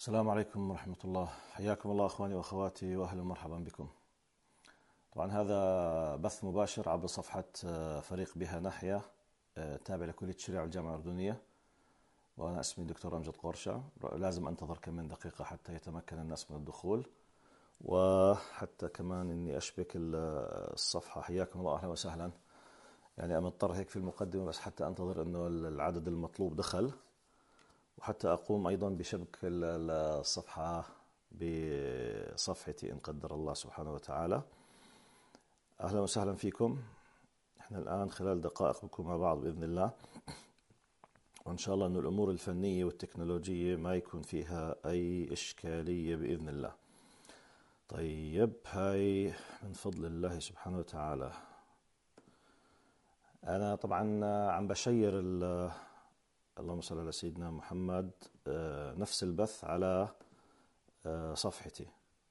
السلام عليكم ورحمة الله. حياكم الله أخواني وأخواتي وأهلا ومرحبا بكم. طبعا هذا بث مباشر عبر صفحة فريق بها نحيا تابع لكلية الشريعة والجامعة الأردنية، وأنا اسمي الدكتور أمجد قورشة. لازم أنتظر كم من دقيقة حتى يتمكن الناس من الدخول، وحتى كمان إني أشبك الصفحة. حياكم الله أهلا وسهلا. يعني مضطر هيك في المقدمة بس حتى أنتظر إنه العدد المطلوب دخل، وحتى أقوم أيضا بشبك الصفحة بصفحتي إن قدر الله سبحانه وتعالى. أهلا وسهلا فيكم. إحنا الآن خلال دقائق بكون مع بعض بإذن الله، وإن شاء الله أن الأمور الفنية والتكنولوجية ما يكون فيها أي إشكالية بإذن الله. طيب، هاي من فضل الله سبحانه وتعالى. أنا طبعا عم بشير اللهم صل على سيدنا محمد نفس البث على صفحتي.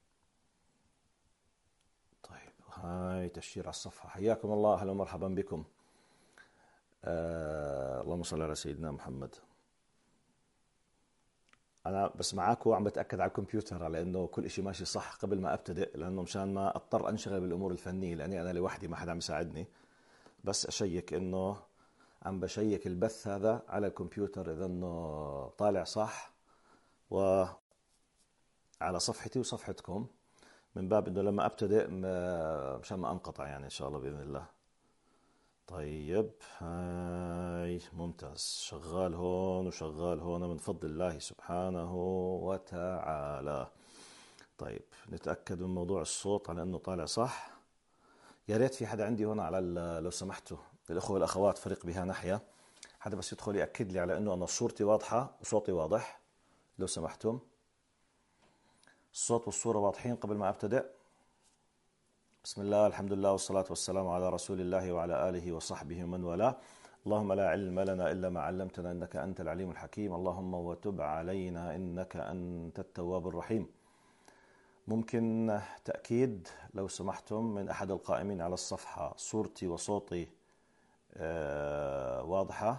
طيب، هاي تشير على الصفحة. حياكم الله أهلا ومرحبا بكم. اللهم صل على سيدنا محمد. أنا بس معاكم عم بتأكد على الكمبيوتر على إنه كل إشي ماشي صح قبل ما أبتدئ، لأنه مشان ما أضطر أنشغل بالأمور الفنية، لأني أنا لوحدي ما حدا عم يساعدني. بس أشيك إنه عم بشيك البث هذا على الكمبيوتر إذا إنه طالع صح، وعلى صفحتي وصفحتكم، من باب إنه لما أبتدئ مشان ما أنقطع يعني إن شاء الله بإذن الله. طيب، هاي ممتاز، شغال هون وشغال هون من فضل الله سبحانه وتعالى. طيب، نتأكد من موضوع الصوت على أنه طالع صح. يا ريت في حدا عندي هون على لو سمحتوا الأخوة والأخوات فريق بها نحيا، حدا بس يدخل يأكد لي على أنه أنا صورتي واضحة وصوتي واضح لو سمحتم. الصوت والصورة واضحين قبل ما أبتدئ. بسم الله، الحمد لله والصلاة والسلام على رسول الله وعلى آله وصحبه ومن والاه. اللهم لا علم لنا إلا ما علمتنا إنك أنت العليم الحكيم. اللهم وتب علينا إنك أنت التواب الرحيم. ممكن تأكيد لو سمحتم من أحد القائمين على الصفحة، صورتي وصوتي واضحة؟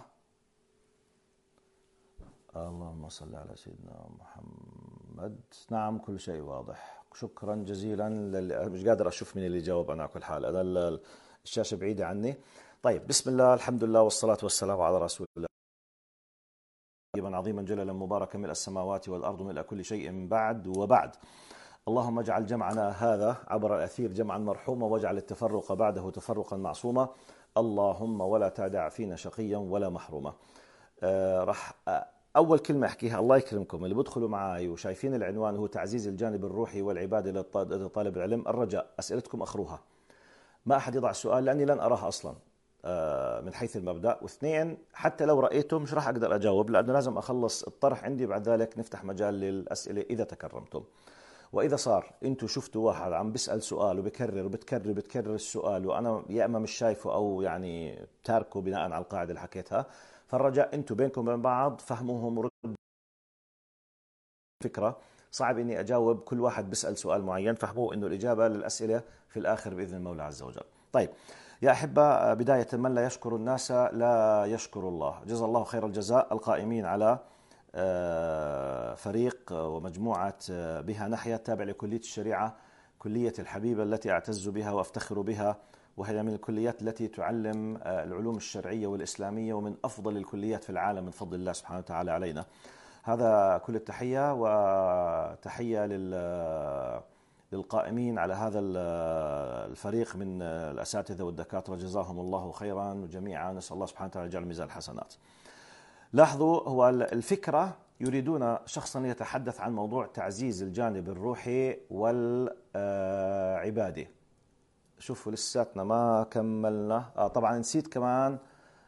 اللهم صل على سيدنا محمد. نعم، كل شيء واضح. شكرا جزيلا. مش قادر أشوف مين اللي جاوب. أنا على كل حال أنا الشاشة بعيدة عني. طيب، بسم الله الحمد لله والصلاة والسلام على رسول الله، عظيما جللا مباركا ملء السماوات والأرض ملء كل شيء من بعد وبعد. اللهم اجعل جمعنا هذا عبر الأثير جمعا مرحوما، واجعل التفرق بعده تفرقا معصوما. اللهم ولا تدع فينا شقيا ولا محروما. راح أول كلمة أحكيها، الله يكرمكم اللي بدخلوا معي وشايفين العنوان هو تعزيز الجانب الروحي والعبادة لطالب العلم، الرجاء أسئلتكم أخروها، ما أحد يضع سؤال لأني لن أراها أصلا من حيث المبدأ. واثنين، حتى لو رأيتم مش راح أقدر أجاوب، لأنه لازم أخلص الطرح عندي، بعد ذلك نفتح مجال للأسئلة إذا تكرمتم. وإذا صار أنتوا شفتوا واحد عم بيسأل سؤال وبكرر وبتكرر السؤال، وأنا يا إما مش شايفه أو يعني تاركه بناء على القاعدة اللي حكيتها، فالرجاء أنتوا بينكم وبين بعض فهموهم ورد فكرة. صعب إني أجاوب كل واحد بيسأل سؤال معين، فهموا إنه الإجابة للأسئلة في الآخر بإذن المولى عز وجل. طيب يا أحبة، بداية من لا يشكر الناس لا يشكر الله. جزا الله خير الجزاء القائمين على فريق ومجموعة بها نحيا التابع لكلية الشريعة، كلية الحبيبة التي أعتز بها وأفتخر بها، وهي من الكليات التي تعلم العلوم الشرعية والإسلامية، ومن أفضل الكليات في العالم من فضل الله سبحانه وتعالى علينا. هذا كل التحية، وتحية للقائمين على هذا الفريق من الأساتذة والدكاترة، جزاهم الله خيرا وجميعا، نسأل الله سبحانه وتعالى يجعل ميزان الحسنات. لاحظوا، هو الفكرة يريدون شخصا يتحدث عن موضوع تعزيز الجانب الروحي والعبادي. شوفوا لساتنا ما كملنا. طبعا نسيت كمان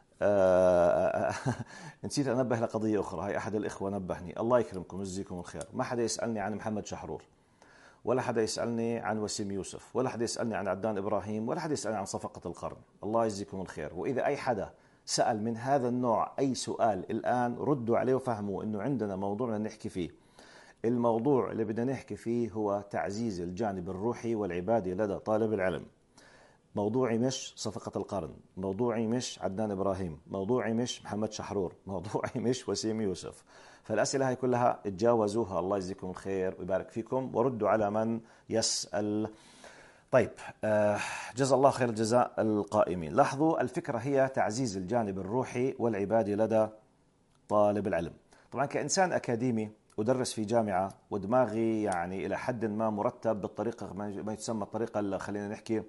نسيت أنبه لقضية أخرى. هاي أحد الإخوة نبهني، الله يكرمكم ويجزيكم الخير. ما حدا يسألني عن محمد شحرور، ولا حدا يسألني عن وسيم يوسف، ولا حدا يسألني عن عدنان إبراهيم، ولا حدا يسألني عن صفقة القرن. الله يجزيكم الخير. وإذا أي حدا سأل من هذا النوع أي سؤال الآن، ردوا عليه وفهموا أنه عندنا موضوع بدنا نحكي فيه. الموضوع اللي بدنا نحكي فيه هو تعزيز الجانب الروحي والعبادي لدى طالب العلم. موضوعي مش صفقة القرن، موضوعي مش عدنان إبراهيم، موضوعي مش محمد شحرور، موضوعي مش وسيم يوسف. فالأسئلة هاي كلها تجاوزوها، الله يجزيكم الخير ويبارك فيكم، وردوا على من يسأل. طيب، جزا الله خير الجزاء القائمين. لاحظوا الفكرة هي تعزيز الجانب الروحي والعبادي لدى طالب العلم. طبعا كإنسان أكاديمي أدرس في جامعة ودماغي يعني إلى حد ما مرتب بالطريقة ما يسمى الطريقة اللي خلينا نحكي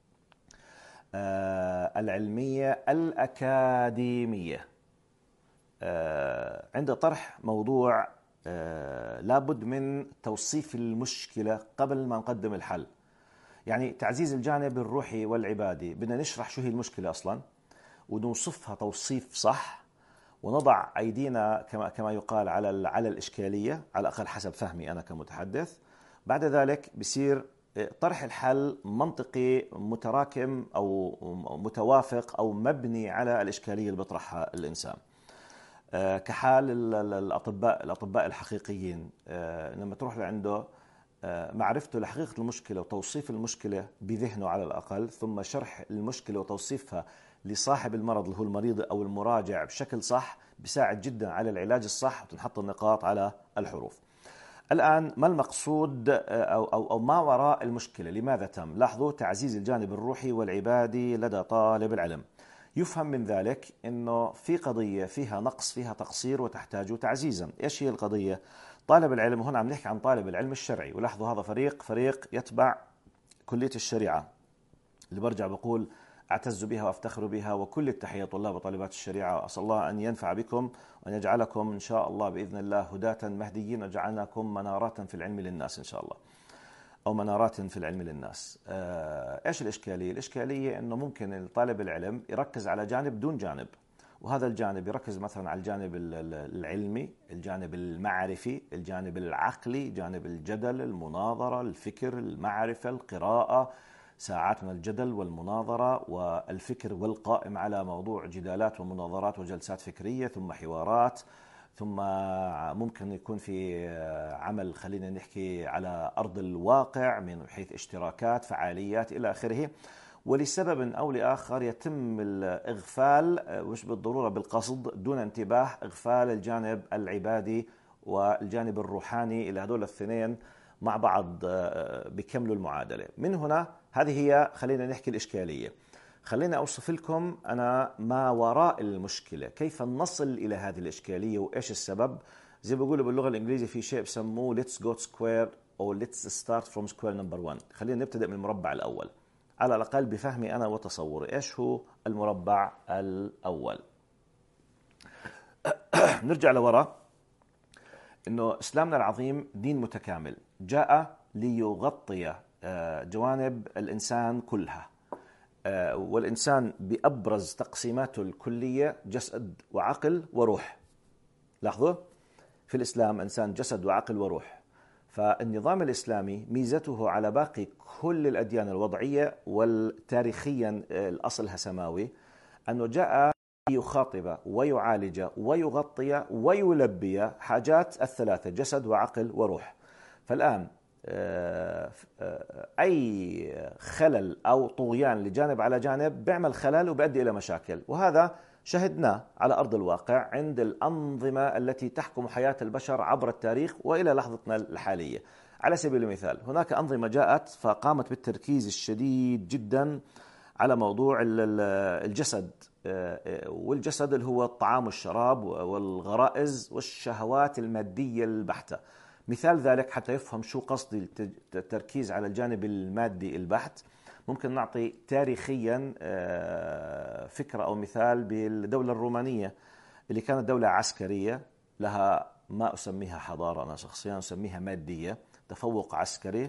العلمية الأكاديمية. عند طرح موضوع لابد من توصيف المشكلة قبل ما نقدم الحل. يعني تعزيز الجانب الروحي والعبادي، بدنا نشرح شو هي المشكلة أصلا ونوصفها توصيف صح، ونضع أيدينا كما يقال على الإشكالية، على الأقل حسب فهمي أنا كمتحدث. بعد ذلك بصير طرح الحل منطقي متراكم أو متوافق أو مبني على الإشكالية اللي بيطرحها الإنسان. كحال الأطباء الحقيقيين، لما تروح لعنده معرفته لحقيقة المشكلة وتوصيف المشكلة بذهنه على الأقل، ثم شرح المشكلة وتوصيفها لصاحب المرض اللي هو المريض أو المراجع بشكل صح، بيساعد جدا على العلاج الصح، وتنحط النقاط على الحروف. الآن ما المقصود أو ما وراء المشكلة؟ لماذا تم؟ لاحظوا تعزيز الجانب الروحي والعبادي لدى طالب العلم. يفهم من ذلك أنه في قضية فيها نقص، فيها تقصير وتحتاج تعزيزا. إيش هي القضية؟ طالب العلم، وهنا عم نحكي عن طالب العلم الشرعي، ولاحظوا هذا فريق يتبع كلية الشريعة، اللي برجع بقول أعتز بها وأفتخر بها، وكل التحية طلاب وطالبات الشريعة. أسأل الله أن ينفع بكم وأن يجعلكم إن شاء الله بإذن الله هداة مهديين، وجعلناكم منارات في العلم للناس إن شاء الله، أو منارات في العلم للناس. إيش الإشكالية؟ الإشكالية أنه ممكن طالب العلم يركز على جانب دون جانب، وهذا الجانب يركز مثلا على الجانب العلمي، الجانب المعرفي، الجانب العقلي، جانب الجدل، المناظرة، الفكر، المعرفة، القراءة، ساعات من الجدل والمناظرة والفكر، والقائم على موضوع جدالات ومناظرات وجلسات فكرية، ثم حوارات، ثم ممكن يكون في عمل خلينا نحكي على أرض الواقع من حيث اشتراكات، فعاليات إلى آخره. ولسبب أو لآخر يتم الإغفال، مش بالضرورة بالقصد، دون انتباه، إغفال الجانب العبادي والجانب الروحاني. إلى هذول الاثنين مع بعض بيكملوا المعادلة. من هنا هذه هي خلينا نحكي الإشكالية. خلينا أوصف لكم أنا ما وراء المشكلة، كيف نصل إلى هذه الإشكالية وإيش السبب. زي ما بيقولوا باللغة الإنجليزية في شيء بسموه let's go square أو let's start from square number 1. خلينا نبتدأ من المربع الأول، على الأقل بفهمي أنا وتصوري. إيش هو المربع الأول؟ نرجع لورا، إنه إسلامنا العظيم دين متكامل، جاء ليغطي جوانب الإنسان كلها، والإنسان بأبرز تقسيماته الكلية جسد وعقل وروح. لاحظوا في الإسلام إنسان جسد وعقل وروح. فالنظام الإسلامي ميزته على باقي كل الأديان الوضعية والتاريخيا الأصلها سماوي، أنه جاء ليخاطب ويعالج ويغطي ويلبي حاجات الثلاثة، جسد وعقل وروح. فالآن أي خلل أو طغيان لجانب على جانب بيعمل خلل وبيؤدي إلى مشاكل، وهذا شهدناه على أرض الواقع عند الأنظمة التي تحكم حياة البشر عبر التاريخ وإلى لحظتنا الحالية. على سبيل المثال، هناك أنظمة جاءت فقامت بالتركيز الشديد جدا على موضوع الجسد، والجسد اللي هو الطعام والشراب والغرائز والشهوات المادية البحتة. مثال ذلك حتى يفهم شو قصدي التركيز على الجانب المادي البحت، ممكن نعطي تاريخيا فكرة أو مثال بالدولة الرومانية، اللي كانت دولة عسكرية لها ما أسميها حضارة، أنا شخصيا أسميها مادية، تفوق عسكري،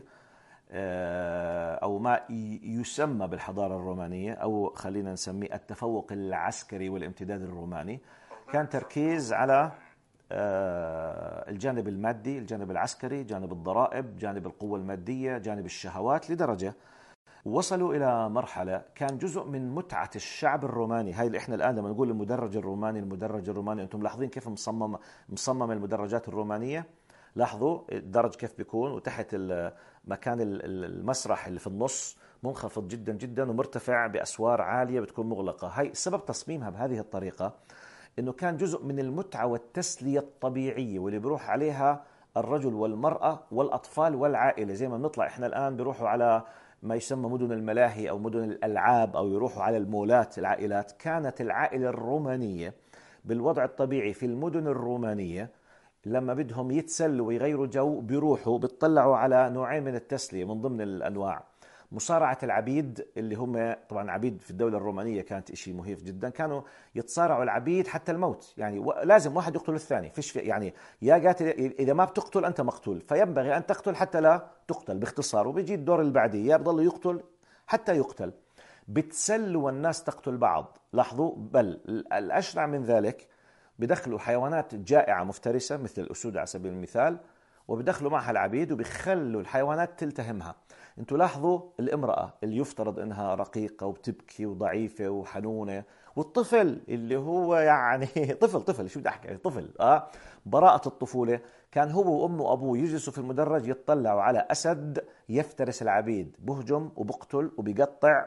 أو ما يسمى بالحضارة الرومانية، أو خلينا نسميه التفوق العسكري والامتداد الروماني. كان تركيز على الجانب المادي، الجانب العسكري، جانب الضرائب، جانب القوة المادية، جانب الشهوات، لدرجة وصلوا إلى مرحلة كان جزء من متعة الشعب الروماني. هاي اللي إحنا الآن لما نقول المدرج الروماني، أنتم ملاحظين كيف مصمم المدرجات الرومانية؟ لاحظوا الدرج كيف بيكون، وتحت مكان المسرح اللي في النص منخفض جدا جدا ومرتفع بأسوار عالية بتكون مغلقة. هاي سبب تصميمها بهذه الطريقة إنه كان جزء من المتعة والتسلية الطبيعية واللي بيروح عليها الرجل والمرأة والأطفال والعائلة. زي ما بنطلع إحنا الآن بيروحوا على ما يسمى مدن الملاهي أو مدن الألعاب أو يروحوا على المولات العائلات. كانت العائلة الرومانية بالوضع الطبيعي في المدن الرومانية لما بدهم يتسلوا ويغيروا جو بيروحوا بيطلعوا على نوعين من التسلية من ضمن الأنواع: مصارعة العبيد، اللي هم طبعا عبيد في الدولة الرومانية كانت إشي مخيف جدا، كانوا يتصارعوا العبيد حتى الموت، يعني لازم واحد يقتل الثاني، فيش يعني يا قاتل، إذا ما بتقتل أنت مقتول، فينبغي أن تقتل حتى لا تقتل باختصار. وبيجي الدور اللي بعديه يا بضل يقتل حتى يقتل. بتسلوا والناس تقتل بعض. لاحظوا، بل الأشنع من ذلك بدخلوا حيوانات جائعة مفترسة مثل الأسود على سبيل المثال، وبدخلوا معها العبيد وبيخلوا الحيوانات تلتهمها. انتوا لاحظوا الامرأة اللي يفترض انها رقيقة وبتبكي وضعيفة وحنونة، والطفل اللي هو يعني طفل شو بدي احكي، طفل براءة الطفولة، كان هو وامه وابوه يجلسوا في المدرج يتطلعوا على اسد يفترس العبيد، بهجم وبقتل وبيقطع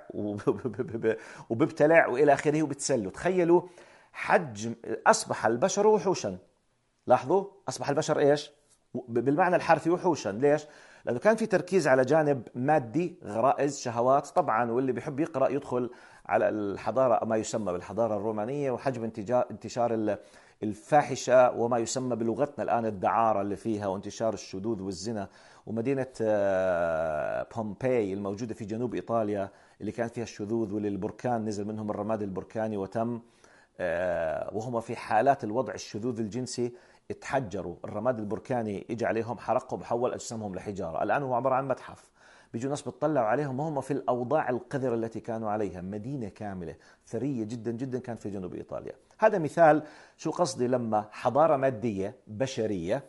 وبيبتلع والى اخره وبتسلوا. تخيلوا حجم، اصبح البشر وحوشا. لاحظوا، اصبح البشر ايش؟ بالمعنى الحرفي وحوشا. ليش؟ لأنه كان في تركيز على جانب مادي، غرائز، شهوات طبعا. واللي بيحب يقرأ يدخل على الحضارة، ما يسمى بالحضارة الرومانية، وحجم انتشار الفاحشة وما يسمى بلغتنا الآن الدعارة اللي فيها، وانتشار الشذوذ والزنا. ومدينة بومباي الموجودة في جنوب إيطاليا اللي كان فيها الشذوذ، واللي البركان نزل منهم الرماد البركاني وتم وهم في حالات الوضع الشذوذ الجنسي اتحجروا. الرماد البركاني اجى عليهم حرقهم وحول اجسامهم لحجاره. الان هو عباره عن متحف، بيجوا ناس بتطلعوا عليهم وهم في الاوضاع القذره التي كانوا عليها. مدينه كامله ثريه جدا جدا كانت في جنوب ايطاليا. هذا مثال شو قصدي لما حضاره ماديه بشريه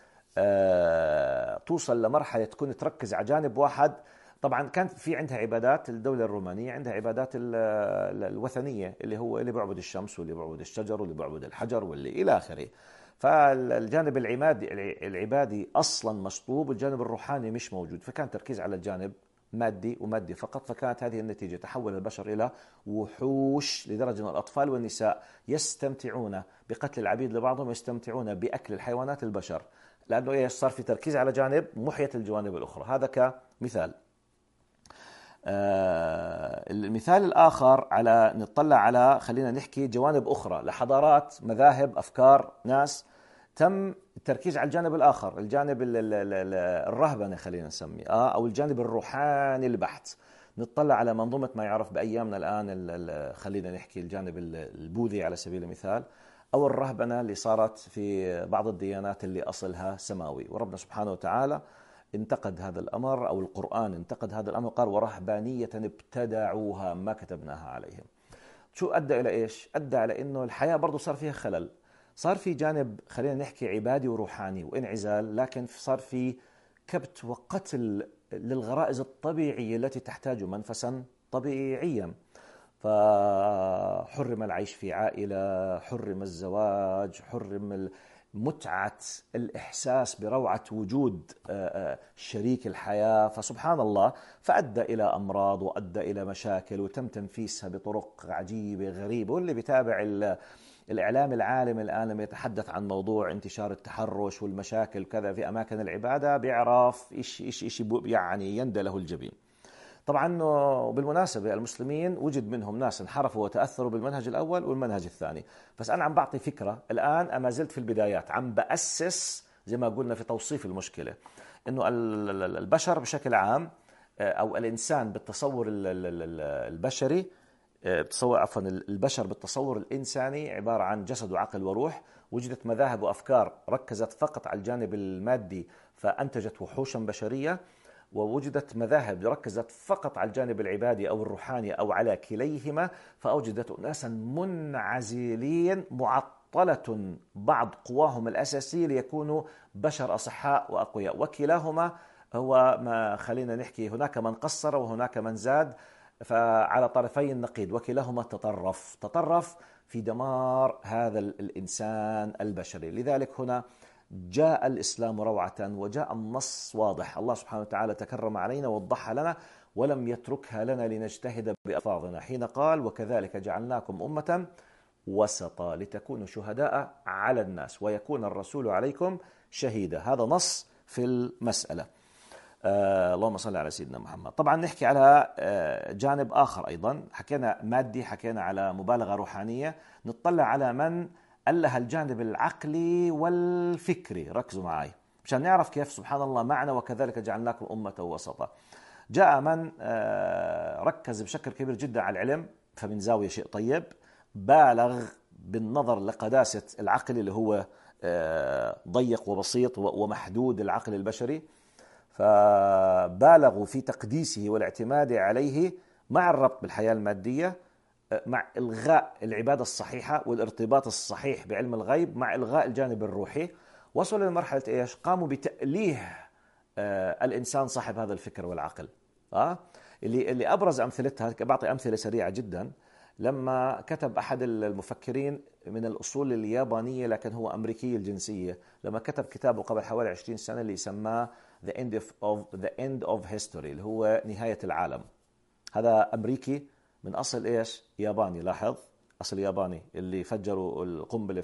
توصل لمرحله تكون تركز على جانب واحد. طبعا كانت في عندها عبادات، الدولة الرومانية عندها عبادات الوثنية، اللي هو اللي بيعبد الشمس واللي بيعبد الشجر واللي بيعبد الحجر واللي إلى آخره. فالجانب العبادي أصلا مشطوب، والجانب الروحاني مش موجود، فكان تركيز على الجانب مادي ومادي فقط. فكانت هذه النتيجة، تحول البشر إلى وحوش، لدرجة أن الأطفال والنساء يستمتعون بقتل العبيد لبعضهم، يستمتعون بأكل الحيوانات البشر، لأنه إيش؟ صار في تركيز على جانب محيت الجوانب الأخرى. هذا كمثال. المثال الآخر على نطلع على، خلينا نحكي جوانب أخرى لحضارات، مذاهب، أفكار، ناس تم التركيز على الجانب الآخر، الجانب الرهبنة خلينا نسميه، أو الجانب الروحاني البحت. نطلع على منظومة ما يعرف بأيامنا الآن، خلينا نحكي الجانب البوذي على سبيل المثال، أو الرهبنة اللي صارت في بعض الديانات اللي أصلها سماوي. وربنا سبحانه وتعالى انتقد هذا الأمر، أو القرآن انتقد هذا الأمر، قال ورهبانية ابتدعوها ما كتبناها عليهم. شو أدى إلى إيش؟ أدى إلى إنه الحياة برضو صار فيها خلل، صار في جانب خلينا نحكي عبادي وروحاني وانعزال، لكن صار في كبت وقتل للغرائز الطبيعية التي تحتاج منفسا طبيعيا. فحرم العيش في عائلة، حرم الزواج، حرم متعة الإحساس بروعة وجود شريك الحياة. فسبحان الله، فأدى إلى أمراض وأدى إلى مشاكل، وتم تنفيسها بطرق عجيبة غريبة. واللي بيتابع الإعلام العالمي الآن لما يتحدث عن موضوع انتشار التحرش والمشاكل كذا في أماكن العبادة، بيعرف إيش يعني يندى له الجبين. طبعا وبالمناسبة المسلمين وجد منهم ناس انحرفوا وتأثروا بالمنهج الأول والمنهج الثاني. بس أنا عم بعطي فكرة الآن، أما زلت في البدايات، عم بأسس زي ما قلنا في توصيف المشكلة، إنه البشر بشكل عام، أو الإنسان بالتصور البشري، البشر بالتصور الإنساني عبارة عن جسد وعقل وروح. وجدت مذاهب وأفكار ركزت فقط على الجانب المادي فأنتجت وحوشا بشرية، ووجدت مذاهب ركزت فقط على الجانب العبادي أو الروحاني أو على كليهما، فأوجدت أناسا منعزلين معطلة بعض قواهم الأساسية ليكونوا بشر أصحاء وأقوياء. وكلاهما هو ما خلينا نحكي، هناك من قصر وهناك من زاد، فعلى طرفي النقيض، وكلاهما تطرف في دمار هذا الإنسان البشري. لذلك هنا جاء الإسلام روعة وجاء النص واضح. الله سبحانه وتعالى تكرم علينا ووضحها لنا ولم يتركها لنا لنجتهد بألفاظنا حين قال وكذلك جعلناكم أمة وسطا لتكونوا شهداء على الناس ويكون الرسول عليكم شهيدا. هذا نص في المسألة. اللهم صل على سيدنا محمد. طبعا نحكي على جانب آخر أيضا، حكينا مادي، حكينا على مبالغة روحانية، نطلع على من أله الجانب العقلي والفكري. ركزوا معي مشان نعرف كيف سبحان الله معنى وكذلك جعلناكم أمة وسطا. جاء من ركز بشكل كبير جدا على العلم فمن زاوية شيء طيب، بالغ بالنظر لقداسة العقل اللي هو ضيق وبسيط ومحدود العقل البشري، فبالغوا في تقديسه والاعتماد عليه مع الربط بالحياة المادية، مع إلغاء العبادة الصحيحة والارتباط الصحيح بعلم الغيب، مع إلغاء الجانب الروحي. وصلوا لمرحلة إيش؟ قاموا بتأليه الإنسان صاحب هذا الفكر والعقل. اللي أبرز أمثلتها، بعطي أمثلة سريعة جدا. لما كتب أحد المفكرين من الأصول اليابانية لكن هو أمريكي الجنسية، لما كتب كتابه قبل حوالي 20 سنة اللي سماه The End of History، اللي هو نهاية العالم. هذا أمريكي من أصل إيش؟ ياباني. لاحظ أصل ياباني، اللي فجروا القنبلة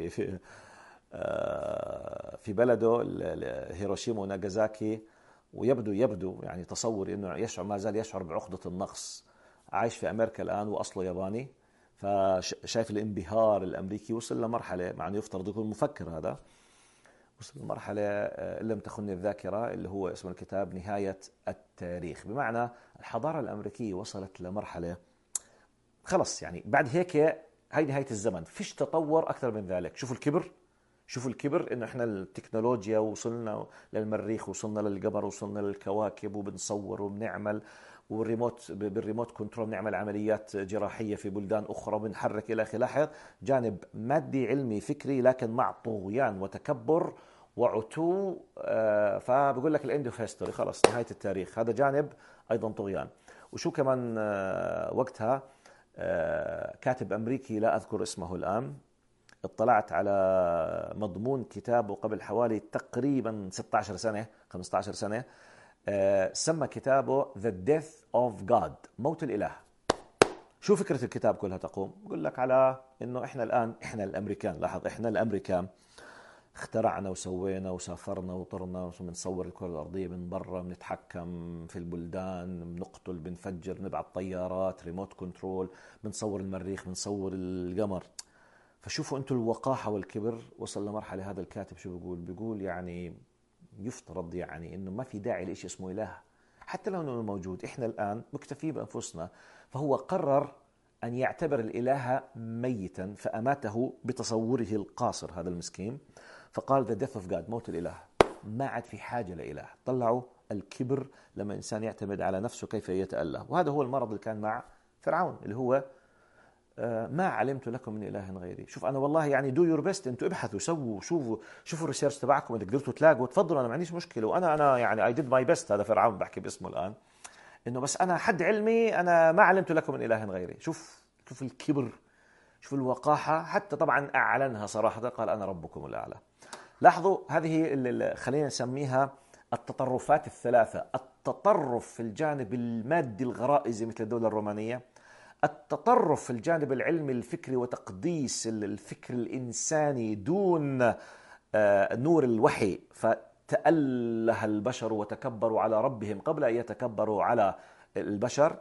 في بلده هيروشيما وناغازاكي، ويبدو يعني تصوري انه ما زال يشعر بعقدة النقص. عايش في امريكا الان واصله ياباني، فشايف الانبهار الامريكي. وصل لمرحله، مع انه يفترض يكون مفكر، هذا وصل لمرحله ان لم تخني الذاكره، اللي هو اسم الكتاب نهايه التاريخ. بمعنى الحضاره الامريكيه وصلت لمرحله خلص، يعني بعد هيك هاي نهايه الزمن، فيش تطور اكثر من ذلك. شوفوا الكبر، انه احنا التكنولوجيا وصلنا للمريخ، وصلنا للقمر، وصلنا للكواكب، وبنصور وبنعمل، بالريموت كنترول بنعمل عمليات جراحية في بلدان أخرى، وبنحرك إلى آخره. لاحظ جانب مادي علمي فكري، لكن مع طغيان وتكبر وعتو. فبقول لك الاند اوف هيستوري، خلص نهاية التاريخ. هذا جانب أيضا طغيان. وشو كمان وقتها كاتب أمريكي لا أذكر اسمه الآن، اطلعت على مضمون كتابه قبل حوالي تقريبا 16 سنة 15 سنة. سمى كتابه The Death of God، موت الإله. شو فكرة الكتاب كلها تقوم؟ بقول لك على إنه إحنا الآن، إحنا الأمريكان، لاحظ إحنا الأمريكان اخترعنا وسوينا وسافرنا وطرنا، بنصور الكرة الأرضية من برا، بنتحكم في البلدان، بنقتل، بنفجر، بنبعث طيارات ريموت كنترول، بنصور المريخ، بنصور القمر. فشوفوا أنتم الوقاحة والكبر. وصل لمرحلة هذا الكاتب شو بيقول يعني يفترض يعني إنه ما في داعي لإشي اسمه إله، حتى لو إنه موجود. إحنا الآن مكتفين بأنفسنا. فهو قرر أن يعتبر الإله ميتا، فأماته بتصوره القاصر هذا المسكين. فقال The Death of God، موت الإله، ما عاد في حاجة لإله. طلعوا الكبر لما إنسان يعتمد على نفسه كيف يتأله. وهذا هو المرض اللي كان مع فرعون، اللي هو ما علمت لكم من إله غيري. شوف أنا والله يعني دو يور بيست، أنتوا ابحثوا، سووا، شوفوا الريسيرش تبعكم، إذا قدرتوا تلاقوا تفضلوا، أنا ما عنديش مشكلة. وأنا يعني I did my best. هذا فرعون بحكي باسمه الآن، إنه بس أنا حد علمي أنا ما علمت لكم من إله غيري. شوف الكبر، شوف الوقاحة. حتى طبعا أعلنها صراحة، قال أنا ربكم الأعلى. لاحظوا هذه خلينا نسميها التطرفات الثلاثة. التطرف في الجانب المادي الغرائزي مثل الدولة الرومانية، التطرف في الجانب العلمي الفكري وتقديس الفكر الإنساني دون نور الوحي، فتأله البشر وتكبروا على ربهم قبل أن يتكبروا على البشر.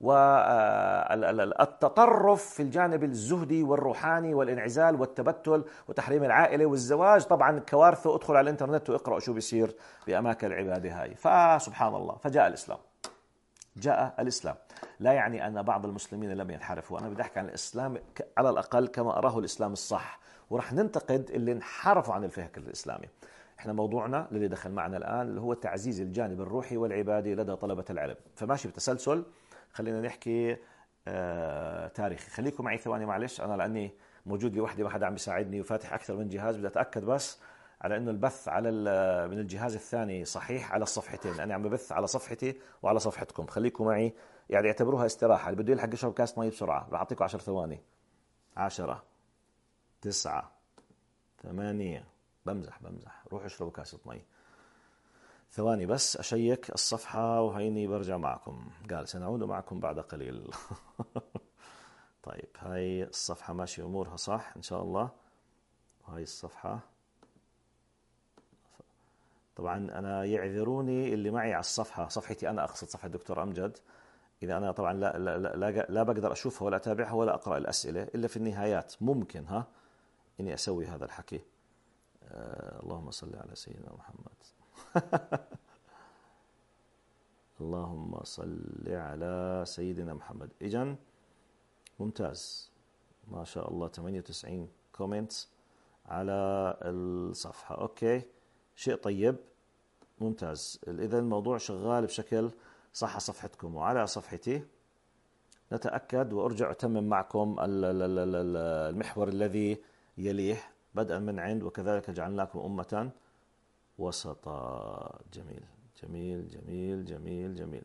والتطرف في الجانب الزهدي والروحاني والانعزال والتبتل وتحريم العائلة والزواج. طبعا كوارثه، ادخل على الانترنت واقرأ شو بيصير بأماكن العبادة هاي. فسبحان الله، فجاء الإسلام. جاء الإسلام. لا يعني أن بعض المسلمين لم ينحرفوا، أنا بدي أحكي عن الإسلام على الأقل كما أراه الإسلام الصح، ورح ننتقد اللي انحرفوا عن الفكر الإسلامي. إحنا موضوعنا اللي دخل معنا الآن اللي هو تعزيز الجانب الروحي والعبادي لدى طلبة العلم. فماشي بتسلسل. خلينا نحكي تاريخي. خليكم معي ثواني معلش، أنا لأني موجود لي وحدي، ما حدا عم بيساعدني، وفاتح أكثر من جهاز. بدي أتأكد بس على إنه البث على من الجهاز الثاني صحيح على الصفحتين. أنا عم ببث على صفحتي وعلى صفحتكم. خليكم معي، يعني اعتبروها استراحة. اللي بده يلحق يشرب كاس مي بسرعة، راح أعطيكم 10 ثواني. 10 9 8 بمزح. روحوا اشربوا كاسة مي. ثواني بس أشيك الصفحة وهيني برجع معكم. قال سنعود معكم بعد قليل. طيب هاي الصفحة ماشي أمورها صح إن شاء الله. هاي الصفحة طبعا أنا يعذروني اللي معي على الصفحة، صفحتي أنا أقصد صفحة دكتور أمجد، إذا أنا طبعا لا بقدر أشوفها ولا أتابعها ولا أقرأ الأسئلة إلا في النهايات. ممكن إني أسوي هذا الحكي. اللهم صل على سيدنا محمد. اللهم صل على سيدنا محمد. إذن ممتاز ما شاء الله 98 كومنتس على الصفحة. أوكي شيء طيب ممتاز. إذا الموضوع شغال بشكل صح على صفحتكم وعلى صفحتي. نتأكد وأرجع أتمم معكم المحور الذي يليه بدءا من عند وكذلك جعلناكم أمة وسطا. جميل جميل جميل جميل جميل.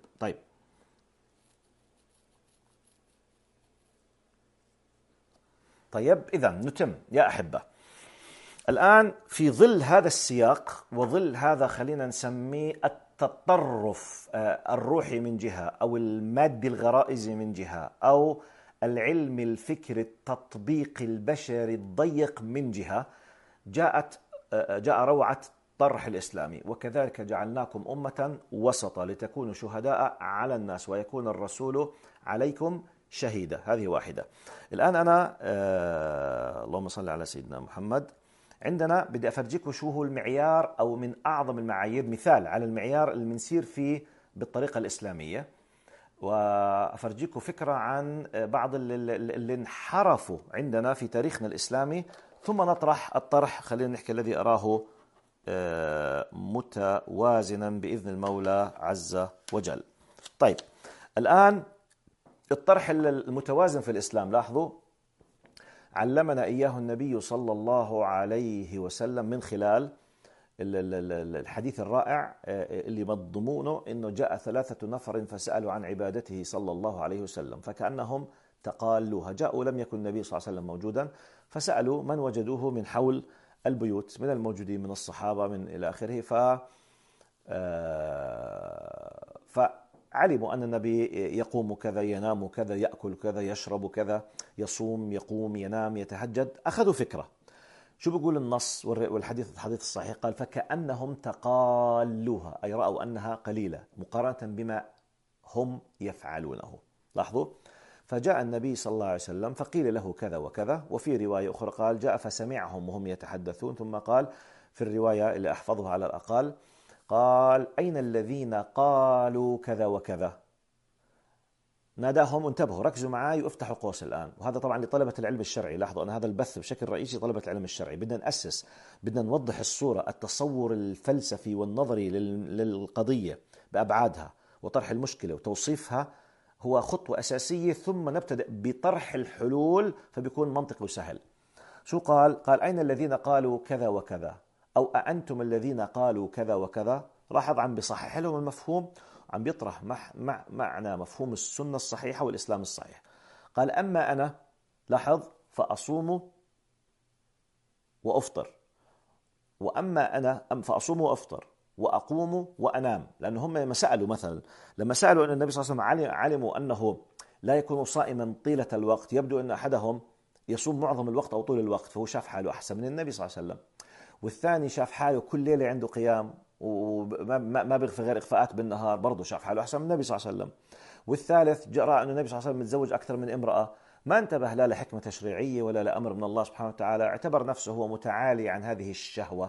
طيب إذا نتم يا أحبة. الآن في ظل هذا السياق وظل هذا خلينا نسميه التطرف الروحي من جهة، أو المادي الغرائزي من جهة، أو العلم الفكري التطبيقي البشري الضيق من جهة، جاء روعة الطرح الإسلامي. وكذلك جعلناكم أمة وسطا لتكونوا شهداء على الناس ويكون الرسول عليكم شهيدا. هذه واحدة. الآن أنا اللهم صل على سيدنا محمد. عندنا بدي أفرجيكم شو هو المعيار، أو من أعظم المعايير، مثال على المعيار اللي بنسير فيه بالطريقة الإسلامية، وأفرجيكم فكرة عن بعض اللي انحرفوا عندنا في تاريخنا الإسلامي، ثم نطرح الطرح خلينا نحكي الذي أراه متوازنا بإذن المولى عز وجل. طيب الآن الطرح المتوازن في الإسلام، لاحظوا علمنا إياه النبي صلى الله عليه وسلم من خلال الحديث الرائع اللي مضمونه إنه جاء 3 نفر فسألوا عن عبادته صلى الله عليه وسلم فكأنهم تقالوها. جاءوا لم يكن النبي صلى الله عليه وسلم موجودا، فسألوا من وجدوه من حول البيوت من الموجودين من الصحابة من إلى آخره. فعلموا أن النبي يقوم كذا، ينام كذا، يأكل كذا، يشرب كذا، يصوم، يقوم، ينام، يتهجد. أخذوا فكرة. شو بيقول النص والحديث الصحيح؟ قال فكأنهم تقالوها، أي رأوا أنها قليلة مقارنة بما هم يفعلونه. لاحظوا. فجاء النبي صلى الله عليه وسلم فقيل له كذا وكذا. وفي رواية أخرى قال جاء فسمعهم وهم يتحدثون، ثم قال في الرواية اللي أحفظها على الأقل قال أين الذين قالوا كذا وكذا؟ ناداهم. انتبهوا ركزوا معي وافتحوا قوس الآن، وهذا طبعا لطلبة العلم الشرعي. لاحظوا أن هذا البث بشكل رئيسي طلبة العلم الشرعي. بدنا نأسس، بدنا نوضح الصورة، التصور الفلسفي والنظري للقضية بأبعادها وطرح المشكلة وتوصيفها هو خطوة أساسية، ثم نبتدأ بطرح الحلول فبيكون منطقي وسهل. شو قال؟ قال أين الذين قالوا كذا وكذا، أو أأنتم الذين قالوا كذا وكذا. لاحظ عم بيصحح لهم المفهوم، عم بيطرح معنى مفهوم السنة الصحيحة والإسلام الصحيح. قال أما أنا، لاحظ، فأصوم وأفطر. وأما أنا فأصوم وأفطر وأقوم وأنام. لأن هم لما سألوا أن النبي صلى الله عليه وسلم علموا أنه لا يكون صائما طيلة الوقت، يبدو أن أحدهم يصوم معظم الوقت أو طول الوقت، فهو شاف حاله أحسن من النبي صلى الله عليه وسلم. والثاني شاف حاله كل ليلة عنده قيام وما بيغفي غير إخفاءات بالنهار، برضه شاف حاله أحسن من النبي صلى الله عليه وسلم. والثالث رأى أن النبي صلى الله عليه وسلم متزوج أكثر من امرأة، ما انتبه لا لحكمة تشريعية ولا لأمر من الله سبحانه وتعالى، اعتبر نفسه هو متعالي عن هذه الشهوة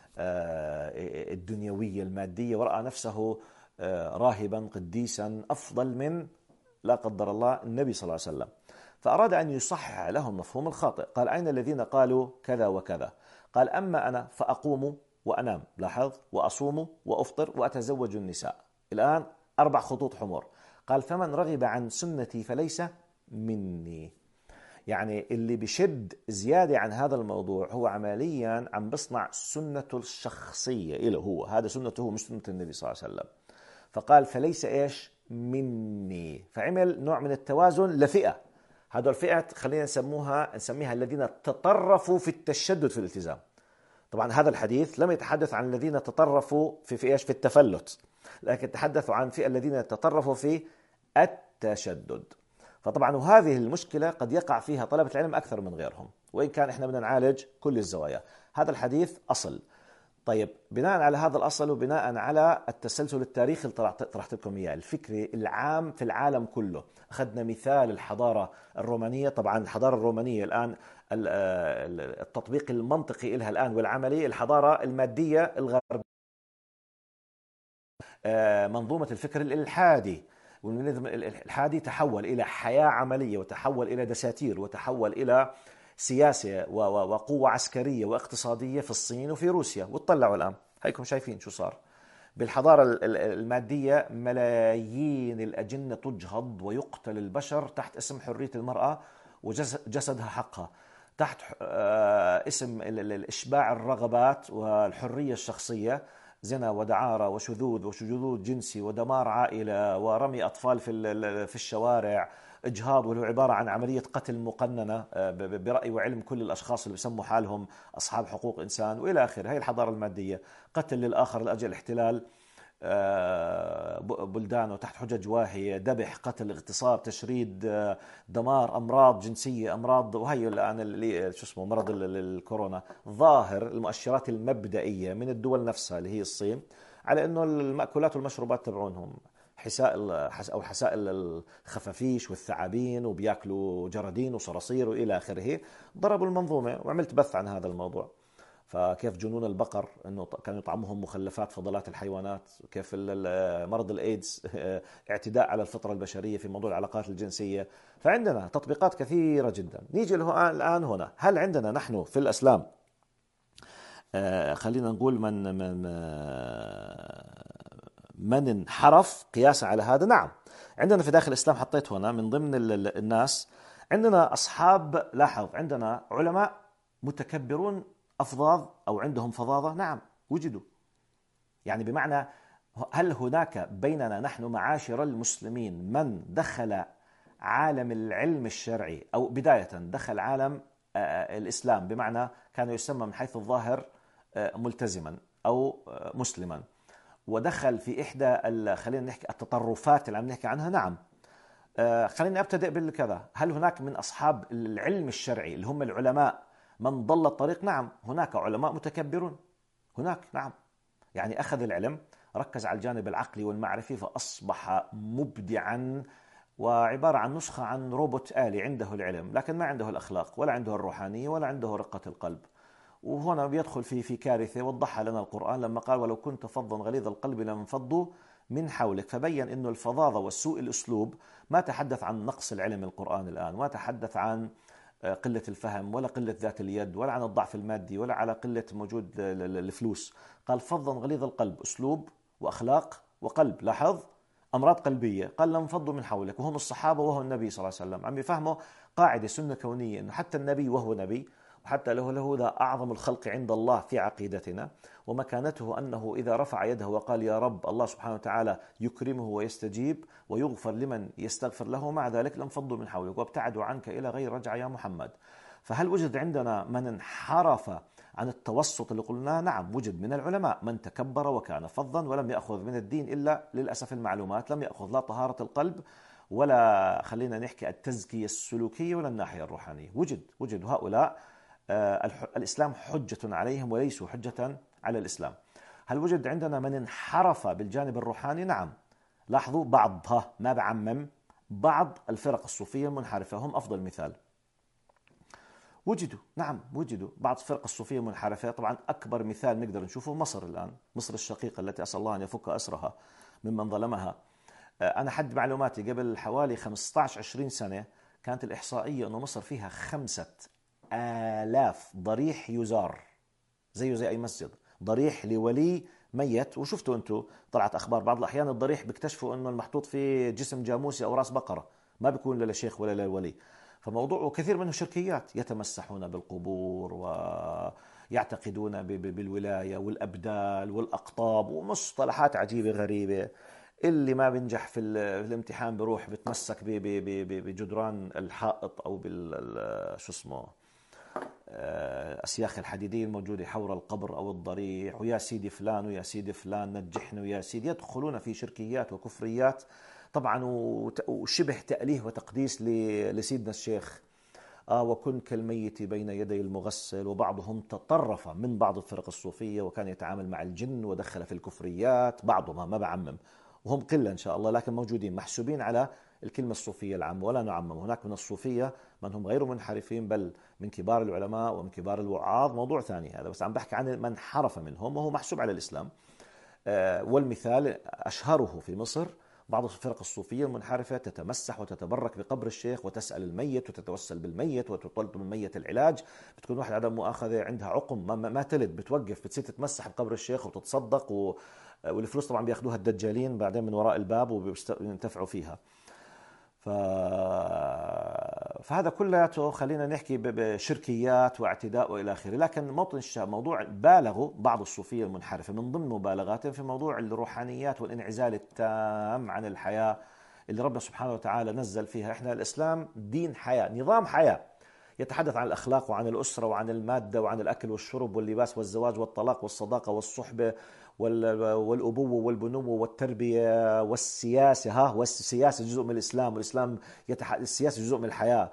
الدنيوية المادية، ورأى نفسه راهبا قديسا أفضل من لا قدر الله النبي صلى الله عليه وسلم. فأراد أن يصحح لهم مفهوم الخاطئ. قال أين الذين قالوا كذا وكذا؟ قال أما أنا فأقوم وأنام، لاحظ، وأصوم وأفطر وأتزوج النساء. الآن 4 خطوط حمر. قال فمن رغب عن سنتي فليس مني. يعني اللي بشد زيادة عن هذا الموضوع هو عمليا عم بصنع سنته الشخصية إله هو، هذا سنته مش سنة النبي صلى الله عليه وسلم. فقال فليس إيش مني، فعمل نوع من التوازن لفئة. هذول الفئة خلينا نسميها الذين تطرفوا في التشدد في الالتزام. طبعا هذا الحديث لم يتحدث عن الذين تطرفوا في ايش؟ في التفلت، لكن تحدثوا عن في الذين تطرفوا في التشدد. فطبعا وهذه المشكلة قد يقع فيها طلبة العلم أكثر من غيرهم، وإن كان إحنا بدنا نعالج كل الزوايا. هذا الحديث أصل. طيب بناء على هذا الأصل وبناء على التسلسل التاريخي اللي طرحت لكم إياه الفكري العام في العالم كله، أخذنا مثال الحضارة الرومانية. طبعا الحضارة الرومانية الآن التطبيق المنطقي لها الآن والعملي الحضارة المادية الغربية، منظومة الفكر الإلحادي. والنظام الإلحادي تحول إلى حياة عملية، وتحول إلى دساتير، وتحول إلى سياسة وقوة عسكرية واقتصادية في الصين وفي روسيا. وتطلعوا الآن هيكم شايفين شو صار بالحضارة المادية. ملايين الأجنة تجهض ويقتل البشر تحت اسم حرية المرأة وجسدها حقها، تحت اسم إشباع الرغبات والحرية الشخصية، زنا ودعارة وشذوذ وشذوذ جنسي ودمار عائلة ورمي أطفال في الشوارع، إجهاض، وهو عبارة عن عملية قتل مقننة برأي وعلم كل الأشخاص اللي بيسموا حالهم أصحاب حقوق إنسان وإلى آخره. هي الحضارة المادية. قتل للآخر لأجل احتلال بلدانه تحت حجج واهية، ذبح، قتل، اغتصاب، تشريد، دمار، أمراض جنسية، أمراض. وهي الآن اللي شو اسمه مرض الكورونا. ظاهر المؤشرات المبدئية من الدول نفسها اللي هي الصين على أنه المأكولات والمشروبات تبعونهم حسائل الخفافيش والثعابين، وبياكلوا جرادين وصراصير وإلى آخره. ضربوا المنظومة، وعملت بث عن هذا الموضوع. فكيف جنون البقر انه كانوا يطعموهم مخلفات فضلات الحيوانات، وكيف مرض الايدز اعتداء على الفطره البشريه في موضوع العلاقات الجنسيه. فعندنا تطبيقات كثيره جدا. نيجي له الان هنا، هل عندنا نحن في الاسلام خلينا نقول من انحرف قياسا على هذا؟ نعم، عندنا في داخل الاسلام. حطيت هنا من ضمن الناس عندنا اصحاب، لاحظ، عندنا علماء متكبرون أفظاظ أو عندهم فظاظة. نعم وجدوا. يعني بمعنى هل هناك بيننا نحن معاشر المسلمين من دخل عالم العلم الشرعي أو بداية دخل عالم الإسلام، بمعنى كان يسمى من حيث الظاهر ملتزما أو مسلما، ودخل في إحدى خلينا نحكي التطرفات اللي عم نحكي عنها؟ نعم. خليني أبتدئ بالكذا. هل هناك من أصحاب العلم الشرعي اللي هم العلماء من ضل الطريق؟ نعم، هناك علماء متكبرون. هناك، نعم. يعني أخذ العلم، ركز على الجانب العقلي والمعرفي، فأصبح مبدعا، وعبارة عن نسخة عن روبوت آلي. عنده العلم لكن ما عنده الأخلاق ولا عنده الروحانية ولا عنده رقة القلب. وهنا بيدخل في كارثة وضحها لنا القرآن لما قال: ولو كنت فظا غليظ القلب لانفضوا من حولك. فبين أنه الفظاظة والسوء الأسلوب ما تحدث عن نقص العلم القرآن الآن، ما تحدث عن قلة الفهم ولا قلة ذات اليد ولا عن الضعف المادي ولا على قلة موجود الفلوس. قال فظا غليظ القلب، أسلوب وأخلاق وقلب. لاحظ، أمراض قلبية. قال لانفضوا من حولك، وهم الصحابة وهو النبي صلى الله عليه وسلم. عم يفهموا قاعدة سنة كونية، أنه حتى النبي وهو نبي، وحتى له ذا أعظم الخلق عند الله في عقيدتنا ومكانته، أنه إذا رفع يده وقال يا رب، الله سبحانه وتعالى يكرمه ويستجيب ويغفر لمن يستغفر له. مع ذلك لانفضوا من حولك وابتعدوا عنك إلى غير رجع يا محمد. فهل وجد عندنا من انحرف عن التوسط اللي قلناه؟ نعم، وجد من العلماء من تكبر وكان فظا ولم يأخذ من الدين إلا للأسف المعلومات، لم يأخذ لا طهارة القلب ولا خلينا نحكي التزكية السلوكية ولا الناحية الروحانية. وجد هؤلاء الإسلام حجة عليهم وليسوا حجة على الإسلام. هل وجد عندنا من انحرف بالجانب الروحاني؟ نعم. لاحظوا بعضها، ما بعمم، بعض الفرق الصوفية المنحرفة هم أفضل مثال. وجدوا، نعم وجدوا بعض الفرق الصوفية المنحرفة. طبعا أكبر مثال نقدر نشوفه مصر الآن، مصر الشقيقة التي أسأل الله أن يفك أسرها ممن ظلمها. أنا حد معلوماتي قبل حوالي 15-20 سنة كانت الإحصائية أنه مصر فيها 5000 ضريح يزار، زيه زي أي مسجد، ضريح لولي ميت. وشفتوا أنتوا طلعت أخبار بعض الأحيان الضريح بيكتشفوا أنه المحطوط فيه جسم جاموسي أو رأس بقرة، ما بيكون للشيخ ولا للولي. فموضوع كثير منه شركيات، يتمسحون بالقبور ويعتقدون بالولاية والأبدال والأقطاب ومصطلحات عجيبة غريبة. اللي ما بينجح في الامتحان بروح بتمسك بجدران الحائط او شو اسمه الأسياخ الحديدية الموجودة حول القبر أو الضريح، ويا سيدي فلان ويا سيدي فلان نجحنا ويا سيدي، يدخلون في شركيات وكفريات طبعا، وشبه تأليه وتقديس لسيدنا الشيخ. وكن كالميت بين يدي المغسل. وبعضهم تطرف من بعض الفرق الصوفية وكان يتعامل مع الجن ودخل في الكفريات، بعضهم ما بعمم، وهم قلة إن شاء الله، لكن موجودين محسوبين على الكلمة الصوفية العامة ولا نعمم. هناك من الصوفية من هم غير منحرفين، بل من كبار العلماء ومن كبار الوعاظ، موضوع ثاني هذا، بس عم بحكي عن من انحرف منهم وهو محسوب على الإسلام. والمثال أشهره في مصر بعض الفرق الصوفية المنحرفة تتمسح وتتبرك بقبر الشيخ وتسأل الميت وتتوسل بالميت وتطلب من الميت العلاج. بتكون واحد عدم مؤاخذة عندها عقم ما تلد، بتوقف بتصير تتمسح بقبر الشيخ وتتصدق والفلوس طبعا بياخذوها الدجالين بعدين من وراء الباب وبينتفعوا فيها. فهذا كلياته خلينا نحكي بشركيات واعتداء والى اخره. لكن موطن الشاب موضوع بالغوا بعض الصوفيه المنحرفه من ضمن مبالغاتهم في موضوع الروحانيات والانعزال التام عن الحياه اللي ربنا سبحانه وتعالى نزل فيها. احنا الاسلام دين حياه، نظام حياه يتحدث عن الأخلاق وعن الأسرة وعن المادة وعن الأكل والشرب واللباس والزواج والطلاق والصداقة والصحبة والأبوة والبنوة والتربية والسياسة. والسياسة جزء من الإسلام، والإسلام السياسة جزء من الحياة.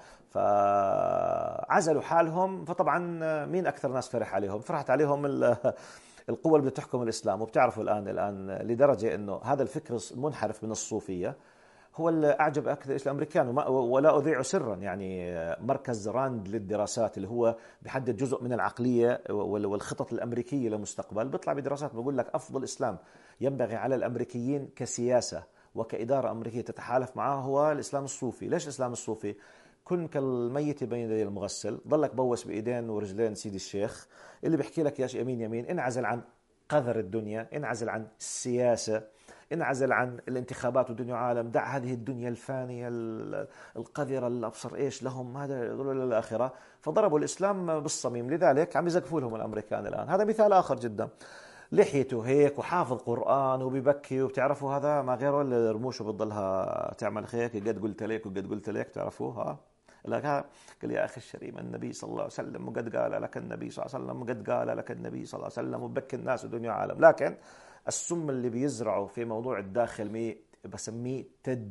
فعزلوا حالهم. فطبعا مين أكثر ناس فرح عليهم؟ فرحت عليهم القوة اللي بتحكم الإسلام. وبتعرفوا الآن لدرجة أنه هذا الفكر المنحرف من الصوفية هو اللي أعجب أكثر الأمريكان. ولا أذيع سرا، يعني مركز راند للدراسات اللي هو بيحدد جزء من العقلية والخطط الأمريكية للمستقبل، بيطلع بدراسات بيقول لك أفضل إسلام ينبغي على الأمريكيين كسياسة وكإدارة أمريكية تتحالف معه هو الإسلام الصوفي. ليش الإسلام الصوفي؟ كن كالميت بين يدي المغسل، ضلك بوس بإيدين ورجلين سيدي الشيخ اللي بيحكي لك يا يمين يمين. انعزل عن قذر الدنيا، انعزل عن السياسة، انعزل عن الانتخابات والدنيا عالم، دع هذه الدنيا الفانية القذرة اللي أبصر إيش لهم هذا للآخرة. فضربوا الإسلام بالصميم، لذلك عم يزقفوا لهم الأمريكان الآن. هذا مثال آخر جدا، لحيته هيك وحافظ قرآن وبيبكي، وبتعرفوا هذا ما غيره اللي رموشه بتضلها تعمل هيك قد قلت لك وقد قلت لك، تعرفوها؟ لك قال يا أخي الشريم النبي صلى الله عليه وسلم وقد قال لك النبي صلى الله عليه وسلم وقد قال لك النبي صلى الله عليه وسلم، وبكي الناس ودنيا عالم. لكن السم اللي بيزرعه في موضوع الداخل بسميه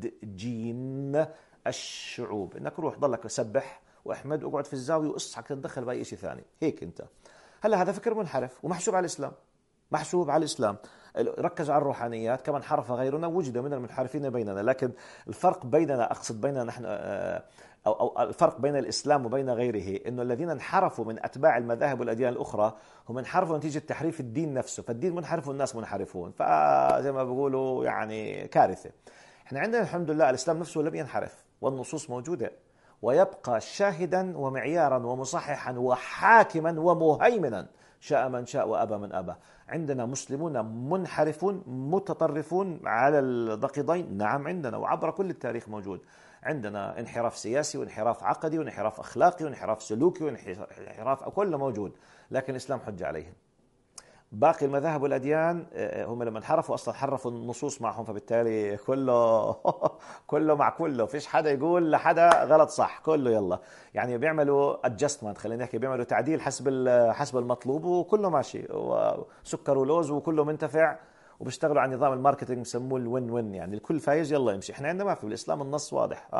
تدجين الشعوب، انك روح ضلك سبح واحمد واقعد في الزاويه واصحك تتدخل باي شيء ثاني هيك انت. هلا هذا فكر منحرف ومحسوب على الاسلام، محسوب على الاسلام. ركزوا على الروحانيات كما انحرف غيرنا، وجد من المنحرفين بيننا. لكن الفرق بيننا، اقصد بيننا نحن أو الفرق بين الإسلام وبين غيره، أنه الذين انحرفوا من أتباع المذاهب والأديان الأخرى هم انحرفوا نتيجة تحريف الدين نفسه. فالدين منحرف والناس منحرفون، فزي ما بيقولوا يعني كارثة. احنا عندنا الحمد لله الإسلام نفسه لم ينحرف، والنصوص موجودة، ويبقى شاهدا ومعيارا ومصححا وحاكما ومهيمنا شاء من شاء وأبى من أبى. عندنا مسلمون منحرفون متطرفون على الضقيضين، نعم عندنا، وعبر كل التاريخ موجود. عندنا انحراف سياسي وانحراف عقدي وانحراف أخلاقي وانحراف سلوكي وانحراف كله موجود، لكن الإسلام حج عليهم. باقي المذاهب والأديان هم لما انحرفوا أصلا حرفوا النصوص معهم، فبالتالي كله كله مع كله، فيش حدا يقول لحدا غلط صح، كله يلا يعني بيعملوا ادجستمنت، خلينا نحكي بيعملوا تعديل حسب المطلوب، وكله ماشي وسكر ولوز وكله منتفع، وبيشتغلوا على نظام الماركتينج بسموه الوين وين، يعني الكل فايز يلا يمشي. احنا عندنا ما في الإسلام النص واضح،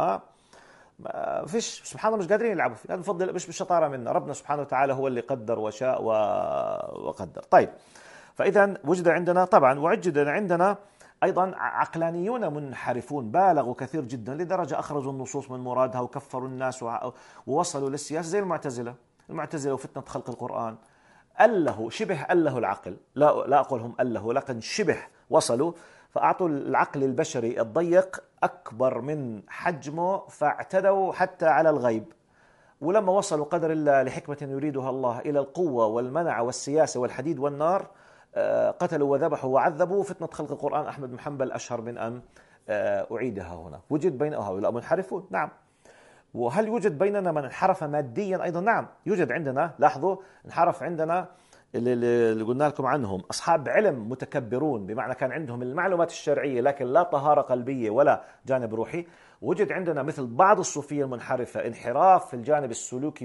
ما فيش سبحان الله، مش قادرين يلعبوا فيه. هذا بفضل مش بالشطاره منا، ربنا سبحانه وتعالى هو اللي قدر وشاء وقدر. طيب، فاذا وجد عندنا طبعا، وجد عندنا ايضا عقلانيون منحرفون بالغوا كثير جدا، لدرجه اخرجوا النصوص من مرادها وكفروا الناس ووصلوا للسياسه زي المعتزله وفتنه خلق القران. شبه العقل، لا اقول هم لكن شبه وصلوا، فأعطوا العقل البشري الضيق أكبر من حجمه، فاعتدوا حتى على الغيب. ولما وصلوا قدر الله لحكمة يريدها الله إلى القوة والمنع والسياسة والحديد والنار، قتلوا وذبحوا وعذبوا. فتنة خلق القرآن أحمد بن حنبل أشهر من أن أعيدها هنا. وجد بين هؤلاء منحرفون، نعم. وهل يوجد بيننا من انحرف ماديا أيضا؟ نعم، يوجد عندنا. لاحظوا، انحرف عندنا اللي قلنا لكم عنهم أصحاب علم متكبرون، بمعنى كان عندهم المعلومات الشرعية لكن لا طهارة قلبية ولا جانب روحي. وجد عندنا مثل بعض الصوفية المنحرفة انحراف في الجانب السلوكي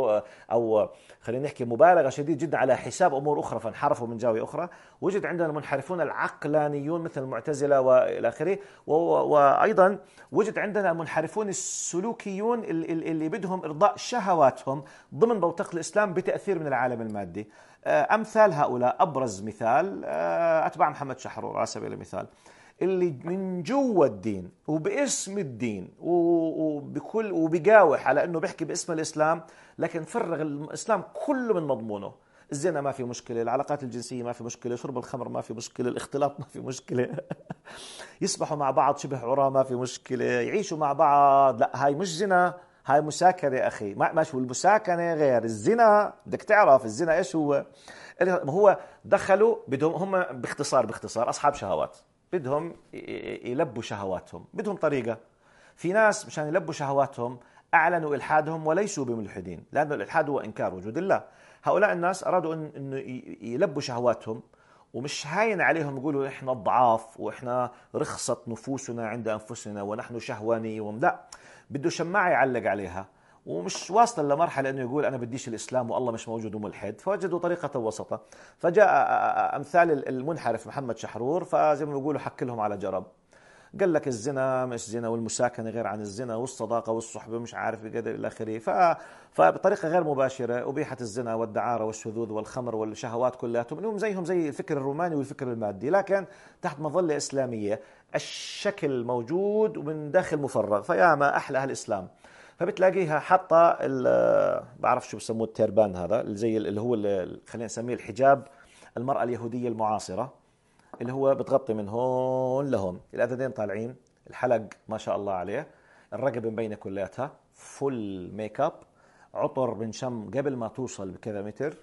أو خلينا نحكي مبالغة شديد جدا على حساب أمور أخرى، فانحرفوا من زاوية أخرى. وجد عندنا المنحرفون العقلانيون مثل المعتزلة وإلى آخره. وأيضا وجد عندنا المنحرفون السلوكيون اللي بدهم إرضاء شهواتهم ضمن بوتقة الإسلام بتأثير من العالم المادي. أمثال هؤلاء أبرز مثال أتباع محمد شحرور على سبيل المثال، اللي من جوا الدين وباسم الدين وبكل وبيقاوح على انه بيحكي باسم الاسلام، لكن فرغ الاسلام كله من مضمونه. الزنا ما في مشكله، العلاقات الجنسيه ما في مشكله، شرب الخمر ما في مشكله، الاختلاط ما في مشكله يسبحوا مع بعض شبه عراة ما في مشكله، يعيشوا مع بعض. لا، هاي مش زنا، هاي مساكنه يا اخي. ما شو المساكنه غير الزنا؟ بدك تعرف الزنا ايش هو. هو دخلوا بدهم هم باختصار اصحاب شهوات، بدهم يلبوا شهواتهم، بدهم طريقة. في ناس مشان يلبوا شهواتهم أعلنوا إلحادهم وليسوا بملحدين، لأن الإلحاد هو إنكار وجود الله. هؤلاء الناس أرادوا إنه يلبوا شهواتهم، ومش هاين عليهم يقولوا إحنا ضعاف وإحنا رخصت نفوسنا عند أنفسنا ونحن شهوانيون. لا، بده شماعة يعلق عليها، ومش واصل لمرحلة أنه يقول أنا بديش الإسلام والله مش موجود وملحد. فوجدوا طريقة وسطة، فجاء أمثال المنحرف محمد شحرور، فزي ما بيقولوا حك لهم على جرب. قال لك الزنا مش زنا، والمساكنة غير عن الزنا، والصداقة والصحبة مش عارف بقدر إلى آخره. فبطريقة غير مباشرة أبيحت الزنا والدعارة والشذوذ والخمر والشهوات كلاتهم، إنهم زيهم زي الفكر الروماني والفكر المادي، لكن تحت مظلة إسلامية. الشكل موجود ومن داخل مفرغ، فيا ما أحلى الإسلام. فبتلاقيها حاطة بعرف شو بسموه التيربان هذا، اللي زي اللي هو خلينا نسميه الحجاب المرأة اليهودية المعاصرة، اللي هو بتغطي من هون لهون، الأذنين طالعين، الحلق ما شاء الله عليه، الرقبة مبينة كلياتها، فل ميك اب، عطر بنشم قبل ما توصل بكذا متر،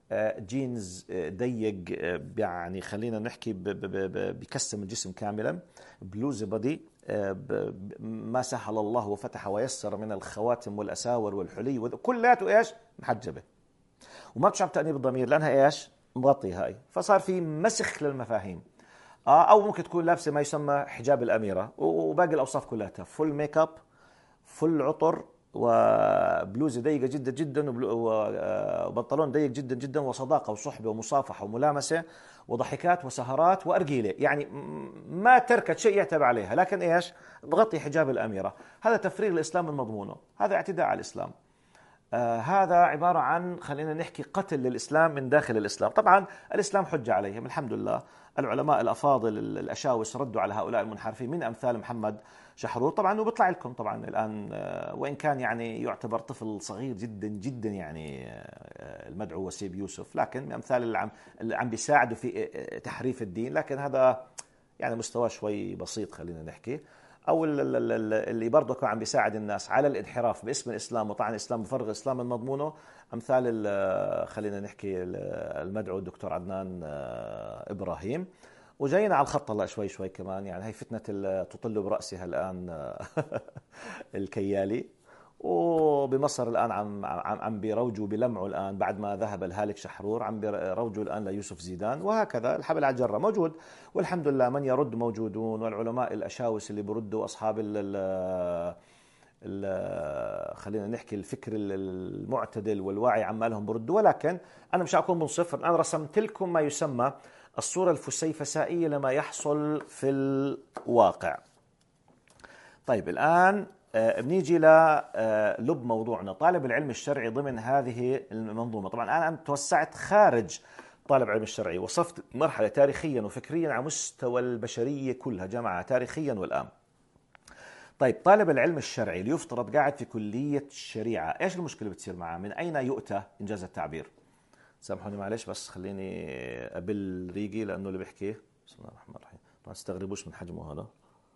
جينز ضيق، يعني خلينا نحكي بكسم الجسم كاملا، بلوز بدي ما سهل الله وفتح ويسر من الخواتم والأساور والحلي كلياته ايش محجبة، وما بتشعر تأنيب الضمير لأنها ايش مغطية هاي. فصار في مسخ للمفاهيم. او ممكن تكون لابسه ما يسمى حجاب الاميره، وباقي الاوصاف كلها فل ميك اب، فل عطر، وبلوزه ضيقه جدا جدا، وبنطلون ضيق جدا جدا، وصداقه وصحبه ومصافحه وملامسه وضحكات وسهرات وارجيله، يعني ما تركت شيء يعتب عليها، لكن ايش تغطي حجاب الاميره. هذا تفريغ الاسلام من مضمونه، هذا اعتداء على الاسلام. هذا عبارة عن خلينا نحكي قتل للإسلام من داخل الإسلام. طبعا الإسلام حجة عليهم الحمد لله، العلماء الأفاضل الأشاوس ردوا على هؤلاء المنحرفين من أمثال محمد شحرور. طبعا وبيطلع لكم طبعا الآن وإن كان يعني يعتبر طفل صغير جدا جدا، يعني المدعو وسيب يوسف، لكن من أمثال اللي عم بيساعدوا في تحريف الدين، لكن هذا يعني مستوى شوي بسيط خلينا نحكي. او اللي برضه كان عم بيساعد الناس على الانحراف باسم الاسلام وطعن الاسلام بفرغ الاسلام من مضمونه، امثال خلينا نحكي المدعو الدكتور عدنان ابراهيم. وجاينا على الخط هلا شوي شوي كمان، يعني هي فتنه تطل براسها الان الكيالي. وبمصر الان عم بيروجوا بلمعوا الان بعد ما ذهب الهالك شحرور، عم بيروجوا الان ليوسف زيدان، وهكذا الحبل على الجره موجود. والحمد لله من يرد موجودون، والعلماء الاشاوس اللي بردوا، اصحاب خلينا نحكي الفكر المعتدل والواعي عمالهم بردوا. ولكن انا مش اكون منصف، انا رسمت لكم ما يسمى الصوره الفسيفسائيه لما يحصل في الواقع. طيب الان بنيجي للب موضوعنا، طالب العلم الشرعي ضمن هذه المنظومة. طبعا أنا توسعت خارج طالب العلم الشرعي، وصفت مرحلة تاريخيا وفكريا على مستوى البشرية كلها جمعها تاريخيا والآن. طيب طالب العلم الشرعي اللي يفترض قاعد في كلية الشريعة، إيش المشكلة بتصير معه؟ من أين يؤتى إنجاز التعبير؟ سامحوني معلش، بس خليني أبل ريقي لأنه اللي بحكيه. بسم الله الرحمن الرحيم. ما تستغربوش من حجمه هذا،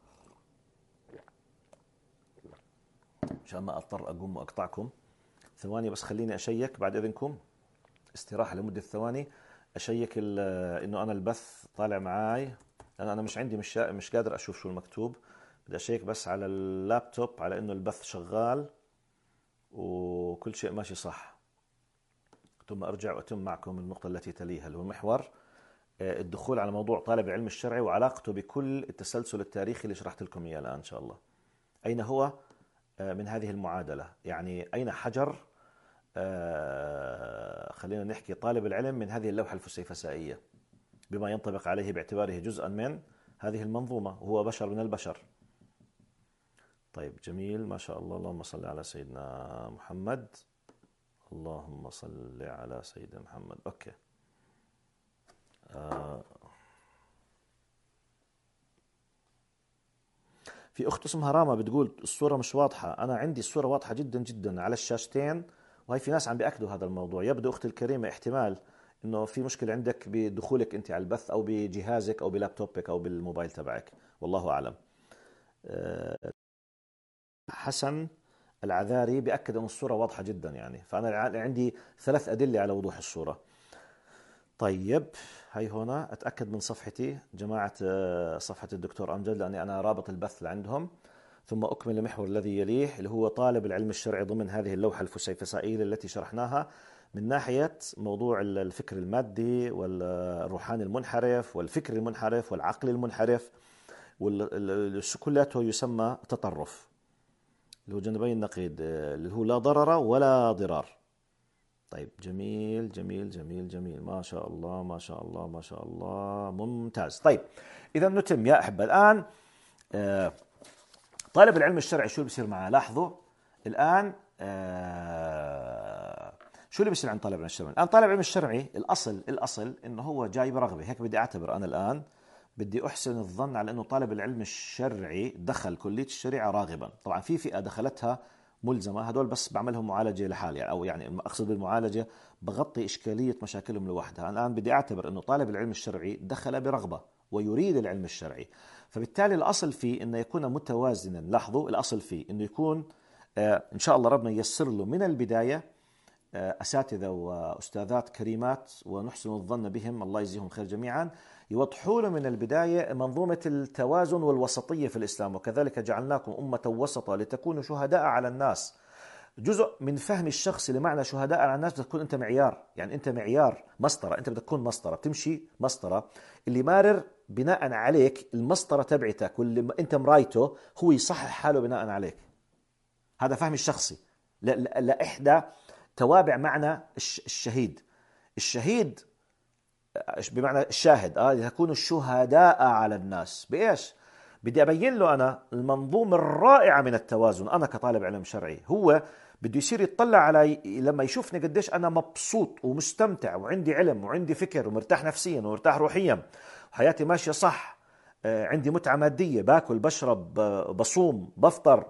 عشان ما اضطر اقوم واقطعكم. ثواني بس خليني اشيك بعد اذنكم، استراحه لمده ثواني، اشيك انه انا البث طالع معاي، لان انا مش عندي مش قادر اشوف شو المكتوب. بدي اشيك بس على اللابتوب على انه البث شغال وكل شيء ماشي صح. ثم أرجع وأتم معكم النقطة التي تليها، اللي هو محور الدخول على موضوع طالب العلم الشرعي وعلاقته بكل التسلسل التاريخي اللي شرحت لكم إياه الآن إن شاء الله. أين هو من هذه المعادلة؟ يعني أين حجر خلينا نحكي طالب العلم من هذه اللوحة الفسيفسائية بما ينطبق عليه باعتباره جزءا من هذه المنظومة وهو بشر من البشر. طيب جميل ما شاء الله. اللهم صل على سيدنا محمد. اللهم صل على سيدنا محمد. أوكي. في أخت اسمها راما بتقول الصورة مش واضحة. أنا عندي الصورة واضحة جدا جدا على الشاشتين، وهي في ناس عم بيأكدوا هذا الموضوع. يبدو أختي الكريمة احتمال إنه في مشكلة عندك بدخولك أنت على البث أو بجهازك أو بلابتوبك أو بالموبايل تبعك، والله أعلم. حسن العذاري بيأكد أن الصورة واضحة جدا يعني، فأنا عندي 3 أدلة على وضوح الصورة. طيب هي هنا أتأكد من صفحتي جماعة، صفحة الدكتور أمجد، لأني أنا رابط البث لعندهم. ثم أكمل المحور الذي يليه اللي هو طالب العلم الشرعي ضمن هذه اللوحة الفسيفسائية التي شرحناها من ناحية موضوع الفكر المادي والروحاني المنحرف والفكر المنحرف والعقل المنحرف، كلته يسمى تطرف، اللي هو جانبي النقيض اللي هو لا ضرر ولا ضرار. طيب جميل جميل جميل جميل ما شاء الله ما شاء الله ما شاء الله ممتاز. طيب إذا نتم يا أحبة الآن. طالب العلم الشرعي شو بصير معه؟ لاحظوا الآن شو اللي بصير عند طالب العلم الشرعي الآن. طالب العلم الشرعي الأصل إنه هو جاي برغبة. هيك بدي أعتبر أنا الآن، بدي أحسن الظن على أنه طالب العلم الشرعي دخل كلية الشريعة راغبا. طبعا في فئة دخلتها ملزمة، هدول بس بعملهم معالجة لحال يعني، أو يعني أقصد بالمعالجة بغطي إشكالية مشاكلهم لوحدها. الآن بدي أعتبر أنه طالب العلم الشرعي دخل برغبة ويريد العلم الشرعي، فبالتالي الأصل فيه أنه يكون متوازنا. لاحظوا الأصل فيه أنه يكون إن شاء الله ربنا ييسر له من البداية أساتذة وأستاذات كريمات ونحسن الظن بهم، الله يجزيهم خير جميعا، يوضحوا له من البداية منظومة التوازن والوسطية في الإسلام. وكذلك جعلناكم أمة وسطا لتكونوا شهداء على الناس. جزء من فهم الشخص لمعنى شهداء على الناس بدك تكون أنت معيار، يعني أنت معيار مسطرة، أنت بدك تكون مسطرة، بتمشي مسطرة، اللي مارر بناء عليك المسطرة تبعتك واللي أنت مرايته هو يصحح حاله بناء عليك. هذا فهم الشخصي لإحدى توابع معنى الشهيد. الشهيد بمعنى الشاهد لتكونوا الشهداء على الناس. بإيش؟ بدي أبين له أنا المنظومة الرائعة من التوازن. أنا كطالب علم شرعي هو بده يصير يطلع علي لما يشوفني قديش أنا مبسوط ومستمتع وعندي علم وعندي فكر ومرتاح نفسيا ومرتاح روحيا وحياتي ماشية صح، عندي متعة مادية، باكل بشرب بصوم بفطر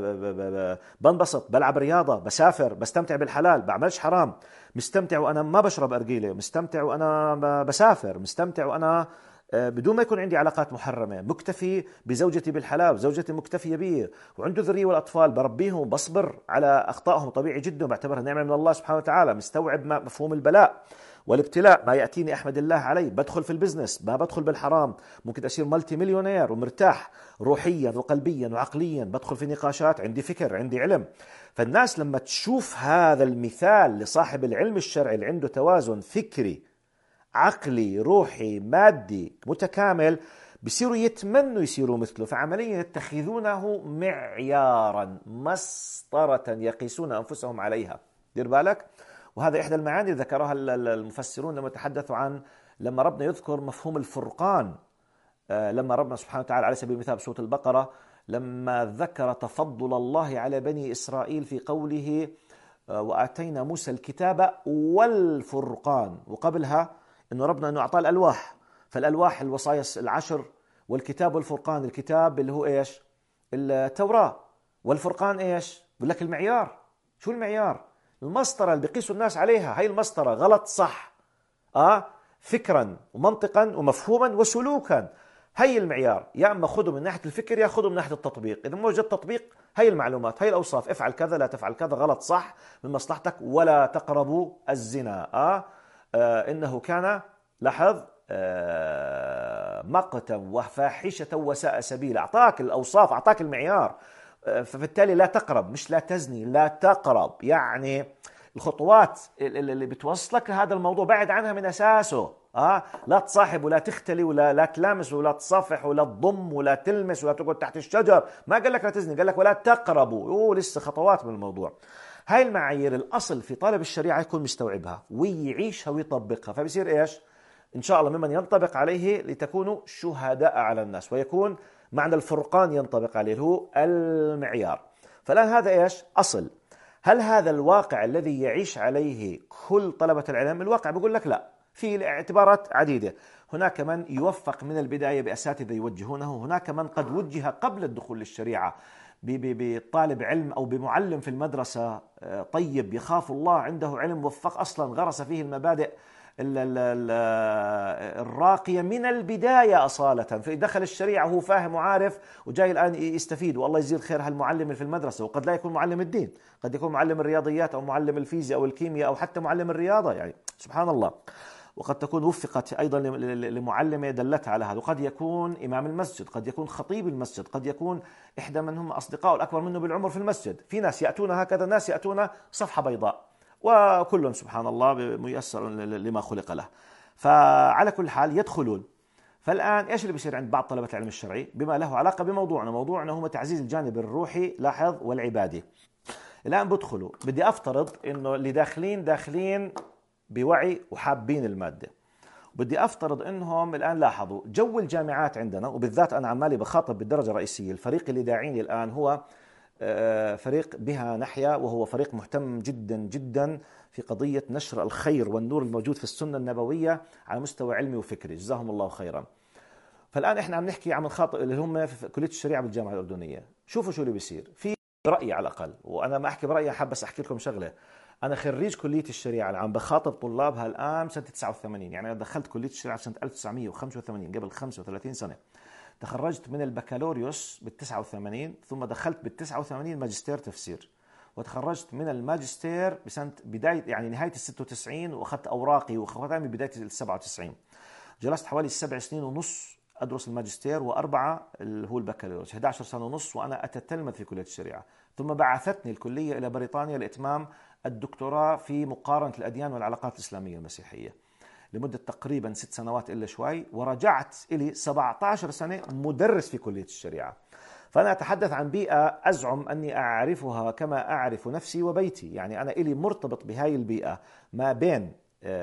بنبسط بلعب رياضة بسافر بستمتع بالحلال بعملش حرام، مستمتع وأنا ما بشرب أرجيلة، مستمتع وأنا بسافر، مستمتع وأنا بدون ما يكون عندي علاقات محرمة، مكتفي بزوجتي بالحلال، زوجتي مكتفية بي، وعنده ذرية والأطفال بربيهم، بصبر على أخطائهم طبيعي جدا وبعتبرها نعمة من الله سبحانه وتعالى، مستوعب مفهوم البلاء والابتلاء، ما يأتيني أحمد الله عليه، بدخل في البزنس، ما بدخل بالحرام، ممكن أصير ملتي مليونير ومرتاح روحيا وقلبيا وعقليا، بدخل في نقاشات، عندي فكر، عندي علم. فالناس لما تشوف هذا المثال لصاحب العلم الشرعي اللي عنده توازن فكري عقلي روحي مادي متكامل، بيصيروا يتمنوا يصيروا مثله، فعمليا يتخذونه معيارا مسطرة يقيسون أنفسهم عليها. دير بالك. وهذا إحدى المعاني ذكرها المفسرون لما تحدثوا عن لما ربنا يذكر مفهوم الفرقان، لما ربنا سبحانه وتعالى على سبيل المثال بسورة البقرة لما ذكر تفضل الله على بني إسرائيل في قوله وآتينا موسى الكتاب والفرقان، وقبلها إنه ربنا إنه أعطاه الألواح، فالألواح الوصايا 10 والكتاب والفرقان، الكتاب اللي هو إيش؟ التوراة، والفرقان إيش؟ بقول لك المعيار. شو المعيار؟ المسطرة اللي بيقيسوا الناس عليها. هاي المسطرة غلط صح فكرا ومنطقا ومفهوما وسلوكا. هي المعيار، يا اما خذوا من ناحيه الفكر يا خذوا من ناحيه التطبيق. اذا ما وجد تطبيق هي المعلومات، هي الاوصاف، افعل كذا لا تفعل كذا، غلط صح من مصلحتك، ولا تقربوا الزنا انه كان لاحظ مقتا وفاحشه وساء سبيلا. اعطاك الاوصاف، اعطاك المعيار، فبالتالي لا تقرب، مش لا تزني، لا تقرب. يعني الخطوات اللي بتوصلك لهذا الموضوع بعد عنها من أساسه. لا تصاحب ولا تختلي ولا تلامس ولا تصافح ولا تضم ولا تلمس ولا تقعد تحت الشجر. ما قال لك لا تزني، قال لك ولا تقربوا. لسه خطوات من الموضوع. هاي المعايير الأصل في طالب الشريعة يكون مستوعبها ويعيشها ويطبقها، فبصير إيش؟ إن شاء الله ممن ينطبق عليه لتكونوا شهداء على الناس، ويكون معنى الفرقان ينطبق عليه اللي هو المعيار. فالآن هذا إيش؟ أصل. هل هذا الواقع الذي يعيش عليه كل طلبة العلم؟ الواقع بيقول لك لا، في اعتبارات عديدة. هناك من يوفق من البداية بأساتذة يوجهونه، هناك من قد وجه قبل الدخول للشريعة بطالب علم أو بمعلم في المدرسة طيب يخاف الله، عنده علم، وفق أصلا غرس فيه المبادئ الراقية من البداية أصالة، فدخل الشريعة وهو فاهم وعارف وجاي الآن يستفيد، والله يجزيه الخير هالمعلم في المدرسة. وقد لا يكون معلم الدين، قد يكون معلم الرياضيات أو معلم الفيزياء أو الكيمياء أو حتى معلم الرياضة، يعني سبحان الله. وقد تكون وفقت أيضا لمعلمة دلتها على هذا، وقد يكون إمام المسجد، قد يكون خطيب المسجد، قد يكون إحدى من هم أصدقائه الأكبر منه بالعمر في المسجد. في ناس يأتون هكذا، ناس يأتون صفحة بيضاء، وكل سبحان الله ميسر لما خلق له. فعلى كل حال يدخلون. فالآن إيش اللي بيصير عند بعض طلبة العلم الشرعي بما له علاقة بموضوعنا؟ موضوعنا هو تعزيز الجانب الروحي، لاحظ، والعبادي. الآن بدخلوا، بدي أفترض إنه اللي داخلين بوعي وحابين المادة. بدي أفترض إنهم الآن لاحظوا جو الجامعات عندنا، وبالذات أنا عمالي بخاطب بالدرجة الرئيسية. الفريق اللي داعيني الآن هو فريق بها نحيا، وهو فريق مهتم جدا جدا في قضية نشر الخير والنور الموجود في السنة النبوية على مستوى علمي وفكري، جزاهم الله خيرا. فالآن إحنا عم نحكي عن الخاطئ اللي هم في كلية الشريعة بالجامعة الأردنية. شوفوا شو اللي بيصير في رأيي على الأقل، وأنا ما أحكي برأيي، حاب بس أحكي لكم شغلة. أنا خريج كلية الشريعة الآن، بخاطب طلابها الآن سنة 89. يعني أنا دخلت كلية الشريعة سنة 1985، قبل 35 سنة. تخرجت من البكالوريوس بال89، ثم دخلت بال89 ماجستير تفسير، وتخرجت من الماجستير بسنة بداية يعني نهاية ال96، وأخذت أوراقي وختامي بداية ال97. جلست حوالي 7 سنين ونص أدرس الماجستير، و4 اللي هو البكالوريوس، 11 سنة ونص وأنا أتتلمذ في كلية الشريعة. ثم بعثتني الكلية إلى بريطانيا لإتمام الدكتوراه في مقارنة الأديان والعلاقات الإسلامية المسيحية لمدة تقريبا 6 سنوات إلا شوي، ورجعت إلي 17 سنة مدرس في كلية الشريعة. فأنا أتحدث عن بيئة أزعم أني أعرفها كما أعرف نفسي وبيتي. يعني أنا إلي مرتبط بهاي البيئة ما بين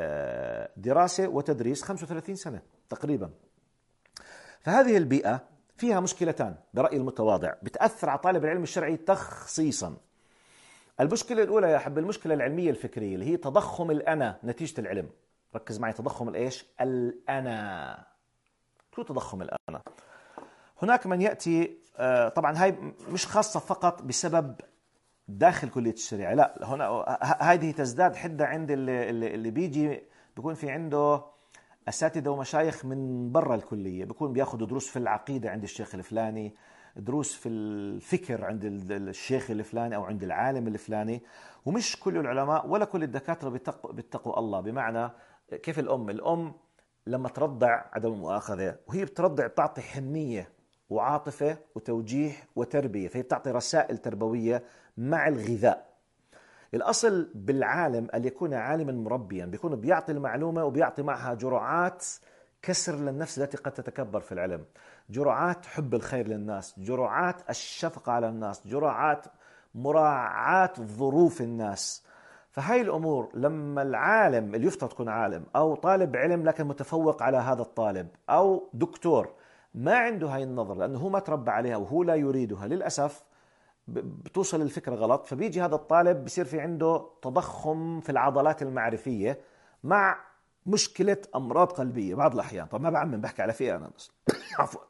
دراسة وتدريس 35 سنة تقريبا. فهذه البيئة فيها مشكلتان برأيي المتواضع بتأثر على طالب العلم الشرعي تخصيصا. المشكلة الأولى يا حب المشكلة العلمية الفكرية، اللي هي تضخم الأنا نتيجة العلم. ركز معي، تضخم الإيش؟ الأنا. شو تضخم الأنا؟ هناك من يأتي طبعا هاي مش خاصة فقط بسبب داخل كلية الشريعة، لا، هنا هذه تزداد حدة عند اللي بيجي بيكون في عنده أساتذة ومشايخ من برا الكلية، بيكون بياخذوا دروس في العقيدة عند الشيخ الفلاني، دروس في الفكر عند الشيخ الفلاني أو عند العالم الفلاني. ومش كل العلماء ولا كل الدكاترة بيتقوا الله. بمعنى كيف الأم لما ترضع، عدم المؤاخذة، وهي بترضع بتعطي حنية وعاطفة وتوجيه وتربية، فهي بتعطي رسائل تربوية مع الغذاء. الأصل بالعالم أن يكون عالما مربيا، بيكون بيعطي المعلومة وبيعطي معها جرعات كسر للنفس التي قد تتكبر في العلم، جرعات حب الخير للناس، جرعات الشفقة على الناس، جرعات مراعاة ظروف الناس. فهاي الأمور لما العالم اللي يفترض تكون عالم أو طالب علم لكن متفوق على هذا الطالب أو دكتور ما عنده هاي النظرة، لأنه هو ما تربى عليها وهو لا يريدها للأسف، بتوصل الفكرة غلط. فبيجي هذا الطالب بيصير في عنده تضخم في العضلات المعرفية مع مشكلة أمراض قلبية بعض الأحيان. طب ما بعمم، بحكي على فئة أنا بس عفوا.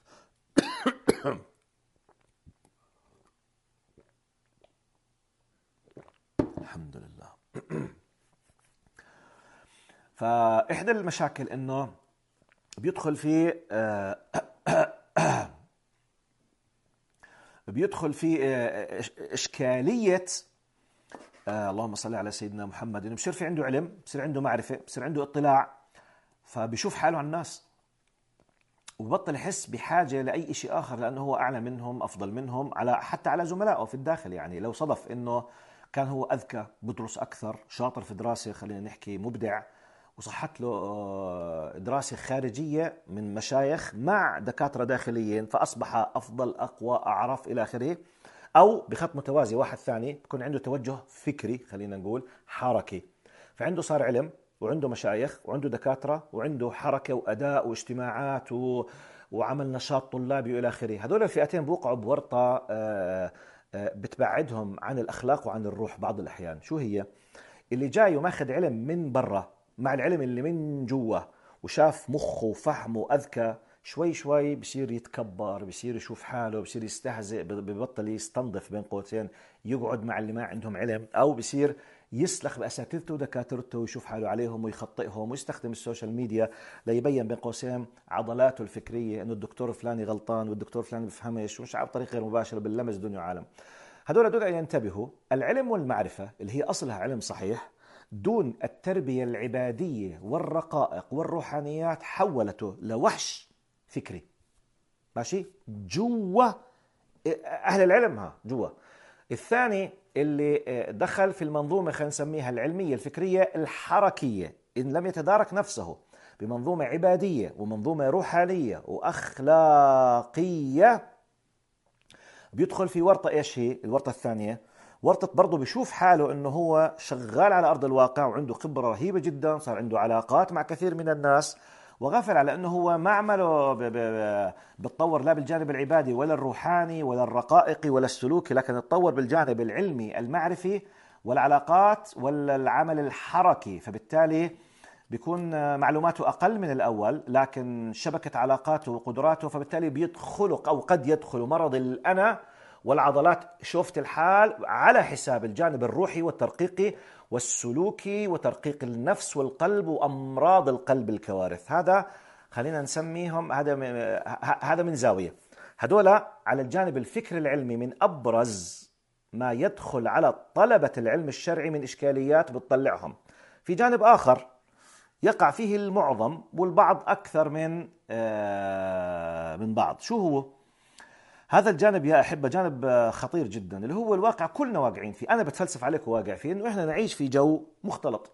الحمد لله. فإحدى المشاكل إنه بيدخل في إشكالية اللهم صل على سيدنا محمد، إنه بصير في عنده علم، بصير عنده معرفة، بصير عنده اطلاع، فبيشوف حاله عن الناس وبطل يحس بحاجة لأي شيء آخر، لأنه هو أعلى منهم، أفضل منهم، حتى على زملائه في الداخل. يعني لو صدف إنه كان هو أذكى، بدرس أكثر، شاطر في دراسة، خلينا نحكي مبدع، وصحت له دراسة خارجية من مشايخ مع دكاترة داخليين، فأصبح أفضل، أقوى، أعرف إلى آخره. أو بخط متوازي واحد ثاني بكون عنده توجه فكري، خلينا نقول حركي، فعنده صار علم وعنده مشايخ وعنده دكاترة وعنده حركة وأداء واجتماعات وعمل نشاط طلابي وإلى آخره. هذول الفئتين بوقعوا بورطة بتبعدهم عن الأخلاق وعن الروح بعض الأحيان. شو هي؟ اللي جاي وماخذ علم من برا مع العلم اللي من جوا، وشاف مخه وفهمه أذكى، شوي شوي بصير يتكبر، بصير يشوف حاله، بصير يستهزئ، ببطل يستنظف بين قوسين، يقعد مع اللي ما عندهم علم، أو بصير يسلخ بأساتذته ودكاترته ويشوف حاله عليهم ويخطئهم، ويستخدم السوشيال ميديا ليبين بين قوسين عضلاته الفكرية انه الدكتور فلاني غلطان والدكتور فلاني بفهمش، ومش على طريق غير مباشر باللمس دنيا وعالم. هذول دول ينتبهوا. العلم والمعرفة اللي هي أصلها علم صحيح، دون التربية العبادية والرقائق والروحانيات حولته لوحش فكري. ماشي؟ جوا أهل العلم، ها جوا. الثاني اللي دخل في المنظومة، خلينا نسميها العلمية الفكرية الحركية، إن لم يتدارك نفسه بمنظومة عبادية ومنظومة روحانية وأخلاقية، بيدخل في ورطة. إيش هي الورطة الثانية؟ ورطة برضه بيشوف حاله إنه هو شغال على أرض الواقع وعنده خبرة رهيبة جدا، صار عنده علاقات مع كثير من الناس، وغفل على أنه هو ما عمله بتطور لا بالجانب العبادي ولا الروحاني ولا الرقائقي ولا السلوكي، لكن اتطور بالجانب العلمي المعرفي والعلاقات ولا العمل الحركي. فبالتالي بيكون معلوماته أقل من الأول، لكن شبكة علاقاته وقدراته، فبالتالي بيدخل أو قد يدخل مرض الأنا والعضلات، شوفت الحال، على حساب الجانب الروحي والترقيقي والسلوكي وترقيق النفس والقلب وأمراض القلب الكوارث. هذا خلينا نسميهم، هذا من زاوية. هذول على الجانب الفكر العلمي من أبرز ما يدخل على طلبة العلم الشرعي من إشكاليات بتطلعهم. في جانب آخر يقع فيه المعظم والبعض أكثر من بعض. شو هو هذا الجانب يا أحبة؟ جانب خطير جدا، اللي هو الواقع كلنا واقعين فيه. أنا بتفلسف عليك واقع فيه، إنه إحنا نعيش في جو مختلط،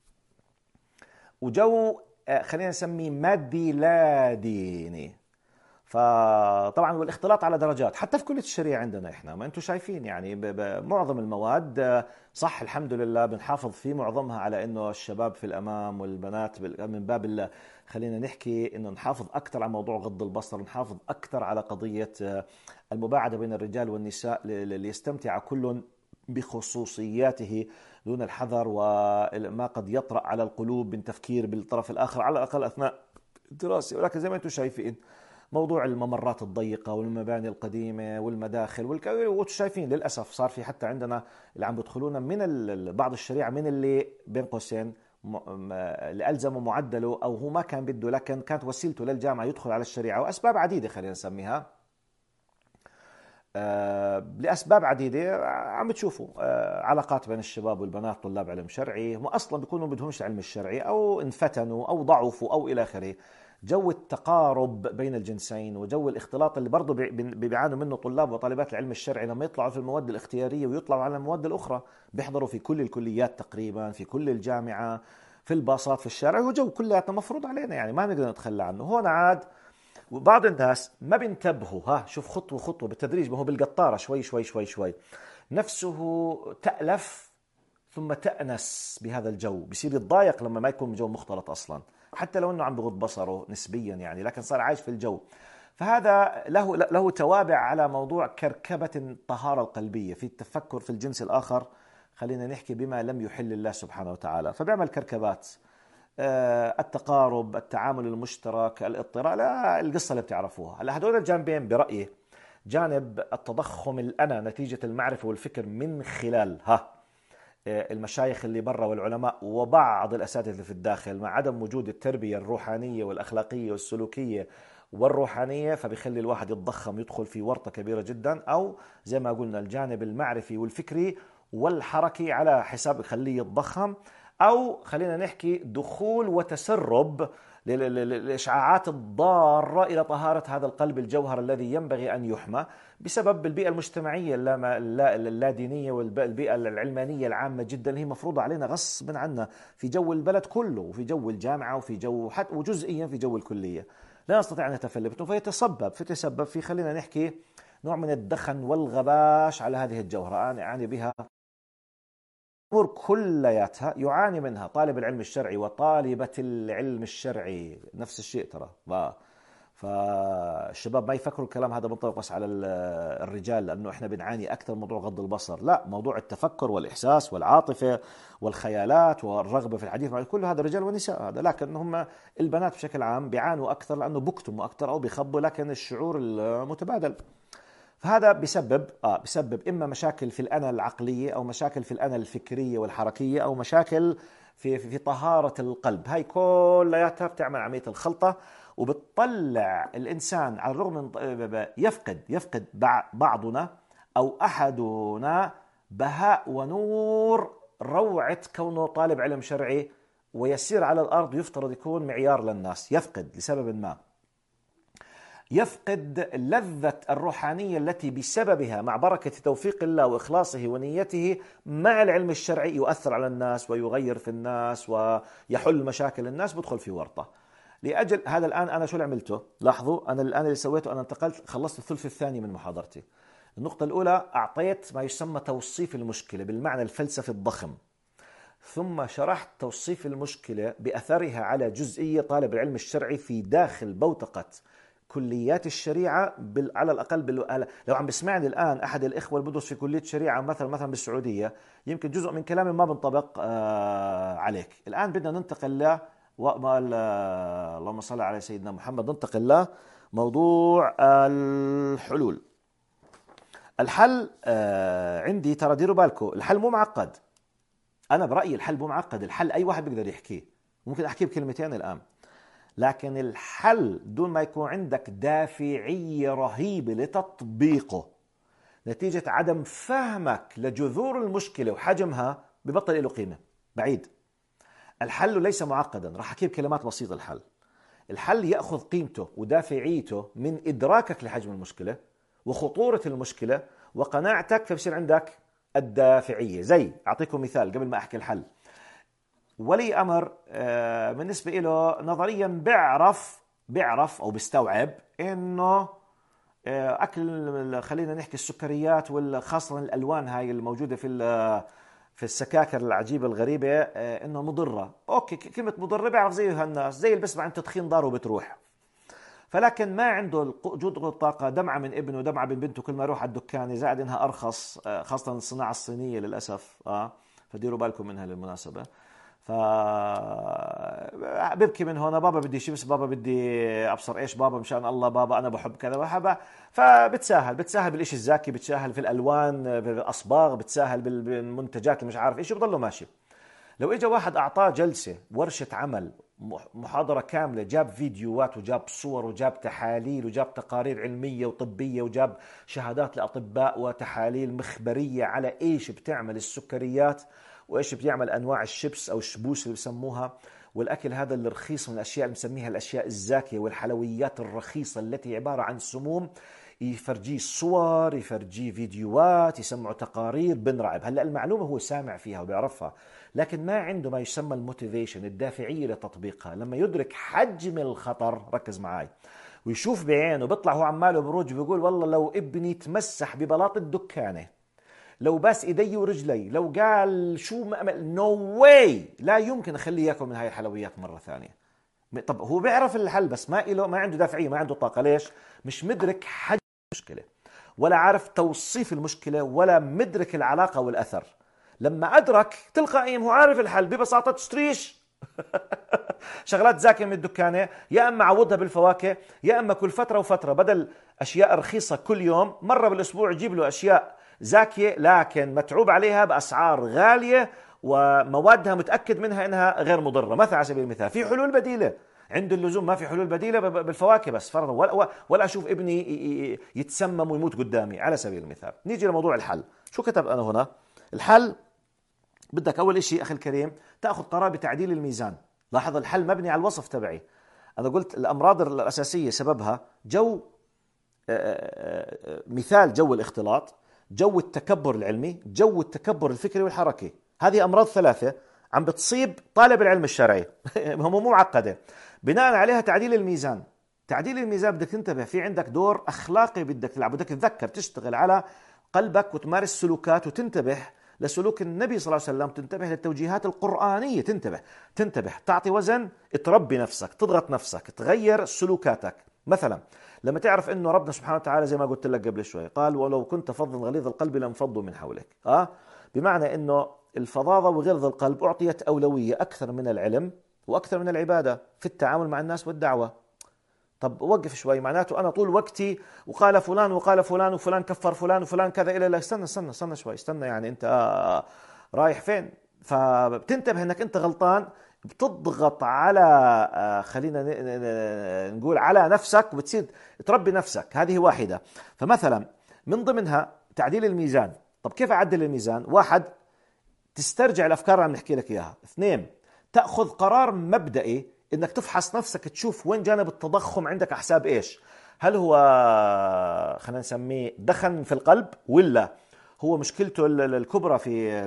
وجو خلينا نسميه مادي لا ديني. فطبعا والاختلاط على درجات، حتى في كلية الشريعة عندنا إحنا، ما أنتم شايفين يعني معظم المواد صح الحمد لله بنحافظ في معظمها على إنه الشباب في الأمام والبنات من باب خلينا نحكي إنه نحافظ أكثر على موضوع غض البصر، نحافظ أكثر على قضية المباعدة بين الرجال والنساء ليستمتع كل بخصوصياته دون الحذر وما قد يطرأ على القلوب من تفكير بالطرف الآخر، على الأقل أثناء الدراسة. ولكن زي ما أنتم شايفين موضوع الممرات الضيقة والمباني القديمة والمداخل وشايفين للأسف صار في حتى عندنا اللي عم بيدخلونا من بعض الشريعة، من اللي بين قوسين اللي ألزموا معدله أو هو ما كان بده، لكن كانت وسيلته للجامعة يدخل على الشريعة، وأسباب عديدة خلينا نسميها، لأسباب عديدة عم بتشوفوا علاقات بين الشباب والبنات طلاب علم شرعي هم أصلا بيكونوا بدهمش العلم الشرعي، أو انفتنوا أو ضعفوا أو إلى آخره. جو التقارب بين الجنسين وجو الاختلاط اللي برضه بيعانوا منه طلاب وطالبات العلم الشرعي لما يطلعوا في المواد الاختيارية ويطلعوا على المواد الأخرى، بيحضروا في كل الكليات تقريبا، في كل الجامعة، في الباصات، في الشارع، وجو كلياتنا مفروض علينا يعني ما نقدر نتخلى عنه. هون عاد وبعض الناس ما بينتبهوا، شوف خطوة خطوة بالتدريج، ما هو بالقطارة شوي شوي شوي شوي نفسه تألف ثم تأنس بهذا الجو، بصير يتضايق لما ما يكون جو مختلط أصلا، حتى لو أنه عم بغض بصره نسبيا يعني، لكن صار عايش في الجو. فهذا له توابع على موضوع كركبة الطهارة القلبية في التفكر في الجنس الآخر، خلينا نحكي بما لم يحل الله سبحانه وتعالى، فبيعمل كركبات، التقارب، التعامل المشترك، الاضطراب، لا القصة اللي بتعرفوها. هلا هدول الجانبين برأيي، جانب التضخم الأنا نتيجة المعرفة والفكر من خلال المشايخ اللي برا والعلماء وبعض الأساتذة اللي في الداخل، مع عدم وجود التربية الروحانية والأخلاقية والسلوكية والروحانية، فبيخلي الواحد يتضخم، يدخل في ورطة كبيرة جدا. أو زي ما قلنا الجانب المعرفي والفكري والحركي على حساب يخليه يتضخم، أو خلينا نحكي دخول وتسرب للإشعاعات الضارة إلى طهارة هذا القلب الجوهر الذي ينبغي أن يحمى بسبب البيئة المجتمعية اللادينية والبيئة العلمانية العامة جدا اللي هي مفروضة علينا غصبا عنا في جو البلد كله وفي جو الجامعة وفي جو حتى وجزئيا في جو الكلية. لا نستطيع أن نتفلت فيتسبب في خلينا نحكي نوع من الدخن والغباش على هذه الجوهرة. أنا أعني بها الأمور كلياتها يعاني منها طالب العلم الشرعي وطالبة العلم الشرعي، نفس الشيء ترى. فالشباب ما يفكروا الكلام هذا منطبق بس على الرجال، لأنه إحنا بنعاني أكثر موضوع غض البصر. لا، موضوع التفكر والإحساس والعاطفة والخيالات والرغبة في الحديث مع كل هذا رجال ونساء هذا، لكن هم البنات بشكل عام بيعانوا أكثر لأنه بكتموا أكثر أو بيخبوا، لكن الشعور المتبادل. فهذا بسبب إما مشاكل في الأنا العقلية أو مشاكل في الأنا الفكرية والحركية أو مشاكل في طهارة القلب. هاي كلها بتعمل عملية الخلطة وبتطلع الإنسان على الرغم من يفقد بعضنا أو أحدنا بهاء ونور روعة كونه طالب علم شرعي ويسير على الأرض يفترض يكون معيار للناس، يفقد لسبب ما، يفقد لذة الروحانية التي بسببها مع بركة توفيق الله وإخلاصه ونيته مع العلم الشرعي يؤثر على الناس ويغير في الناس ويحل مشاكل الناس، بدخل في ورطة. لأجل هذا الآن أنا شو اللي عملته؟ لاحظوا أنا الآن اللي سويته، أنا انتقلت خلصت الثلث الثاني من محاضرتي. النقطة الأولى أعطيت ما يسمى توصيف المشكلة بالمعنى الفلسفي الضخم، ثم شرحت توصيف المشكلة بأثرها على جزئية طالب العلم الشرعي في داخل بوتقة كليات الشريعة على الأقل لو عم بسمعني الآن أحد الإخوة اللي بدرس في كلية شريعة مثلا بالسعودية، يمكن جزء من كلامي ما بنطبق عليك. الآن بدنا ننتقل اللهم صل على سيدنا محمد، ننتقل لموضوع الحلول. الحل عندي ترى ديروا بالكم، الحل مو معقد. أنا برأيي الحل مو معقد، الحل أي واحد بيقدر يحكيه، ممكن أحكيه بكلمتين الآن. لكن الحل دون ما يكون عندك دافعية رهيبة لتطبيقه نتيجة عدم فهمك لجذور المشكلة وحجمها ببطل له قيمة بعيد. الحل ليس معقدا، راح أحكي بكلمات بسيطة. الحل يأخذ قيمته ودافعيته من إدراكك لحجم المشكلة وخطورة المشكلة وقناعتك، فبصير عندك الدافعية. زي أعطيكم مثال قبل ما أحكي الحل. ولي أمر بالنسبة له نظريا بيعرف أو بيستوعب إنه أكل خلينا نحكي السكريات وخاصة الألوان هاي الموجودة في السكاكر العجيبة الغريبة إنه مضرة. أوكي، كلمة مضرة بيعرف زي هالناس، زي اللي بسمع عن تدخين ضار وبتروح. فلكن ما عنده جود الطاقة، دمعة من ابنه دمعة من بنته كل ما يروح على الدكان، زائد إنها أرخص خاصة الصناعة الصينية للأسف. فديروا بالكم منها للمناسبة. ببكي من هنا، بابا بدي شيبس، بابا بدي ابصر ايش، بابا مشان الله، بابا انا بحب كذا وحبا. فبتساهل بالاشي الزاكي، بتساهل في الالوان بالاصباغ، بتساهل بالمنتجات اللي مش عارف ايش، بضله ماشي. لو اجى واحد اعطاه جلسة ورشة عمل محاضرة كاملة، جاب فيديوهات وجاب صور وجاب تحاليل وجاب تقارير علمية وطبية وجاب شهادات لأطباء وتحاليل مخبرية على ايش بتعمل السكريات وايش بيعمل انواع الشيبس او الشبوس اللي بسموها، والاكل هذا اللي رخيص من الاشياء اللي بنسميها الاشياء الزاكيه والحلويات الرخيصه التي عباره عن سموم، يفرجيه صور، يفرجيه فيديوهات، يسمعوا تقارير، بنرعب. هلا المعلومه هو سامع فيها وبيعرفها، لكن ما عنده ما يسمى الموتيفيشن، الدافعيه لتطبيقها. لما يدرك حجم الخطر، ركز معي، ويشوف بعينه، بيطلع هو عماله بروج بيقول والله لو ابني تمسح ببلاط الدكانه، لو باس ايدي ورجلي، لو قال شو نو واي، لا يمكن اخليه ياكل من هاي الحلويات مره ثانيه. طب هو بيعرف الحل بس ما عنده دافعيه، ما عنده طاقه. ليش؟ مش مدرك حجم المشكله، ولا عارف توصيف المشكله، ولا مدرك العلاقه والاثر. لما ادرك تلقائيا هو عارف الحل ببساطه، تشتريش شغلات زاكيه من الدكانه، يا اما عوضها بالفواكه، يا اما كل فتره وفتره بدل اشياء رخيصه كل يوم مره بالاسبوع يجيب له اشياء زاكية لكن متعوب عليها بأسعار غالية وموادها متأكد منها إنها غير مضرة. مثلا على سبيل المثال في حلول بديلة، عند اللزوم ما في حلول بديلة بالفواكه بس فرضا، ولا أشوف ابني يتسمم ويموت قدامي على سبيل المثال. نيجي لموضوع الحل. شو كتب أنا هنا؟ الحل بدك أول إشي أخي الكريم تأخذ قرار بتعديل الميزان. لاحظ الحل مبني على الوصف تبعي. أنا قلت الأمراض الأساسية سببها جو، مثال جو الاختلاط، جو التكبر العلمي، جو التكبر الفكري والحركي. هذه أمراض ثلاثة عم بتصيب طالب العلم الشرعي هم مو معقدة. بناء عليها تعديل الميزان. تعديل الميزان بدك تنتبه، في عندك دور أخلاقي بدك تلعب، بدك تتذكر تشتغل على قلبك وتمارس سلوكات وتنتبه لسلوك النبي صلى الله عليه وسلم، تنتبه للتوجيهات القرآنية، تنتبه تعطي وزن، تربي نفسك، تضغط نفسك، تغير سلوكاتك. مثلا لما تعرف انه ربنا سبحانه وتعالى زي ما قلت لك قبل شوي قال ولو كنت فظا غليظ القلب لانفضوا من حولك، بمعنى انه الفظاظة وغلظ القلب أعطيت أولوية أكثر من العلم وأكثر من العبادة في التعامل مع الناس والدعوة. طب وقف شوي، معناته أنا طول وقتي وقال فلان وقال فلان وفلان كفر فلان وفلان كذا، إلى لا، استنى شوي، استنى، يعني أنت رايح فين؟ فبتنتبه أنك أنت غلطان، بتضغط على خلينا نقول على نفسك وبتصير تربي نفسك. هذه واحدة. فمثلا من ضمنها تعديل الميزان. طب كيف أعدل الميزان؟ واحد، تسترجع الأفكار اللي عم نحكي لك إياها. اثنين، تأخذ قرار مبدئي إنك تفحص نفسك، تشوف وين جانب التضخم عندك، أحساب إيش؟ هل هو خلينا نسميه دخن في القلب، ولا هو مشكلته الكبرى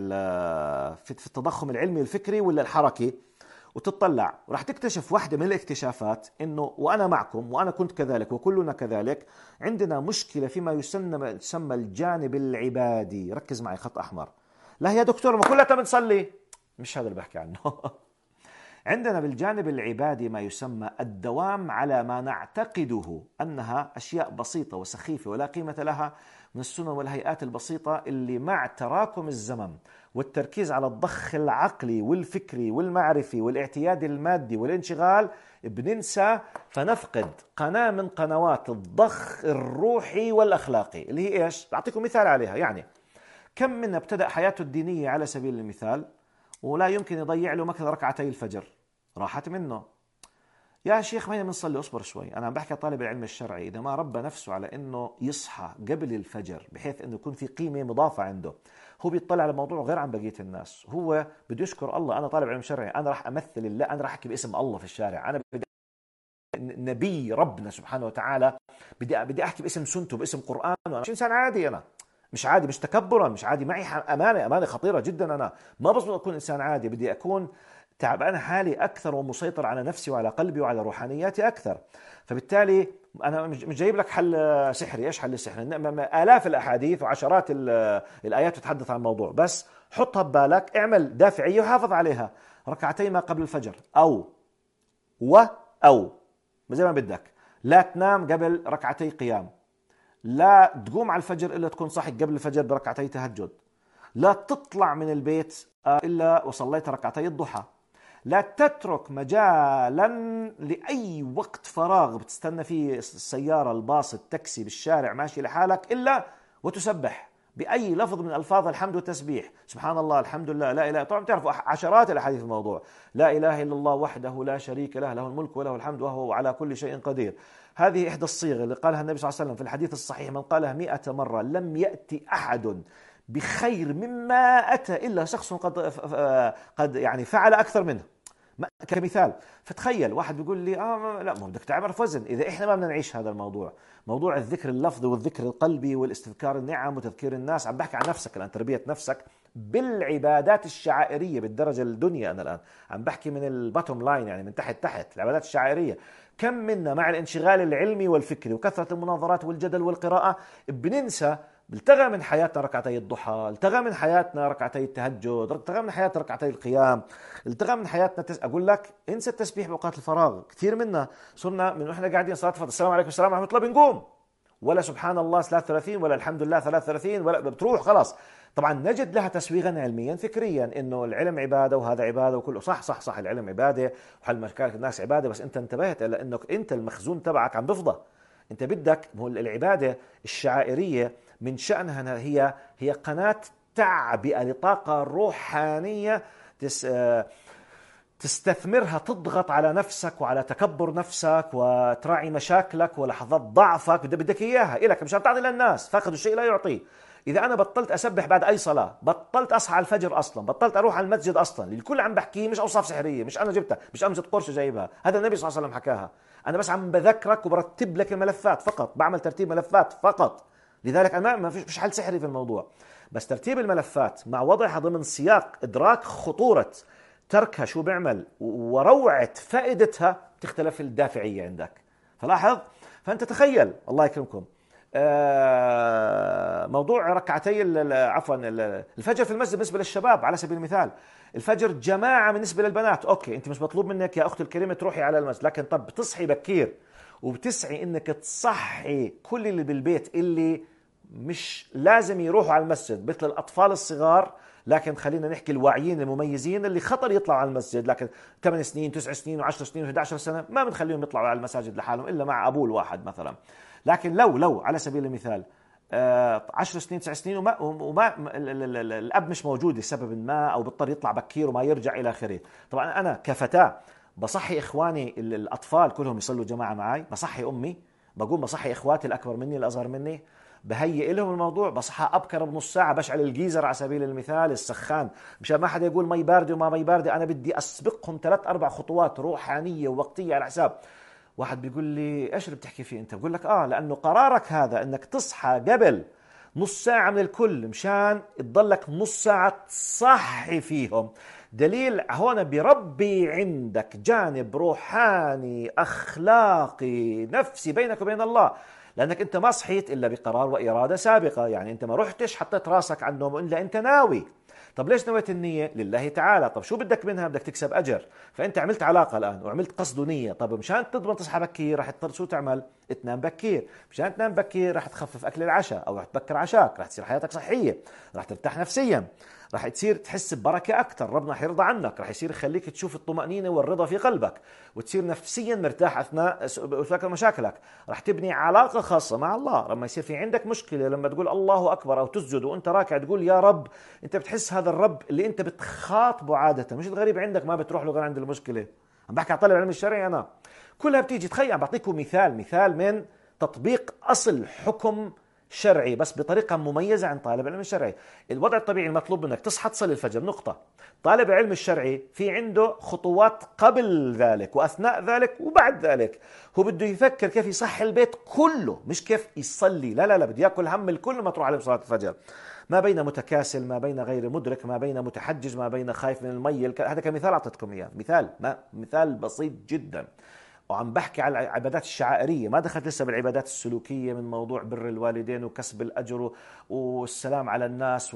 في التضخم العلمي الفكري ولا الحركي؟ وتطلع وراح تكتشف واحدة من الاكتشافات إنه وأنا معكم وأنا كنت كذلك وكلنا كذلك، عندنا مشكلة فيما يسمى الجانب العبادي. ركز معي، خط أحمر. لا يا دكتور ما كلنا بنصلي، مش هذا اللي بحكي عنه عندنا بالجانب العبادي ما يسمى الدوام على ما نعتقده أنها أشياء بسيطة وسخيفة ولا قيمة لها من السنن والهيئات البسيطة، اللي مع تراكم الزمن والتركيز على الضخ العقلي والفكري والمعرفي والاعتياد المادي والانشغال بننسى، فنفقد قناة من قنوات الضخ الروحي والأخلاقي اللي هي إيش؟ أعطيكم مثال عليها. يعني كم منا ابتدأ حياته الدينية على سبيل المثال ولا يمكن يضيع له مثلا ركعتي الفجر، راحت منه. يا شيخ ما هي بنصلي، اصبر شوي. انا عم بحكي طالب العلم الشرعي، اذا ما ربى نفسه على انه يصحى قبل الفجر بحيث انه يكون في قيمه مضافه عنده، هو بيطلع على موضوع غير عن بقيه الناس. هو بده يشكر الله، انا طالب علم شرعي، انا راح امثل الله، انا راح احكي باسم الله في الشارع، انا بدي نبي ربنا سبحانه وتعالى، بدي احكي باسم سنته باسم قرآنه. انا مش انسان عادي، انا مش عادي، مش تكبرا، مش عادي، معي امانه خطيره جدا. انا ما بس اكون انسان عادي، بدي اكون تعبان حالي اكثر ومسيطر على نفسي وعلى قلبي وعلى روحانياتي اكثر. فبالتالي انا مش جايب لك حل سحري. ايش حل السحر؟ الاف الاحاديث وعشرات الايات تتحدث عن الموضوع، بس حطها ببالك، اعمل دافعيه وحافظ عليها. ركعتي ما قبل الفجر، او زي ما بدك. لا تنام قبل ركعتي قيام، لا تقوم على الفجر إلا تكون صاحي قبل الفجر بركعتي تهجد، لا تطلع من البيت إلا وصليت ركعتي الضحى، لا تترك مجالا لأي وقت فراغ بتستنى فيه السيارة، الباص، التاكسي، بالشارع ماشي لحالك، إلا وتسبح بأي لفظ من ألفاظ الحمد والتسبيح. سبحان الله، الحمد لله، لا إله. طبعا تعرفوا عشرات الأحاديث في الموضوع. لا إله إلا الله وحده لا شريك له، له الملك وله الحمد وهو على كل شيء قدير. هذه إحدى الصيغ اللي قالها النبي صلى الله عليه وسلم في الحديث الصحيح: من قالها 100 مرة لم يأتي أحد بخير مما أتى إلا شخص قد يعني فعل أكثر منه، كمثال. فتخيل واحد بيقول لي لا، ما بدك تعرف وزن. إذا إحنا ما بدنا نعيش هذا الموضوع، موضوع الذكر اللفظي والذكر القلبي والاستذكار النعم وتذكير الناس، عم بحكي عن نفسك الآن، تربية نفسك بالعبادات الشعائرية بالدرجة الدنيا. أنا الآن عم بحكي من الباتوم لاين، يعني من تحت العبادات الشعائرية. كم منا مع الانشغال العلمي والفكري وكثرة المناظرات والجدل والقراءة بننسى، التغى من حياتنا ركعتي الضحى، التغى من حياتنا ركعتي التهجد، التغى من حياتنا ركعتي القيام، التغى من حياتنا أقول لك انسى التسبيح بأوقات الفراغ. كثير منا صرنا من واحنا قاعدين صلاة الفجر السلام عليكم السلام ورحمة الله بنقوم، ولا سبحان الله 33 ولا الحمد لله 33 ولا بتروح خلاص. طبعا نجد لها تسويغا علميا فكريا انه العلم عباده وهذا عباده وكله صح العلم عباده وحل مشاكل الناس عباده، بس انت انتبهت الى انك انت المخزون تبعك عم بفضى. انت بدك، هو العباده الشعائريه من شأنها هي قناة تعبئة لطاقة روحانية تستثمرها، تضغط على نفسك وعلى تكبر نفسك وتراعي مشاكلك ولحظات ضعفك، بدك إياها إلك مشان تعطي للناس. فاقد الشيء لا يعطيه. اذا انا بطلت اسبح بعد اي صلاه، بطلت اصحى على الفجر اصلا، بطلت اروح على المسجد اصلا، الكل عم بحكيه مش اوصاف سحريه، مش انا جبتها، مش امجد قرش جايبها، هذا النبي صلى الله عليه وسلم حكاها. انا بس عم بذكرك وبرتب لك الملفات فقط، بعمل ترتيب ملفات فقط. لذلك انا ما فيش حل سحري في الموضوع، بس ترتيب الملفات مع وضعها ضمن سياق ادراك خطوره تركها شو بيعمل وروعه فائدتها، تختلف الدافعيه عندك. فلاحظ، فانت تخيل الله يكرمكم، موضوع ركعتي عفوا الفجر في المسجد بالنسبه للشباب على سبيل المثال، الفجر جماعه بالنسبه للبنات، اوكي انت مش مطلوب منك يا اختي الكريمه تروحي على المسجد، لكن طب بتصحي بكير وبتسعي انك تصحي كل اللي بالبيت اللي مش لازم يروحوا على المسجد، مثل الاطفال الصغار، لكن خلينا نحكي الواعيين المميزين اللي خطر يطلعوا على المسجد، لكن 8 سنين 9 سنين و10 سنين و11 سنه ما بنخليهم يطلعوا على المساجد لحالهم الا مع ابوه الواحد مثلا. لكن لو على سبيل المثال 10 سنين 9 سنين وما الاب مش موجود لسبب ما، او بيضطر يطلع بكير وما يرجع الى اخره، طبعا انا كفتاه بصحي اخواني الاطفال كلهم يصلوا جماعه معي، بصحي امي، بقوم بصحي اخواتي الاكبر مني الاصغر مني، بهيئ لهم الموضوع، بصحى ابكر بنص ساعه، بشعل الجيزر على سبيل المثال السخان، مشان ما حدا يقول مي بارده وما مي بارده، انا بدي اسبقهم 3 4 خطوات روحانيه ووقتيه على حساب. واحد بيقول لي ايش اللي بتحكي فيه انت؟ بقول لك لانه قرارك هذا انك تصحى قبل نص ساعة من الكل مشان تضلك نص ساعة تصحي فيهم، دليل هون بربي عندك جانب روحاني أخلاقي نفسي بينك وبين الله، لأنك أنت ما صحيت إلا بقرار وإرادة سابقة، يعني أنت ما رحتش حطيت راسك على النوم إلا أنت ناوي. طب ليش نويت النية؟ لله تعالى. طب شو بدك منها؟ بدك تكسب أجر، فأنت عملت علاقة الآن وعملت قصد ونية. طب مشان تضمن تصحى بكير رح تضطر شو تعمل؟ تنام بكير، مشان تنام بكير رح تخفف أكل العشاء أو رح تبكر عشاك، رح تصير حياتك صحية، رح ترتاح نفسيا، رح تصير تحس ببركة أكثر، ربنا حيرضى عنك، رح يصير يخليك تشوف الطمأنينة والرضا في قلبك، وتصير نفسيا مرتاح أثناء مشاكلك، رح تبني علاقة خاصة مع الله. لما يصير في عندك مشكلة، لما تقول الله أكبر أو تسجد وأنت راكع تقول يا رب، أنت بتحس هذا الرب اللي أنت بتخاطبه عادة، مش الغريب عندك ما بتروح له غير عند المشكلة. عم بحكي على طالب العلم الشرعي أنا، كلها بتيجي. تخيل، عم بعطيكم مثال من تطبيق أصل حكم شرعي بس بطريقة مميزة عن طالب العلم الشرعي. الوضع الطبيعي المطلوب منك تصحى تصلي الفجر، نقطة. طالب العلم الشرعي في عنده خطوات قبل ذلك وأثناء ذلك وبعد ذلك، هو بده يفكر كيف يصحي البيت كله، مش كيف يصلي. لا بده ياكل هم الكل ما تروح عليه صلاة الفجر، ما بين متكاسل، ما بين غير مدرك، ما بين متحجج، ما بين خايف من المي. هذا كمثال أعطيتكم إياه، مثال بسيط جدا. وعم بحكي على العبادات الشعائرية، ما دخلت لسه بالعبادات السلوكية من موضوع بر الوالدين وكسب الأجر والسلام على الناس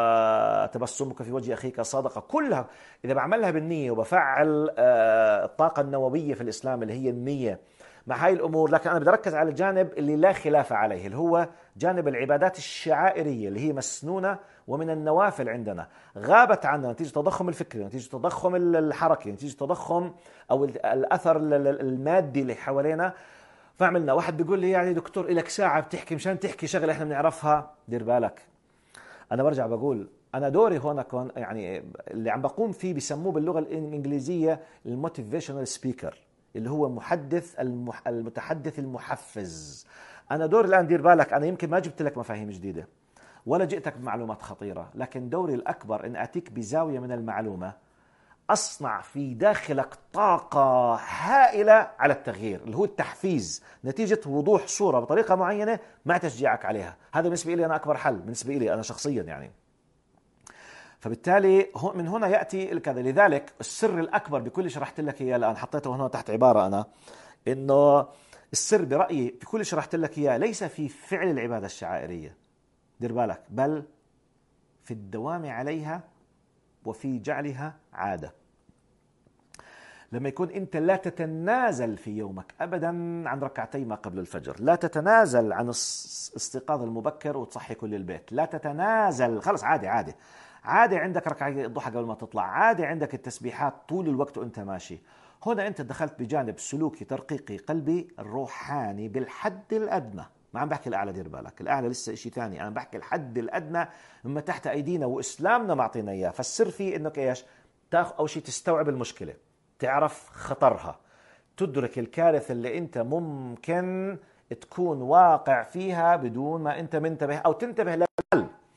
وتبسمك في وجه أخيك صدقة. كلها إذا بعملها بالنية وبفعل الطاقة النووية في الإسلام اللي هي النية مع هاي الأمور. لكن أنا بدي أركز على الجانب اللي لا خلاف عليه، اللي هو جانب العبادات الشعائرية اللي هي مسنونة ومن النوافل عندنا، غابت عنا نتيجة تضخم الفكري، نتيجة تضخم الحركي، نتيجة تضخم أو الأثر المادي اللي حوالينا. فعملنا. واحد بيقول لي يعني دكتور إلك ساعة بتحكي مشان تحكي شغلة إحنا بنعرفها. دير بالك، أنا برجع بقول أنا دوري هون يعني اللي عم بقوم فيه بيسموه باللغة الإنجليزية الموتيفيشنال سبيكر، اللي هو المتحدث المحفز. أنا دوري الآن، دير بالك، أنا يمكن ما جبت لك مفاهيم جديدة ولا جئتك بمعلومات خطيرة، لكن دوري الأكبر أن أتيك بزاوية من المعلومة أصنع في داخلك طاقة هائلة على التغيير، اللي هو التحفيز، نتيجة وضوح صورة بطريقة معينة مع تشجيعك عليها. هذا بالنسبة لي أنا أكبر حل، بالنسبة لي أنا شخصيا يعني. فبالتالي من هنا يأتي الكذا. لذلك السر الأكبر بكل اللي شرحت لك إياه الآن، حطيته هنا تحت عبارة أنا، إنه السر برأيي في كل اللي شرحت لك إياه ليس في فعل العبادة الشعائرية، دير بالك، بل في الدوام عليها وفي جعلها عادة. لما يكون أنت لا تتنازل في يومك أبدا عن ركعتي ما قبل الفجر، لا تتنازل عن استيقاظ المبكر وتصحي كل البيت، لا تتنازل، خلص عادي عندك ركعتي الضحى قبل ما تطلع، عادي عندك التسبيحات طول الوقت وأنت ماشي. هنا أنت دخلت بجانب سلوكي ترقيقي قلبي روحاني بالحد الأدنى. ما عم بحكي الأعلى، دير بالك، الأعلى لسه إشي ثاني، أنا بحكي الحد الأدنى مما تحت أيدينا وإسلامنا معطينا إياه. فالسر فيه إنك إيش؟ أول شيء تستوعب المشكلة، تعرف خطرها، تدرك الكارثة اللي أنت ممكن تكون واقع فيها بدون ما أنت منتبه، أو تنتبه للحل.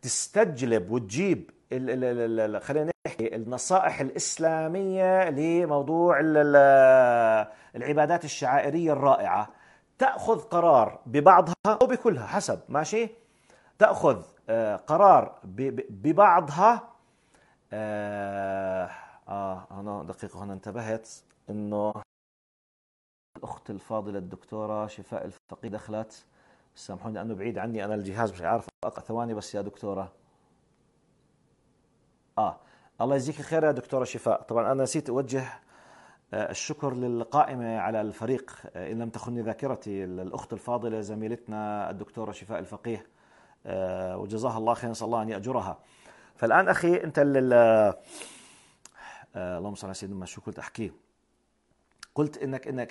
تستجلب وتجيب خلينا نحكي النصائح الإسلامية لموضوع العبادات الشعائرية الرائعة، تأخذ قرار ببعضها أو بكلها حسب ماشي، تأخذ قرار ببعضها. أنا دقيقة هنا انتبهت إنه الأخت الفاضلة الدكتورة شفاء الفقيه دخلت، سامحوني لأنه بعيد عني أنا الجهاز مش عارف أقرأ، ثواني بس يا دكتورة. الله يجزيك الخير يا دكتورة شفاء. طبعا أنا نسيت أوجه الشكر للقائمة على الفريق، إن لم تخني ذاكرتي، الأخت الفاضلة زميلتنا الدكتورة شفاء الفقيه، وجزاها الله خير، نسأل الله أن يأجرها. فالآن أخي أنت اللهم صل على سيدنا محمد، شو كنت أحكيه؟ قلت إنك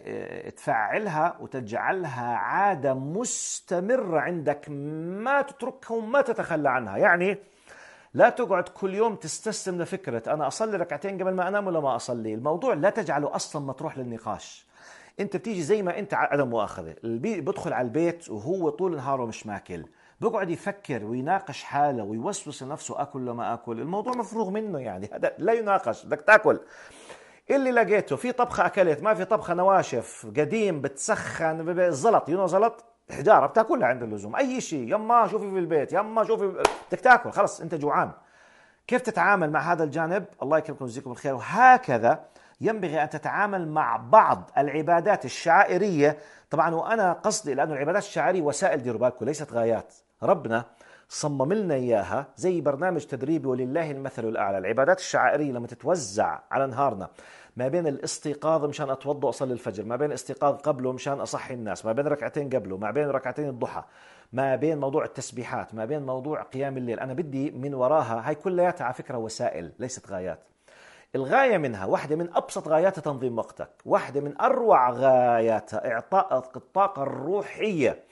تفعلها وتجعلها عادة مستمرة عندك، ما تتركها وما تتخلى عنها. يعني لا تقعد كل يوم تستسلم لفكرة أنا أصلي ركعتين قبل ما أنام ولا ما أصلي. الموضوع لا تجعله أصلا مطروح للنقاش. أنت بتيجي زي ما أنت عدم مؤاخذة، بدخل على البيت وهو طول نهاره مش ماكل، بقعد يفكر ويناقش حاله ويوسوس لنفسه أكل ولا ما أكل. الموضوع مفروغ منه، يعني هذا لا يناقش، بدك تاكل. اللي لقيته في طبخة أكلت، ما في طبخة نواشف قديم بتسخن زلط، زلط حجارة بتاكلها عند اللزوم. أي شيء يما شوفي في البيت، يما شوفي بدك تاكل، خلص أنت جوعان. كيف تتعامل مع هذا الجانب؟ الله يكرمكم ويجزيكم الخير. وهكذا ينبغي أن تتعامل مع بعض العبادات الشعائرية. طبعا وأنا قصدي لأن العبادات الشعائرية وسائل، ديروا بالكم، ليست غايات. ربنا صمم لنا إياها زي برنامج تدريبي، ولله المثل الأعلى. العبادات الشعائرية لما تتوزع على نهارنا، ما بين الاستيقاظ مشان أتوضأ وأصلي الفجر، ما بين الاستيقاظ قبله مشان أصحي الناس، ما بين ركعتين قبله، ما بين ركعتين الضحى، ما بين موضوع التسبيحات، ما بين موضوع قيام الليل، أنا بدي من وراها هاي كلها على فكرة وسائل ليست غايات. الغاية منها، واحدة من أبسط غاياتها تنظيم وقتك، واحدة من أروع غاياتها إعطائك الطاقة الروحية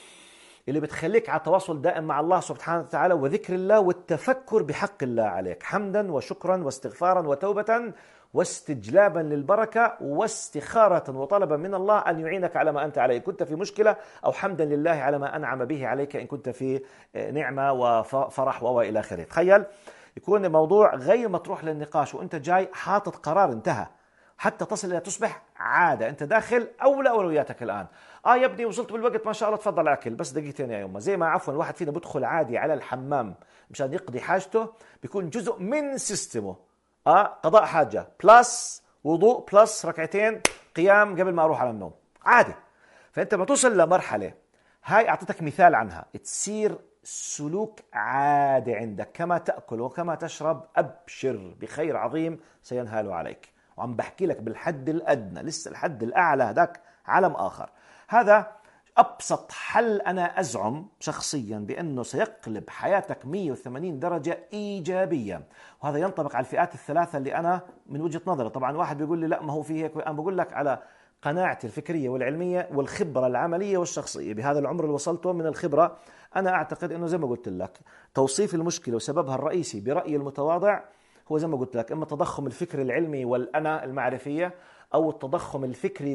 اللي بتخليك على تواصل دائم مع الله سبحانه وتعالى، وذكر الله والتفكر بحق الله عليك، حمدا وشكرا واستغفارا وتوبة واستجلابا للبركة واستخارة وطلبا من الله أن يعينك على ما أنت عليه، كنت في مشكلة، أو حمدا لله على ما أنعم به عليك إن كنت في نعمة وفرح وإلى آخره. تخيل يكون الموضوع غير مطروح للنقاش، وأنت جاي حاطط قرار انتهى، حتى تصل إلى تصبح عادة. أنت داخل أولى أولوياتك الآن. يا ابني وصلت بالوقت ما شاء الله، تفضل أكل بس دقيقتين يا يوم. زي ما عفوا الواحد فينا بدخل عادي على الحمام مشان يقضي حاجته، بيكون جزء من سيستمه. قضاء حاجة بلس وضوء بلس ركعتين قيام قبل ما أروح على النوم، عادي. فأنت ما توصل لمرحلة هاي أعطيتك مثال عنها، تصير سلوك عادي عندك، كما تأكل وكما تشرب، أبشر بخير عظيم سينهال عليك. وعم بحكي لك بالحد الأدنى، لسه الحد الأعلى هذاك عالم آخر. هذا أبسط حل أنا أزعم شخصيا بأنه سيقلب حياتك 180 درجة إيجابيا. وهذا ينطبق على الفئات الثلاثة اللي أنا من وجهة نظري. طبعا واحد بيقول لي لا ما هو في هيك، أنا بقول لك على قناعتي الفكرية والعلمية والخبرة العملية والشخصية. بهذا العمر اللي وصلته من الخبرة، أنا أعتقد أنه زي ما قلت لك، توصيف المشكلة وسببها الرئيسي برأيي المتواضع هو زي ما قلت لك، إما التضخم الفكري العلمي والأنا المعرفية، أو التضخم الفكري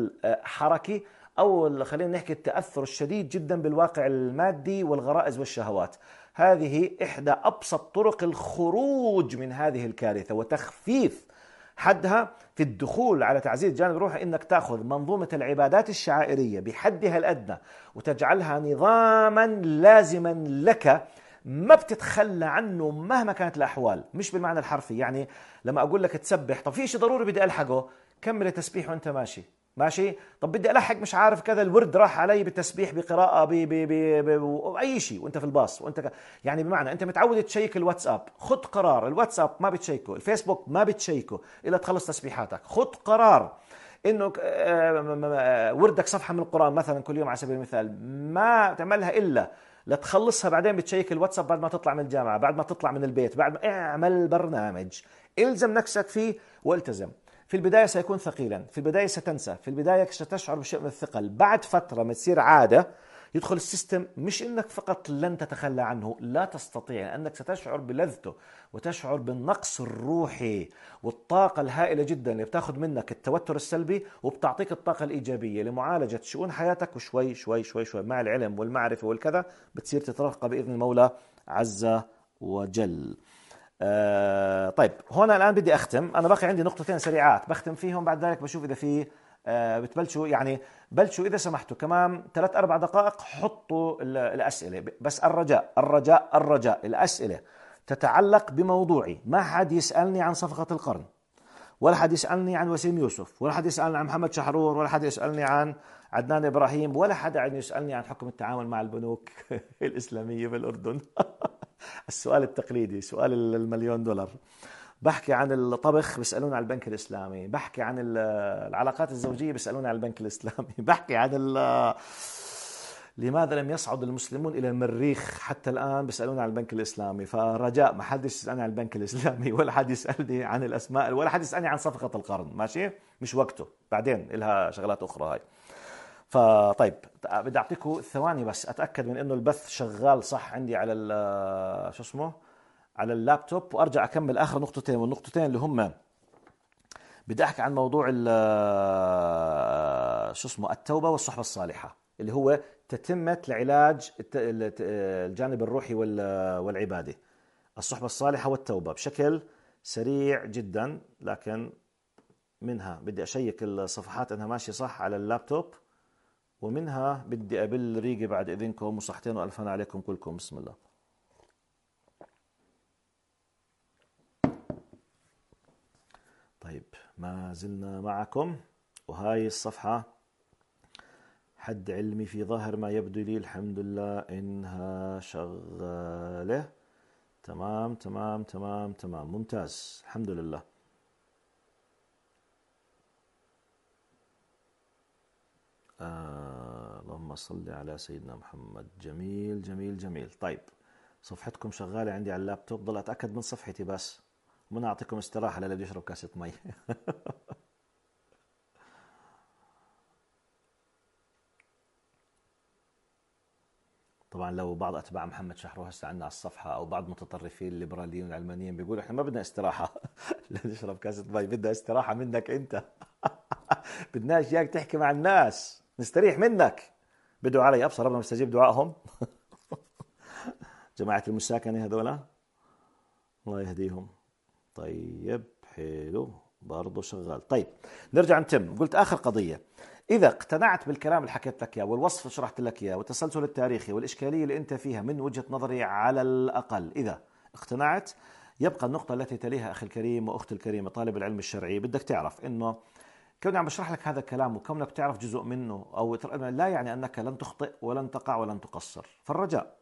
والحركي، أو خلينا نحكي التأثر الشديد جدا بالواقع المادي والغرائز والشهوات. هذه إحدى أبسط طرق الخروج من هذه الكارثة وتخفيف حدها في الدخول على تعزيز الجانب الروحي. إنك تأخذ منظومة العبادات الشعائرية بحدها الأدنى وتجعلها نظاما لازما لك، ما بتتخلى عنه مهما كانت الأحوال. مش بالمعنى الحرفي، يعني لما أقول لك تسبح، طب في شيء ضروري بدي ألحقه، كمل التسبيح وأنت ماشي ماشي. طب بدي ألحق مش عارف كذا، الورد راح علي بالتسبيح بقراءة بأي شيء وأنت في الباص وأنت يعني بمعنى أنت متعود تشيك الواتساب، خد قرار الواتساب ما بتشيكه، الفيسبوك ما بتشيكه إلا تخلص تسبيحاتك. خد قرار انه وردك صفحة من القرآن مثلا كل يوم على سبيل المثال ما تعملها إلا لتخلصها، بعدين بتشيك الواتساب بعد ما تطلع من الجامعة، بعد ما تطلع من البيت، بعد ما اعمل برنامج الزم نفسك فيه والتزم. في البداية سيكون ثقيلا، في البداية ستنسى، في البداية ستشعر بشيء من الثقل، بعد فترة ما تصير عادة يدخل السيستم. مش انك فقط لن تتخلى عنه، لا تستطيع، انك ستشعر بلذته وتشعر بالنقص الروحي والطاقة الهائلة جدا اللي بتاخذ منك التوتر السلبي وبتعطيك الطاقة الإيجابية لمعالجة شؤون حياتك. وشوي شوي شوي شوي مع العلم والمعرفة والكذا بتصير تترقى بإذن المولى عز وجل. طيب هنا الآن بدي أختم. أنا باقي عندي نقطتين سريعات بختم فيهم، بعد ذلك بشوف إذا في بتبلشوا، يعني بلشوا إذا سمحتوا كمان 3-4 دقائق حطوا الأسئلة. بس الرجاء الرجاء الرجاء الأسئلة تتعلق بموضوعي. ما حد يسألني عن صفقة القرن، ولا حد يسألني عن وسيم يوسف، ولا حد يسألني عن محمد شحرور، ولا حد يسألني عن عدنان إبراهيم، ولا حد يسألني عن حكم التعامل مع البنوك الإسلامية بالأردن. السؤال التقليدي، سؤال $1,000,000. بحكي عن الطبخ بيسألوني على البنك الإسلامي، بحكي عن العلاقات الزوجية بيسألوني على البنك الإسلامي، بحكي عن لماذا لم يصعد المسلمون إلى المريخ حتى الآن بيسألوني عن البنك الإسلامي. فرجاء ما حدش يسألني عن البنك الإسلامي، ولا حد يسألني عن الأسماء، ولا حد يسألني عن صفقة القرن. ماشي؟ مش وقته، بعدين إلها شغلات أخرى هاي. فطيب بدي أعطيكم ثواني بس أتأكد من إنه البث شغال صح عندي على شو اسمه، على اللابتوب، وأرجع أكمل آخر نقطتين. والنقطتين اللي هم بدي أحكي عن موضوع شو اسمه التوبة والصحبة الصالحة، اللي هو تتمة لعلاج الجانب الروحي والعبادي. الصحبة الصالحة والتوبة بشكل سريع جدا، لكن منها بدي أشيك الصفحات أنها ماشية صح على اللابتوب، ومنها بدي أبل ريقي بعد إذنكم، وصحتين وألف هنا عليكم كلكم. بسم الله. طيب ما زلنا معكم، وهاي الصفحة حد علمي في ظاهر ما يبدو لي الحمد لله إنها شغالة. تمام تمام تمام تمام، ممتاز الحمد لله. اللهم صل على سيدنا محمد. جميل جميل جميل. طيب صفحتكم شغالة عندي على اللابتوب، ضل أتأكد من صفحتي بس، ومن أعطيكم استراحة للي بده يشرب كاسة مي. طبعا لو بعض أتباع محمد شحرور هسه عندنا على الصفحة، أو بعض متطرفين الليبراليين والعلمانيين بيقولوا إحنا ما بدنا استراحة. لا نشرب كاسة مي، بدنا استراحة منك أنت. بدناش إياك تحكي مع الناس، نستريح منك. بدعوا علي أبصر ربنا مستجيب دعائهم. جماعة المساكنة هذولا الله يهديهم. طيب حلو، برضه شغال. طيب نرجع نتم. قلت آخر قضية، إذا اقتنعت بالكلام اللي حكيت لك إياه والوصف اللي شرحت لك إياه والتسلسل التاريخي والإشكالية اللي أنت فيها من وجهة نظري على الأقل، إذا اقتنعت، يبقى النقطة التي تليها أخي الكريم وأختي الكريمة طالب العلم الشرعي، بدك تعرف إنه كوني عم بشرح لك هذا الكلام وكونك تعرف جزء منه أو لا يعني أنك لن تخطئ ولن تقع ولن تقصر. فالرجاء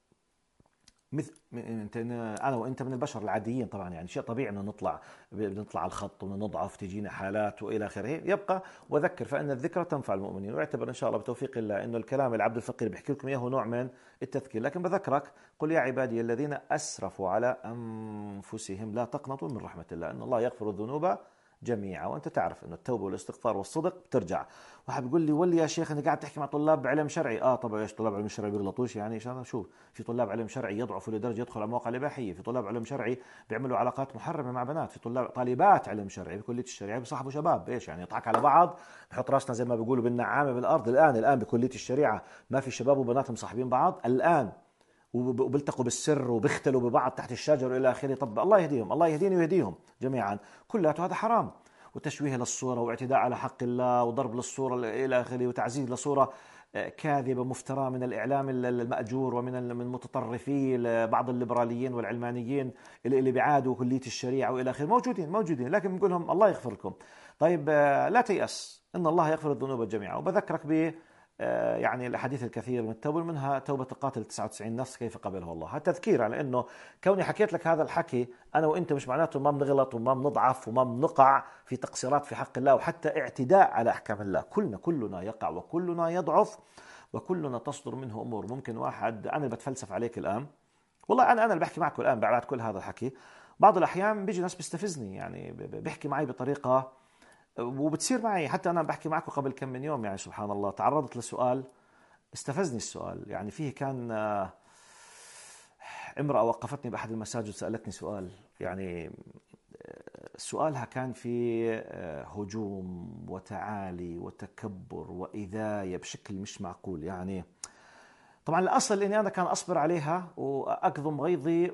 مثل انت، انا وانت من البشر العاديين طبعا، يعني شيء طبيعي انه بنطلع على الخط ونضعف، تجينا حالات والى اخره. يبقى وذكر فان الذكرى تنفع المؤمنين، واعتبر ان شاء الله بتوفيق الله انه الكلام العبد الفقير بيحكي لكم اياه نوع من التذكير. لكن بذكرك قل يا عبادي الذين اسرفوا على انفسهم لا تقنطوا من رحمه الله ان الله يغفر الذنوب جميعا. وانت تعرف انه التوبه والاستغفار والصدق بترجع. واحد بيقول لي ولي يا شيخ انت قاعد تحكي مع طلاب علم شرعي. طبعا ايش طلاب علم شرعي بيغلطوش يعني؟ عشان شوف، في طلاب علم شرعي يضعفوا لدرجه يدخل على مواقع الاباحيه، في طلاب علم شرعي بيعملوا علاقات محرمه مع بنات، في طالبات علم شرعي بكليه الشريعه بيصاحبوا شباب. ايش يعني؟ يضحك على بعض، نحط راسنا زي ما بيقولوا بالنعامه بالارض. الان بكليه الشريعه ما في شباب وبنات مصاحبين بعض الان، وبيلتقوا بالسر وبيختلوا ببعض تحت الشجر والى اخره. طب الله يهديهم، الله يهديني ويهديهم جميعا. كلياته هذا حرام، وتشويه للصورة واعتداء على حق الله وضرب للصورة إلى آخره، وتعزيز لصورة كاذبة مفترى من الإعلام المأجور ومن متطرفي بعض الليبراليين والعلمانيين اللي بيعادوا كلية الشريعة وإلى آخره. موجودين، لكن بنقول لهم الله يغفر لكم. طيب لا تيأس، إن الله يغفر الذنوب جميعا. وبذكرك ب يعني الأحاديث الكثير من التوبة، منها توبة القاتل 99 نفس كيف قبله الله. هذا تذكير على أنه كوني حكيت لك هذا الحكي أنا وإنت مش معناته ما بنغلط وما بنضعف وما بنقع في تقصيرات في حق الله وحتى اعتداء على أحكام الله. كلنا يقع وكلنا يضعف وكلنا تصدر منه أمور. ممكن واحد، أنا بتفلسف عليك الآن والله، أنا اللي بحكي معكم الآن بعد كل هذا الحكي، بعض الأحيان بيجي ناس بيستفزني، يعني بيحكي معي بطريقة، وبتصير معي حتى أنا بحكي معكم قبل كم من يوم. يعني سبحان الله تعرضت لسؤال استفزني السؤال. يعني فيه كان امرأة وقفتني بأحد المساجد سألتني سؤال، يعني سؤالها كان في هجوم وتعالي وتكبر وإذاية بشكل مش معقول. يعني طبعا الأصل إني أنا كان أصبر عليها وأكظم غيظي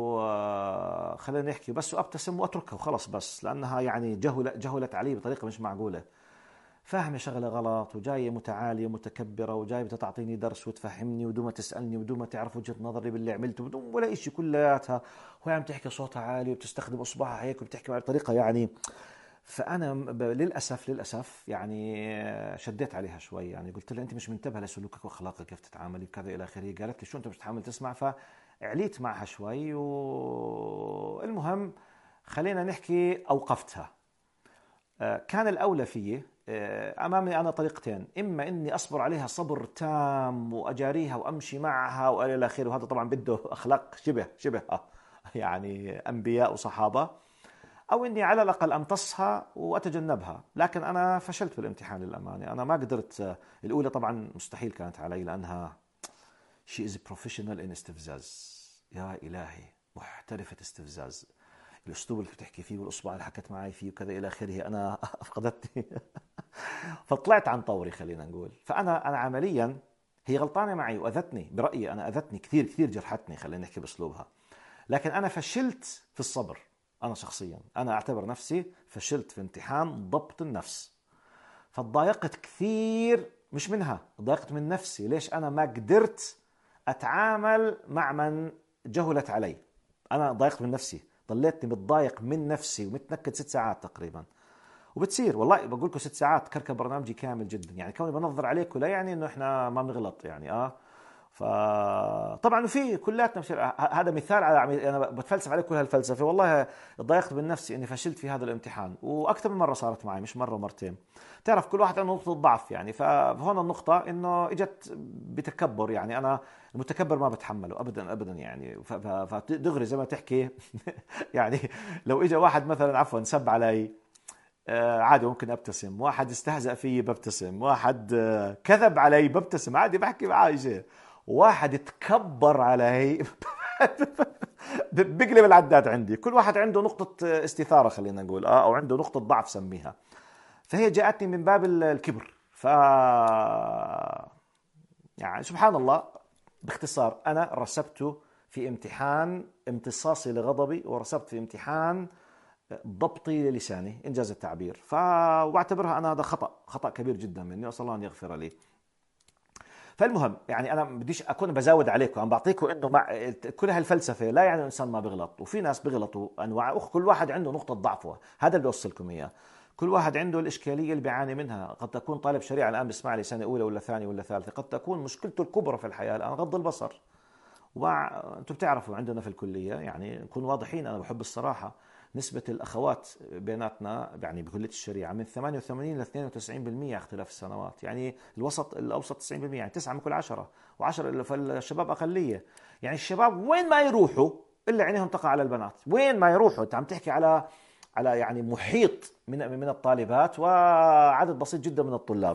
وخلينا نحكي بس وأبتسم وأتركها وخلص، بس لأنها يعني جهلت علي بطريقة مش معقولة. فاهمة شغلة غلط وجاية متعالية ومتكبرة وجاية بدها تعطيني درس وتفهمني ودون ما تسألني ودون ما تعرف وجهة نظري باللي عملته بدون ولا إشي كلياتها، وهي عم تحكي صوتها عالي وبتستخدم إصبعها هيك وبتحكي معي بطريقة يعني. فأنا للأسف يعني شديت عليها شوي، يعني قلت لها أنت مش منتبهة لسلوكك وأخلاقك كيف تتعاملي وكذا إلى آخره. قالت لي شو أنت مش تحمل تسمع؟ فعليت معها شوي والمهم خلينا نحكي أوقفتها. كان الأولى فيي أمامي أنا طريقتين، إما إني أصبر عليها صبر تام وأجاريها وأمشي معها وإلى آخره، وهذا طبعا بده أخلاق شبه يعني أنبياء وصحابة، أو إني على الأقل أمتصها وأتجنبها. لكن أنا فشلت في الامتحان للأمانة، أنا ما قدرت. الأولى طبعا مستحيل كانت علي لأنها she is professional in استفزاز، يا إلهي محترفة استفزاز. الأسلوب اللي بتحكي فيه والأصبع اللي حكت معي فيه وكذا إلى آخره أنا أفقدتني. فطلعت عن طوري خلينا نقول. فأنا عمليا هي غلطانة معي وأذتني برأيي، أنا أذتني كثير جرحتني خلينا نحكي بأسلوبها، لكن أنا فشلت في الصبر. أنا شخصيا أنا أعتبر نفسي فشلت في امتحان ضبط النفس، فتضايقت كثير، مش منها، ضايقت من نفسي. ليش أنا ما قدرت أتعامل مع من جهلت علي؟ أنا ضايقت من نفسي، ضليتني متضايق من نفسي ومتنكد 6 ساعات تقريبا. وبتصير والله بقول لكم 6 ساعات كركب برنامجي كامل جدا، يعني كوني بنظر عليكم لا يعني انه احنا ما بنغلط يعني فطبعا في كلاتنا هذا مثال على انا بتفلسف عليك كل هالفلسفه. والله ضايقت من نفسي اني فشلت في هذا الامتحان، واكثر من مره صارت معي، مش مره ومرتين. تعرف كل واحد عنده نقطه ضعف يعني، فهون النقطه انه اجت بتكبر، يعني انا المتكبر ما بتحمله ابدا يعني. فدغري زي ما تحكي يعني لو اجى واحد مثلا عفوا سب علي عادي ممكن ابتسم، واحد استهزأ فيي ببتسم، واحد كذب علي ببتسم عادي بحكي معاه شيء، واحد تكبر علي بقلب العداد عندي. كل واحد عنده نقطة استثارة خلينا نقول او عنده نقطة ضعف سميها. فهي جاءتني من باب الكبر. يعني سبحان الله، باختصار أنا رسبت في امتحان امتصاصي لغضبي، ورسبت في امتحان ضبطي للساني إنجاز التعبير. واعتبرها أنا هذا خطأ كبير جدا مني، وأسأل الله أن يغفر لي. فالمهم يعني أنا بديش أكون بزود عليكم، عم بعطيكم إنه مع كل هالفلسفة لا يعني الإنسان ما بيغلط، وفي ناس بيغلطوا أنواع كل واحد عنده نقطة ضعفه. هذا اللي بوصلكم إياه. كل واحد عنده الإشكالية اللي بيعاني منها. قد تكون طالب شريعة الآن بيسمع لي سنة أولى ولا ثانية ولا ثالثة، قد تكون مشكلته الكبرى في الحياة الآن غض البصر. انتم بتعرفوا عندنا في الكليه يعني نكون واضحين، انا بحب الصراحه، نسبه الاخوات بيناتنا يعني بكليه الشريعه من 88 ل 92% اختلاف السنوات، يعني الاوسط 90%، يعني 9 من كل 10 و10. فالشباب اقليه. يعني الشباب وين ما يروحوا الا عينيهم تقع على البنات، وين ما يروحوا. انت عم تحكي على يعني محيط من الطالبات وعدد بسيط جدا من الطلاب.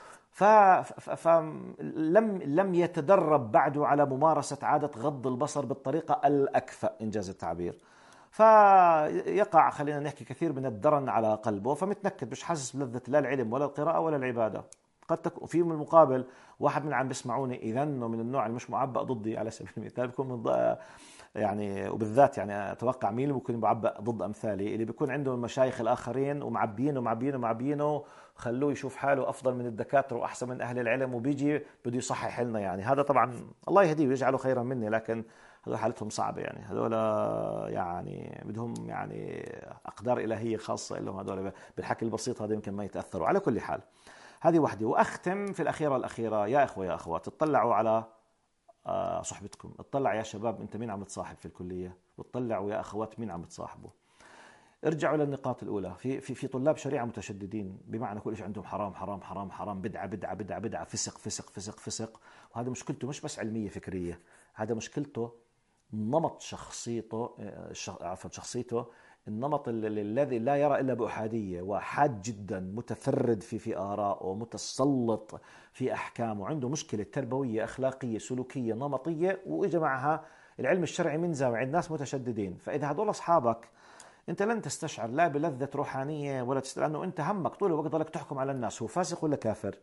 فلم يتدرب بعد على ممارسة عادة غض البصر بالطريقة الأكفأ إنجاز التعبير. فيقع خلينا نحكي كثير من الدرن على قلبه، فمتنكد مش حاسس بلذة لا العلم ولا القراءة ولا العبادة. قد تكون في من المقابل واحد من عم بيسمعوني إذا إنه من النوع المش معبأ ضدي على سبيل المثال، بيكون من يعني وبالذات يعني اتوقع مين اللي بيكون معبأ ضد امثالي، اللي بيكون عنده المشايخ الاخرين ومعبينه خلوه يشوف حاله افضل من الدكاتره واحسن من اهل العلم، وبيجي بده يصحح لنا. يعني هذا طبعا الله يهديه ويجعله خيرا مني، لكن هذول حالتهم صعبه، يعني هذول يعني بدهم يعني اقدار الهيه خاصه لهم. هذول بالحكي البسيط هذا يمكن ما يتاثروا. على كل حال هذه وحده. واختم في الاخيره يا اخوه يا اخوات، اطلعوا على صحبتكم. اطلع يا شباب انت مين عم تصاحب في الكليه، واطلعوا يا اخوات مين عم تصاحبوا. ارجعوا للنقاط الاولى. في طلاب شريعه متشددين، بمعنى كل شيء عندهم حرام حرام حرام حرام، بدعه بدعه بدعه بدعه، فسق فسق فسق فسق. وهذا مشكلته مش بس علميه فكريه، هذا مشكلته نمط شخصيته، عفوا شخصيته، النمط الذي لا يرى الا باحاديه، وحاد جدا، متفرد في ارائه، متسلط في احكامه، عنده مشكله تربويه اخلاقيه سلوكيه نمطيه، واجى معها العلم الشرعي من زاويه عند ناس متشددين. فاذا هذول اصحابك أنت لن تستشعر لا بلذة روحانية ولا لأنه أنت همك طول الوقت ضلك تحكم على الناس، هو فاسق ولا كافر؟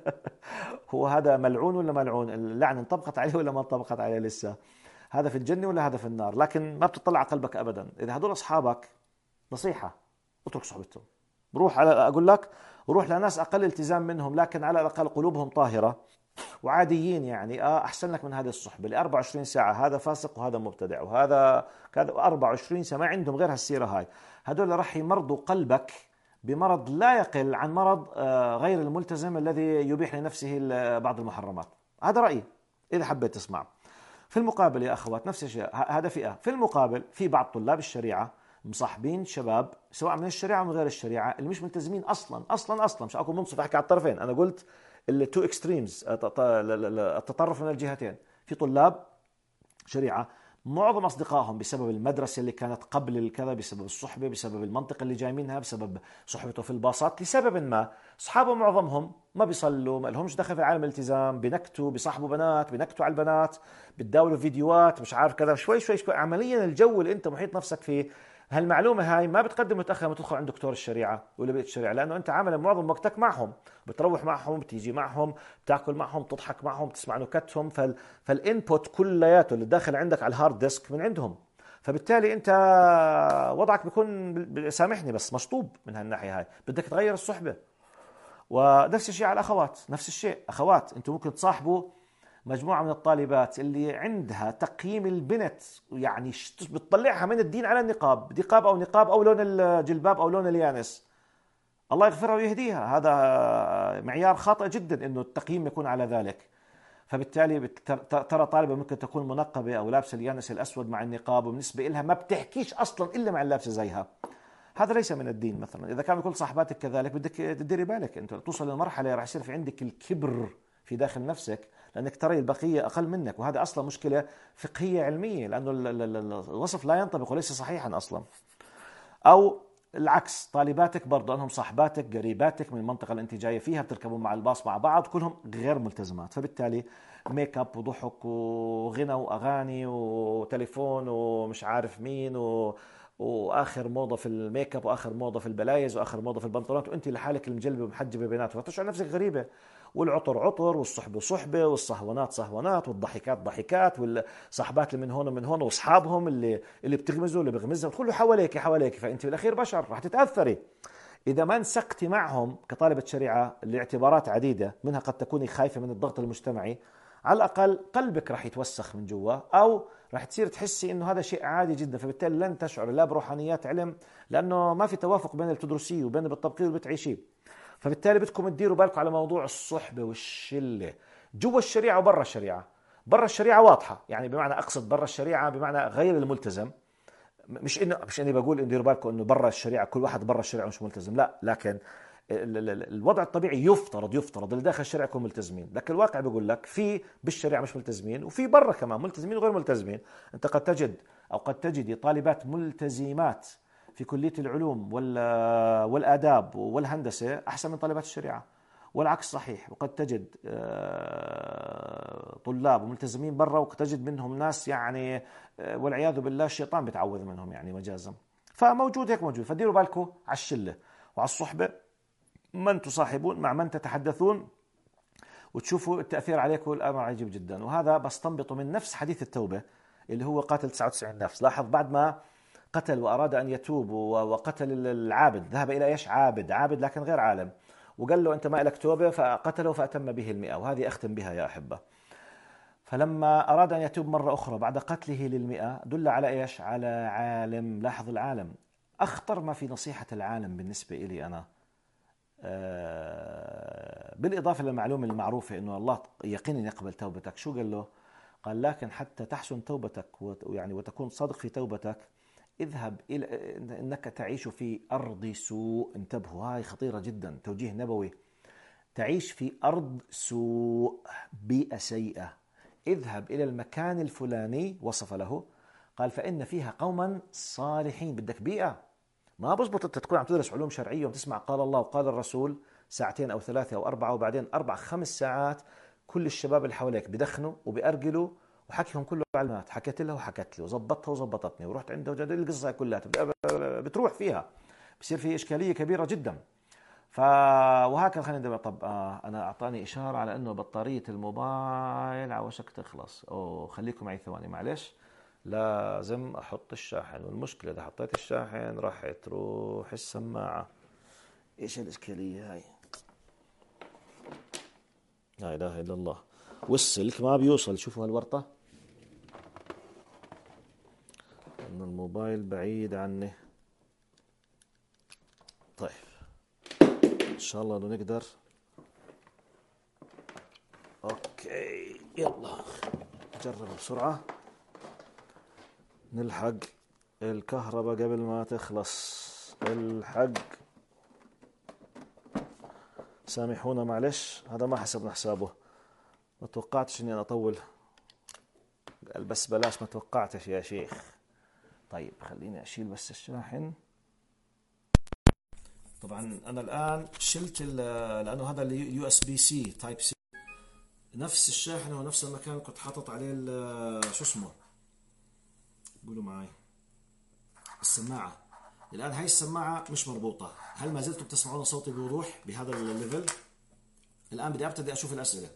هو هذا ملعون ولا ملعون؟ اللعنة انطبقت عليه ولا ما انطبقت عليه لسه؟ هذا في الجنة ولا هذا في النار؟ لكن ما بتطلع على قلبك أبدا. إذا هدول أصحابك، نصيحة، اترك صحبتهم. بروح على، أقول لك روح لناس أقل التزام منهم لكن على الأقل قلوبهم طاهرة وعاديين، يعني أحسن لك من هذه الصحبة اللي 24 ساعة هذا فاسق وهذا مبتدع وهذا كذا، 24 ساعة ما عندهم غير هالسيرة هاي. هدول رح يمرضوا قلبك بمرض لا يقل عن مرض غير الملتزم الذي يبيح لنفسه بعض المحرمات. هذا رأيي إذا حبيت تسمع. في المقابل يا أخوات نفس الشيء، هذا فئة. في المقابل في بعض طلاب الشريعة مصاحبين شباب سواء من الشريعة أو من غير الشريعة اللي مش ملتزمين أصلا مش أكون منصف أحكي على الطرفين، أنا قلت التو اكستريمز، التطرف من الجهتين. في طلاب شريعة معظم أصدقائهم بسبب المدرسة اللي كانت قبل الكذا، بسبب الصحبة، بسبب المنطقة اللي جاي منها، بسبب صحبته في الباصات، لسبب ما أصحابه معظمهم ما بيصلوا، ما لهمش دخل في عالم الالتزام، بنكتوا، بيصاحبوا بنات، بنكتوا على البنات، بتداولوا فيديوهات مش عارف كذا، شوي عمليا الجو اللي أنت محيط نفسك فيه. هالمعلومة هاي ما بتقدم متأخر ما تدخل عند دكتور الشريعة ولا بيت الشريعة، لأنه أنت عامل معظم وقتك معهم، بتروح معهم، بتيجي معهم، بتاكل معهم، تضحك معهم، تسمع نكتهم، فالإنبوت كلياته اللي داخل عندك على الهارد ديسك من عندهم. فبالتالي أنت وضعك بيكون سامحني بس مشطوب من هالناحية هاي، بدك تغير الصحبة. ونفس الشيء على الأخوات، نفس الشيء أخوات، أنتم ممكن تصاحبوا مجموعة من الطالبات اللي عندها تقييم البنت، يعني بتطلعها من الدين على النقاب، نقاب أو لون الجلباب أو لون اليانس، الله يغفرها ويهديها. هذا معيار خاطئ جدا إنه التقييم يكون على ذلك. فبالتالي ترى طالبة ممكن تكون منقبة أو لابسة اليانس الأسود مع النقاب، وبالنسبة إلها ما بتحكيش أصلا إلا مع اللابسة زيها. هذا ليس من الدين. مثلا إذا كان كل صاحباتك كذلك بدك تديري بالك، أنت توصل لمرحلة راح يصير في عندك الكبر في داخل نفسك، لأنك ترى البقية أقل منك، وهذا أصلا مشكلة فقهية علمية، لأنه الوصف لا ينطبق وليس صحيحا أصلا. أو العكس، طالباتك برضه أنهم صاحباتك قريباتك من المنطقة اللي أنت جاية فيها، بتركبوا مع الباص مع بعض، كلهم غير ملتزمات، فبالتالي ميك اب وضحك وغنى وأغاني وتليفون ومش عارف مين واخر موضه في الميك اب واخر موضه في البلايز واخر موضه في البنطلونات، وانت لحالك المجلبه ومحجبه بيناتهم، فتشعر نفسك غريبه. والعطر عطر، والصحبه صحبه، والصهونات صهونات، والضحكات ضحكات، والصحبات اللي من هون ومن هون، واصحابهم اللي بتغمزوا اللي بيغمزها، كله حواليك، فانت بالاخير بشر راح تتاثري. اذا ما انسقتي معهم كطالبه شريعه لاعتبارات عديده، منها قد تكوني خايفه من الضغط المجتمعي، على الاقل قلبك راح يتوسخ من جوا، او راح تصير تحسي انه هذا شيء عادي جدا، فبالتالي لن تشعر لا بروحانيات علم، لانه ما في توافق بين اللي بتدرسيه وبين اللي بتطبقيه واللي بتعيشيه. فبالتالي بدكم تديروا بالكم على موضوع الصحبه والشله جوا الشريعه وبرا الشريعه. برا الشريعه واضحه، يعني بمعنى اقصد برا الشريعه بمعنى غير الملتزم، مش اني بقول ان ديروا بالكم انه برا الشريعه كل واحد برا الشريعه مش ملتزم، لا، لكن الوضع الطبيعي يفترض اللي داخل الشريعه يكونوا ملتزمين، لكن الواقع بيقول لك في بالشريعه مش ملتزمين، وفي برا كمان ملتزمين وغير ملتزمين. انت قد تجد او قد تجدي طالبات ملتزمات في كليه العلوم والاداب والهندسه احسن من طالبات الشريعه، والعكس صحيح. وقد تجد طلاب ملتزمين برا، وقد تجد منهم ناس يعني والعياذ بالله الشيطان بيتعوذ منهم يعني مجازا. فموجود هيك موجود، فديروا بالكم على الشله وعلى الصحبه، من تصاحبون، مع من تتحدثون، وتشوفوا التأثير عليكم. الأمر عجيب جدا، وهذا بستنبطه من نفس حديث التوبة اللي هو قاتل 99 نفس. لاحظ بعد ما قتل وأراد أن يتوب وقتل العابد، ذهب إلى إيش؟ عابد لكن غير عالم، وقال له أنت ما لك توبة، فقتله فأتم به 100. وهذه أختم بها يا أحبة. فلما أراد أن يتوب مرة أخرى بعد قتله 100 دل على إيش؟ على عالم. لاحظ العالم أخطر ما في نصيحة العالم بالنسبة إلي أنا، بالإضافة للمعلومة المعروفة أنه الله يقينا يقبل توبتك. شو قال له؟ قال لكن حتى تحسن توبتك يعني وتكون صادق في توبتك، اذهب إلى أنك تعيش في أرض سوء. انتبهوا، هاي خطيرة جدا، توجيه نبوي. تعيش في أرض سوء، بيئة سيئة، اذهب إلى المكان الفلاني، وصف له، قال فإن فيها قوما صالحين. بدك بيئة، ما بزبط انت تكون عم تدرس علوم شرعية وتسمع قال الله وقال الرسول ساعتين أو 3 أو 4، وبعدين 4-5 ساعات كل الشباب اللي حواليك بدخنوا وبأرجلوا وحكيهم كله علامات، حكيت لها وحكت لي وزبطتها وزبطتني ورحت عندها وجد القصة كلها بتروح فيها، بصير في إشكالية كبيرة جدا. ف وهكذا خلينا ندمر. طب انا اعطاني اشاره على انه بطاريه الموبايل على وشك تخلص. او خليكم معي ثواني معلش، لازم احط الشاحن، والمشكله اذا حطيت الشاحن راح تروح السماعه. ايش الاشكاليه هاي؟ لا اله الا الله، والسلك ما بيوصل. شوفوا هالورطه، انه الموبايل بعيد عني. طيب ان شاء الله انه نقدر. اوكي يلا نجرب بسرعه نلحق الكهرباء قبل ما تخلص. الحق، سامحونا معلش، هذا ما حسبنا حسابه. ما توقعتش اني انا اطول، قال بس بلاش، ما توقعتش يا شيخ. طيب خليني اشيل بس الشاحن. طبعا انا الان شلت لانه هذا اليو اس بي سي تايب سي، نفس الشاحن ونفس المكان كنت حاطط عليه شو اسمه، قولوا معي، السماعة. الآن هاي السماعة مش مربوطة. هل ما زلتم تسمعون صوتي بوضوح بهذا الليفل؟ الآن بدي أبتدي أشوف الأسئلة.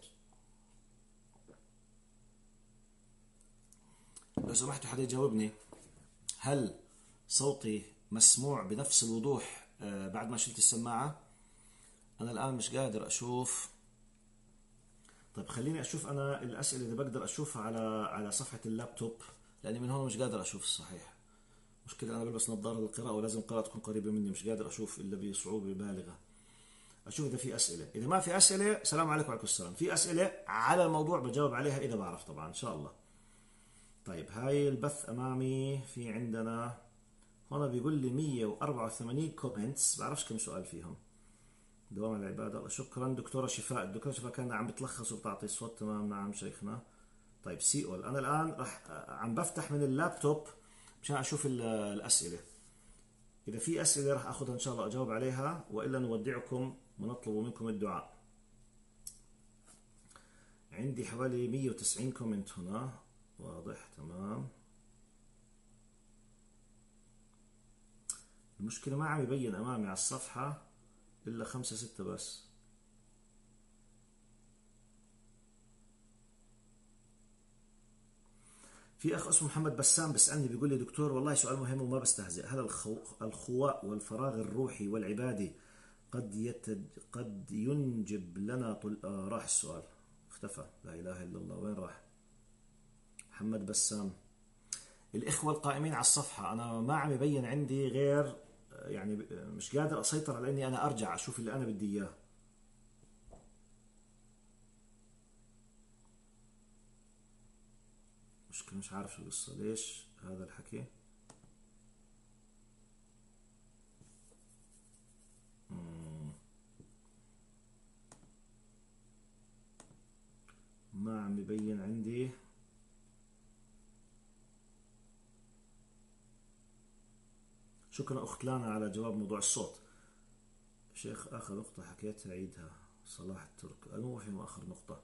لو سمحتوا حدا يجاوبني، هل صوتي مسموع بنفس الوضوح بعد ما شلت السماعة؟ أنا الآن مش قادر أشوف. طيب خليني أشوف أنا الأسئلة اللي بقدر أشوفها على صفحة اللابتوب، لأني من هون مش قادر أشوف الصحيح. مشكلة أنا بلبس نظارة للقراءة ولازم القراءة تكون قريبة مني، مش قادر أشوف إلا بصعوبة بالغة. أشوف إذا في أسئلة. إذا ما في أسئلة سلام عليكم وعليكم السلام. في أسئلة على الموضوع بجاوب عليها إذا بعرف طبعا إن شاء الله. طيب هاي البث أمامي، في عندنا هنا بيقول لي 184 كومنتس، بعرفش كم سؤال فيهم. دوام العبادة، شكرا دكتورة شفاء. الدكتورة شفاء كان عم بتلخص وبتعطي صوت. تمام نعم شيخنا. طيب سي اول، انا الان راح عم بفتح من اللابتوب مشان اشوف الاسئلة. اذا في اسئلة راح اخذها ان شاء الله اجاوب عليها، والا نودعكم ونطلب منكم الدعاء. عندي حوالي 190 كومنت هنا، واضح تمام. المشكلة ما عم يبين امامي على الصفحة الا 5 6 بس. في اخ اسمه محمد بسام بيسالني بيقول لي دكتور والله سؤال مهم وما بستهزئ، هل الخواء والفراغ الروحي والعبادي قد ينجب لنا راح السؤال، اختفى، لا اله الا الله، وين راح؟ محمد بسام. الاخوه القائمين على الصفحه، انا ما عم يبين عندي غير يعني مش قادر اسيطر على اني انا ارجع اشوف اللي انا بدي اياه. مش عارف شو القصه، ليش هذا الحكي. ما عم يبين عندي. شكرا أخت لانا على جواب موضوع الصوت. شيخ آخر نقطة حكيتها عيدها. صلاح الترك، الموحي وآخر نقطة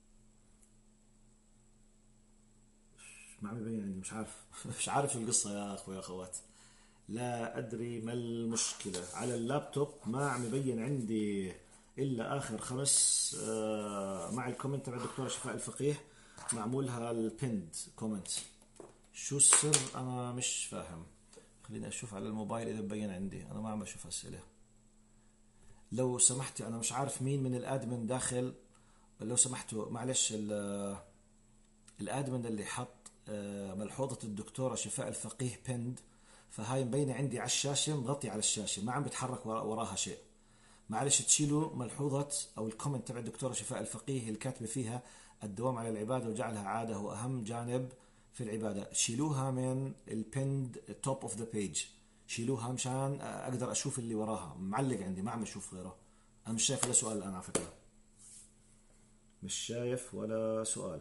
ما عم يبين عندي، مش عارف مش عارف القصة يا أخوي يا أخوات، لا أدري ما المشكلة. على اللابتوب ما عم يبين عندي إلا آخر 5 مع الكومنت تبع الدكتورة شفاء الفقيه، معمولها البيند كومنت. شو السر أنا مش فاهم. خليني أشوف على الموبايل إذا مبين عندي. أنا ما عم بشوف أسئلة. لو سمحتي أنا مش عارف مين من الأدمن داخل، لو سمحتوا معلش الأدمن اللي حط ملحوظة الدكتورة شفاء الفقيه بند، فهاي مبينة عندي على الشاشة، مغطي على الشاشة، ما عم بتحرك وراها شيء. معلش تشيلوا ملحوظة أو الكومنت تبع الدكتورة شفاء الفقيه اللي كاتبة فيها الدوام على العبادة وجعلها عادة هو أهم جانب في العبادة. شيلوها من البند توب اوف ذا بيج، شيلوها مشان أقدر أشوف اللي وراها. معلق عندي ما عم أشوف غيره. أنا مش شايف ولا سؤال الآن على فكرة، مش شايف ولا سؤال.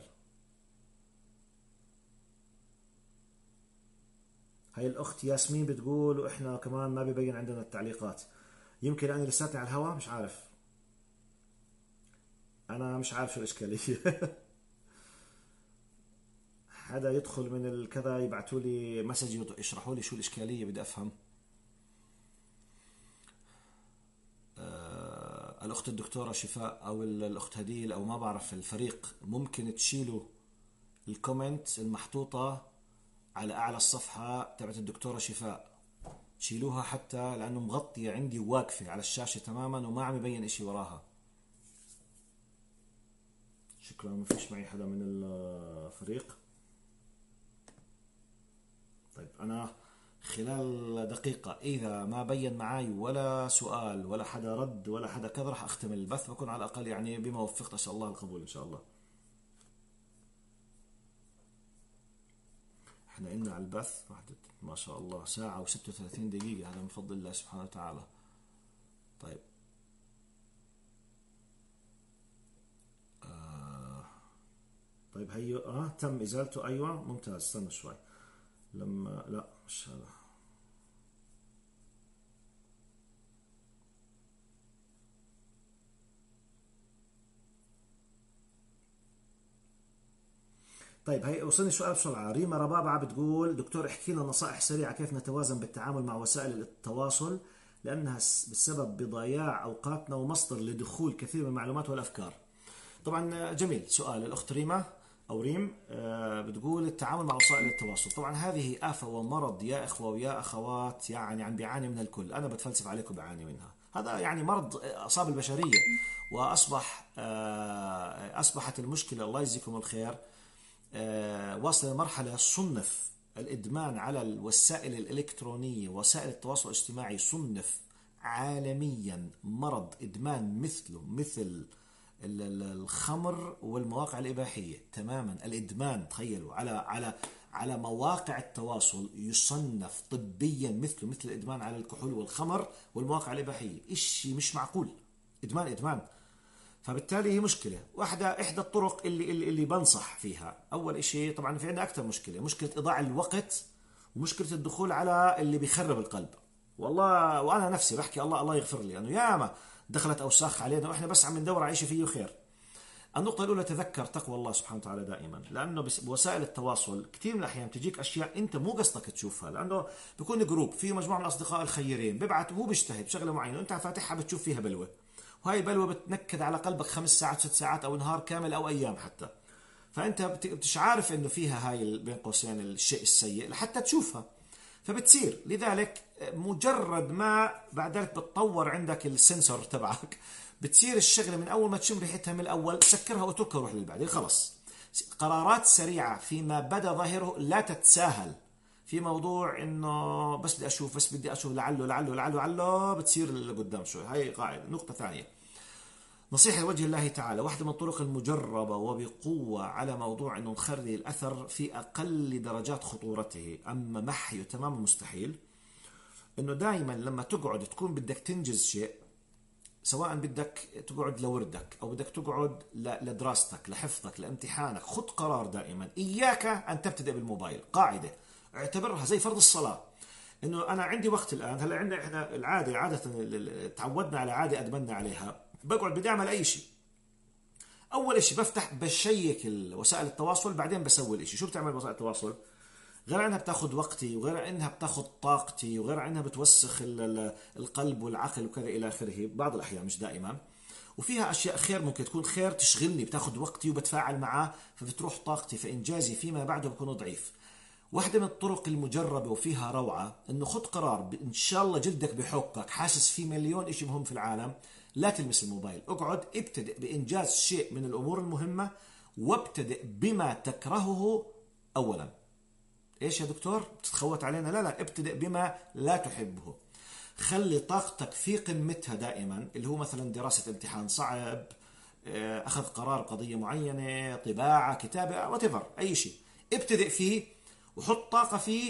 هاي الأخت ياسمين بتقول وإحنا كمان ما بيبين عندنا التعليقات. يمكن أنا لساتني على الهواء مش عارف. أنا مش عارف شو الإشكالية حدا يدخل من الكذا يبعثوا لي مسج يشرحوا لي شو الإشكالية، بدي أفهم. الأخت الدكتورة شفاء أو الأخت هديل أو ما بعرف الفريق، ممكن تشيلوا الكومنت المحطوطة على أعلى الصفحة تبعت الدكتورة شفاء، شيلوها حتى لأنه مغطية عندي واقفة على الشاشة تماما وما عم يبين إشي وراها. شكرا. ما فيش معي حدا من الفريق. طيب أنا خلال دقيقة إذا ما بين معي ولا سؤال ولا حدا رد ولا حدا كذا راح أختم البث، بكون على الأقل يعني بما وفقت إن شاء الله القبول إن شاء الله. احنا إلنا على البث ما شاء الله ساعة و36 دقيقة، هذا من فضل الله سبحانه وتعالى. طيب طيب هي تم إزالته. أيوة ممتاز. استنى شوي لما لا مش هذا. طيب هي وصلني سؤال بسرعة. ريما ربابعة بتقول دكتور احكي لنا نصائح سريعة كيف نتوازن بالتعامل مع وسائل التواصل لأنها بسبب بضياع أوقاتنا ومصدر لدخول كثير من المعلومات والأفكار. طبعا جميل سؤال الأخت ريما أو ريم. بتقول التعامل مع وسائل التواصل. طبعا هذه آفة ومرض يا إخوة ويا أخوات، يعني عم بيعاني منها الكل. أنا بتفلسف عليكم بعاني منها. هذا يعني مرض أصاب البشرية أصبحت المشكلة الله يجزيكم الخير واصل لمرحلة صنف الإدمان على الوسائل الإلكترونية وسائل التواصل الاجتماعي صنف عالميا مرض إدمان مثل الخمر والمواقع الإباحية تماما. الإدمان تخيلوا على مواقع التواصل يصنف طبيا مثل الإدمان على الكحول والخمر والمواقع الإباحية. إشي مش معقول. إدمان. فبالتالي هي مشكلة. إحدى الطرق اللي بنصح فيها، أول إشي طبعا في عندنا أكثر مشكلة إضاعة الوقت ومشكلة الدخول على اللي بيخرب القلب. والله وأنا نفسي بحكي الله يغفر لي، لأنه ياما دخلت أوساخ علينا وإحنا بس عم ندور على شيء فيه خير. النقطة الأولى تذكر تقوى الله سبحانه وتعالى دائما، لأنه بوسائل التواصل كثير من الأحيان تجيك أشياء أنت مو قصدك تشوفها، لأنه بيكون جروب فيه مجموعة من الأصدقاء الخيرين ببعث وهو بيجتهد بشغلة معينة وأنت فاتحها بتشوف فيها بلوة، وهاي البلوة بتنكد على قلبك 5 ساعات 6 ساعات أو نهار كامل أو أيام حتى. فأنت بتش عارف إنه فيها هاي بين قوسين الشيء السيء لحتى تشوفها، فبتصير لذلك مجرد ما بعد ذلك بتطور عندك السنسور تبعك، بتصير الشغلة من أول ما تشم ريحتها من الأول سكرها واتركها وروح للبعد خلص. قرارات سريعة فيما بدا ظاهره، لا تتساهل في موضوع إنه بس بدي أشوف لعله بتصير لقدام شوي. هاي قاعدة. نقطة ثانية، نصيحة لوجه الله تعالى، واحدة من الطرق المجربة وبقوة على موضوع أنه نخلي الأثر في أقل درجات خطورته، أما محيه تماما مستحيل، أنه دائما لما تقعد تكون بدك تنجز شيء، سواء بدك تقعد لوردك أو بدك تقعد لدراستك لحفظك لامتحانك، خذ قرار دائما إياك أن تبتدأ بالموبايل. قاعدة اعتبرها زي فرض الصلاة، انه انا عندي وقت الان. هلا عندنا احنا عاده تعودنا على عاده ادمنا عليها، بقعد بدي اعمل اي شيء، اول شيء بفتح بشيك وسائل التواصل، بعدين بسوي الاشي. شو بتعمل وسائل التواصل؟ غير انها بتاخذ وقتي وغير انها بتاخذ طاقتي وغير انها بتوسخ القلب والعقل وكذا الى اخره، بعض الاحيان مش دائما. وفيها اشياء خير ممكن تكون خير تشغلني، بتاخذ وقتي وبتفاعل معاه فبتروح طاقتي، فانجازي فيما بعده بكون ضعيف. واحدة من الطرق المجربة وفيها روعة انه خذ قرار ان شاء الله جلدك بحكك، حاسس في مليون اشي مهم في العالم، لا تلمس الموبايل. اقعد ابتدئ بانجاز شيء من الامور المهمة، وابتدئ بما تكرهه اولا. ايش يا دكتور بتتخوت علينا؟ لا ابتدئ بما لا تحبه. خلي طاقتك في قمتها دائما، اللي هو مثلا دراسة امتحان صعب، اخذ قرار قضية معينة، طباعة، كتابة، whatever اي شيء، ابتدئ فيه وحط طاقة فيه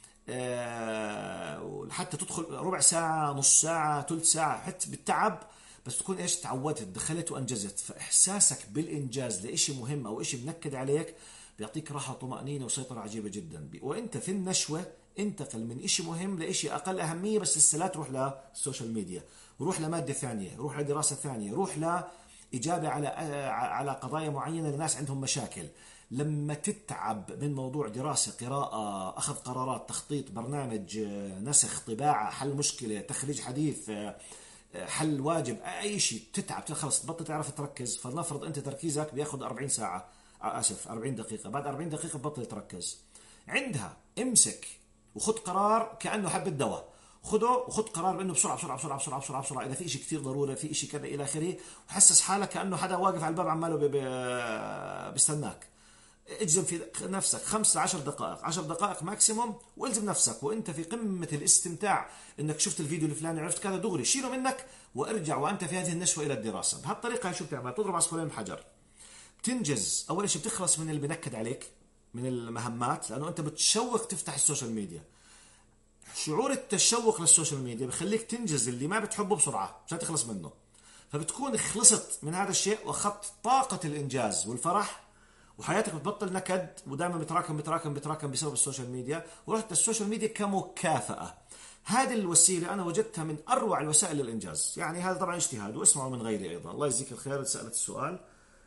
حتى تدخل ربع ساعة نص ساعة ثلث ساعة حتى بالتعب، بس تكون ايش تعودت دخلت وانجزت. فاحساسك بالانجاز لإشي مهم او إشي منكد عليك بيعطيك راحة وطمأنينة وسيطرة عجيبة جدا. وانت في النشوة انتقل من إشي مهم لإشي اقل اهمية، بس لسه لا تروح للسوشيال ميديا، روح لمادة ثانية، روح لدراسة ثانية، روح إجابة على قضايا معينة لناس عندهم مشاكل. لما تتعب من موضوع دراسة، قراءة، أخذ قرارات، تخطيط، برنامج، نسخ، طباعة، حل مشكلة، تخريج حديث، حل واجب، أي شيء، تتعب خلص تبطل تعرف تركز. فلنفرض أنت تركيزك بياخذ 40 ساعة، آسف 40 دقيقة، بعد 40 دقيقة بطل تركز. عندها امسك وخذ قرار كأنه حبة دواء، خذه وخذ قرار بانه بسرعه بسرعه بسرعه بسرعه بسرعه بسرعه، اذا في شيء كثير ضروري، في شيء كذا الى اخره، وحسس حالك كانه حدا واقف على الباب عماله بيستناك. اجزم في نفسك 5 10 دقائق، 10 دقائق ماكسيموم، والزم نفسك وانت في قمه الاستمتاع انك شفت الفيديو الفلاني، عرفت كذا، دغري شيله منك وارجع وانت في هذه النشوه الى الدراسه. بهالطريقه شو بتعمل؟ بتضرب عصفورين بحجر. بتنجز اول شيء، بتخلص من اللي بنكد عليك من المهمات، لانه انت بتشوق تفتح السوشيال ميديا. شعور التشوق للسوشيال ميديا بخليك تنجز اللي ما بتحبه بسرعة عشان تخلص منه، فبتكون خلصت من هذا الشيء واخذت طاقة الإنجاز والفرح، وحياتك بتبطل نكد ودائما بتراكم بتراكم بتراكم بسبب السوشيال ميديا، ورحت السوشيال ميديا كمكافأة. هذه الوسيلة أنا وجدتها من أروع الوسائل للإنجاز. يعني هذا طبعا اجتهاد، واسمعوا من غيري أيضا. الله يجزيك الخير، سألت السؤال.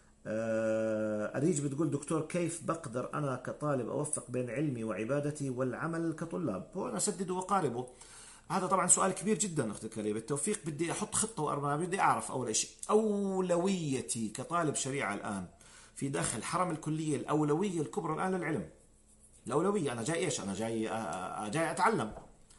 أريج بتقول دكتور كيف بقدر أنا كطالب أوفق بين علمي وعبادتي والعمل كطلاب؟ هو أنا سدد وقاربه. هذا طبعا سؤال كبير جدا أختي الكريمة. التوفيق بدي أحط خطة وأربعة، بدي أعرف أول شيء أولويتي كطالب شريعة الآن في داخل حرم الكلية. الأولوية الكبرى الآن للعلم. الأولوية أنا جاي إيش؟ أنا جاي أتعلم.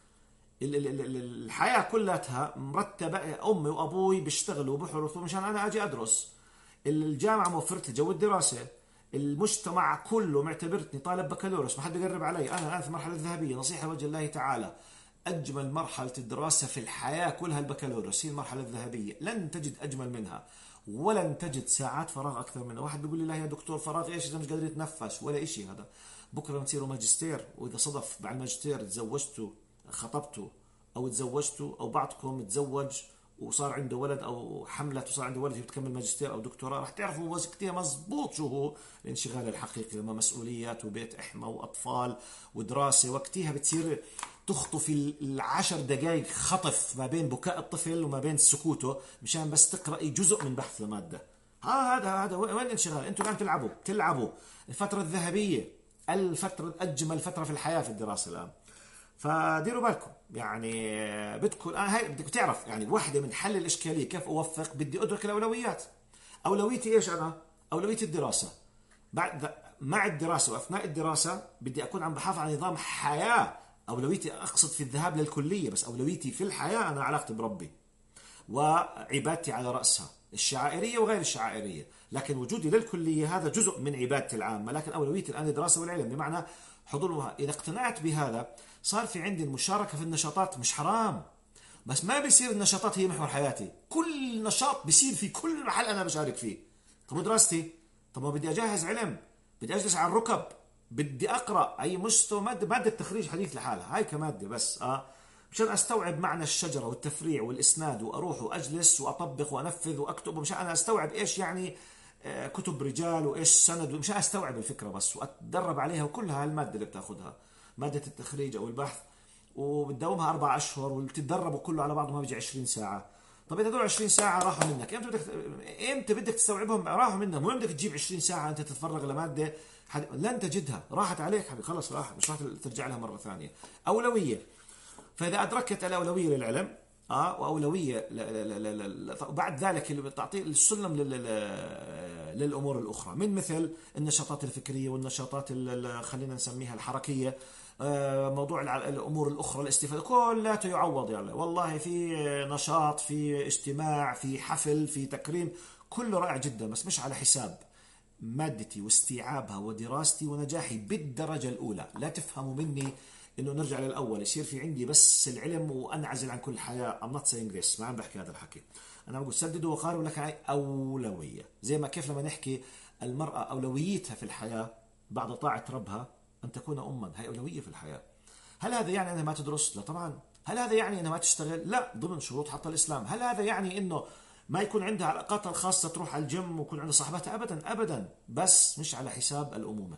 الحياة كلها مرتبة، أمي وأبوي بيشتغلوا وبحرثوا مشان أنا أجي أدرس. الجامعة موفرت لي جو الدراسة. المجتمع كله معتبرتني طالب بكالوريوس، ما حد يقرب علي. أنا الآن في المرحلة الذهبية، نصيحة وجه الله تعالى، أجمل مرحلة الدراسة في الحياة كلها البكالوريوس، هي المرحلة الذهبية، لن تجد أجمل منها، ولن تجد ساعات فراغ أكثر منها. واحد بيقول لي لا يا دكتور فراغ إيش إذا مش قادر يتنفس ولا إشي؟ هذا بكرة نصيروا ماجستير، وإذا صدف بعد الماجستير تزوجتوا، خطبتوا، أو تزوجتوا، أو بعضكم تزوج وصار عنده ولد، او حملت وصار عنده ولد بتكمل ماجستير او دكتوراه، رح تعرفوا وقتها مزبوط شو هو الانشغال الحقيقي. لما مسؤوليات وبيت احمى واطفال ودراسه، وقتها بتصير تخطف العشر دقائق خطف ما بين بكاء الطفل وما بين سكوته مشان بس تقرأي جزء من بحث المادة. هذا وين الانشغال؟ انتم الان تلعبوا الفترة الذهبية، الفترة اجمل فترة في الحياة في الدراسة الان. فديروا بالكم يعني. بدكم هاي بدك تعرف يعني واحدة من حل الإشكالية كيف أوفق. بدي أدرك الأولويات. أولويتي إيش؟ أنا أولويتي الدراسة. بعد مع الدراسة وأثناء الدراسة بدي أكون عم بحافظ على نظام حياة. أولويتي أقصد في الذهاب للكلية، بس أولويتي في الحياة أنا علاقتي بربي وعبادتي على رأسها، الشعائرية وغير الشعائرية. لكن وجودي للكلية هذا جزء من عبادتي العامة، لكن أولويتي الآن الدراسة والعلم، بمعنى حضورها. إذا اقتنعت بهذا صار في عندي المشاركة في النشاطات. مش حرام، بس ما بيصير النشاطات هي محور حياتي. كل نشاط بيصير في كل محل أنا بشارك فيه. طب ودراستي؟ طب ما بدي أجهز علم، بدي أجلس على الركب، بدي أقرأ أي مستوى مادة تخريج حديث لحالها، هاي كمادة بس مشان استوعب معنى الشجره والتفريع والاسناد، واروح واجلس واطبق وانفذ واكتب، مشان انا استوعب ايش يعني كتب رجال وايش سند، مشان استوعب الفكره بس واتدرب عليها. وكلها الماده اللي بتاخذها ماده التخريج او البحث، وبتداومها 4 أشهر وبتتدربوا كله على بعضه ما بيجي 20 ساعه. طب اذا دول 20 ساعه راحوا منك، امتى بدك تستوعبهم؟ راحوا منك. مو بدك تجيب 20 ساعه انت تتفرغ لماده لن تجدها، راحت عليك حبيبي، خلص راح، مش راح ترجع لها مره ثانيه. اولويه. فإذا أدركت الأولوية للعلم وأولوية بعد ذلك تعطي السلم للأمور الأخرى، من مثل النشاطات الفكرية والنشاطات خلينا نسميها الحركية. موضوع الأمور الأخرى، الاستفادة، كلها يعوض. يعني والله في نشاط، في اجتماع، في حفل، في تكريم، كله رائع جدا، بس مش على حساب مادتي واستيعابها ودراستي ونجاحي بالدرجة الأولى. لا تفهموا مني انه نرجع للاول يصير في عندي بس العلم وانعزل عن كل الحياه. I'm not saying this، ما عم بحكي هذا الحكي. انا بقول سددوا وقاربوا، لك هاي اولويه. زي ما كيف لما نحكي المراه اولويتها في الحياه بعد طاعه ربها ان تكون اما، هاي اولويه في الحياه. هل هذا يعني انها ما تدرس؟ لا طبعا. هل هذا يعني انها ما تشتغل؟ لا، ضمن شروط حتى الاسلام. هل هذا يعني انه ما يكون عندها علاقاتها الخاصه، تروح على الجيم ويكون عندها صاحباتها؟ ابدا ابدا، بس مش على حساب الامومه.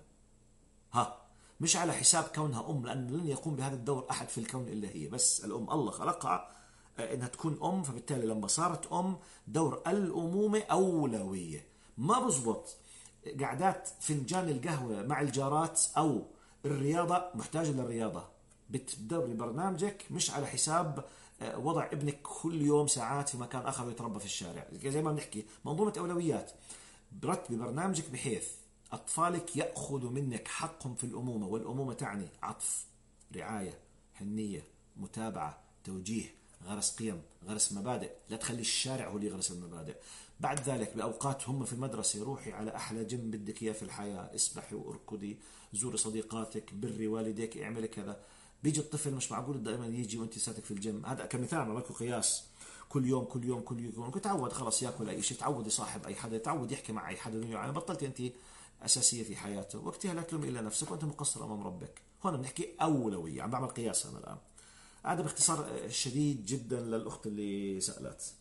مش على حساب كونها أم، لأن لن يقوم بهذا الدور أحد في الكون إلا هي، بس الأم الله خلقها انها تكون ام، فبالتالي لما صارت ام دور الامومه اولويه. ما بزبط قعدات فنجان القهوه مع الجارات او الرياضه، محتاجه للرياضه، بتدبري برنامجك مش على حساب وضع ابنك كل يوم ساعات في مكان اخر ويتربى في الشارع. زي ما بنحكي منظومه اولويات، برتبي برنامجك بحيث اطفالك ياخذوا منك حقهم في الامومه، والامومه تعني عطف، رعايه، حنيه، متابعه، توجيه، غرس قيم، غرس مبادئ. لا تخلي الشارع هو اللي يغرس المبادئ. بعد ذلك باوقات هم في المدرسه روحي على احلى جيم بدك اياه في الحياه، اسبحي واركضي، زوري صديقاتك، بري والديك، اعملي كذا. بيجي الطفل مش معقول دائما يجي وانت ساتك في الجيم. هذا كمثال، ما لكم قياس. كل يوم كل يوم كل يوم تعود خلاص ياكل اي شيء، تعود يصاحب اي حدا، تعود يحكي مع اي حدا، يعني بطلت انت اساسيه في حياته، وقتها لا تلومي الا نفسك وانت مقصر امام ربك. هون بنحكي اولويه، عم بعمل قياس انا الان. هذا باختصار شديد جدا للاخت اللي سالت.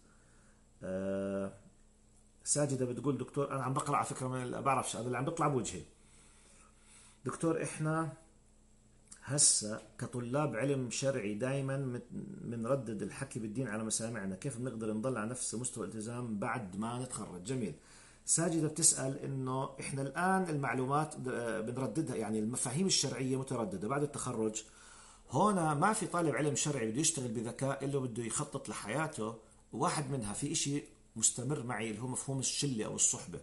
ساجده بتقول دكتور انا عم بقرا على فكره من بعرفش هذا اللي عم بيطلع بوجهي. دكتور احنا هسه كطلاب علم شرعي دائما بنردد الحكي بالدين على مسامعنا، كيف بنقدر نضل على نفس مستوى الالتزام بعد ما نتخرج؟ جميل. ساجدة بتسأل انه احنا الان المعلومات بنرددها، يعني المفاهيم الشرعية مترددة بعد التخرج. هنا ما في طالب علم شرعي بده يشتغل بذكاء الا بده يخطط لحياته، واحد منها في اشي مستمر معي اللي هو مفهوم الشلة او الصحبة.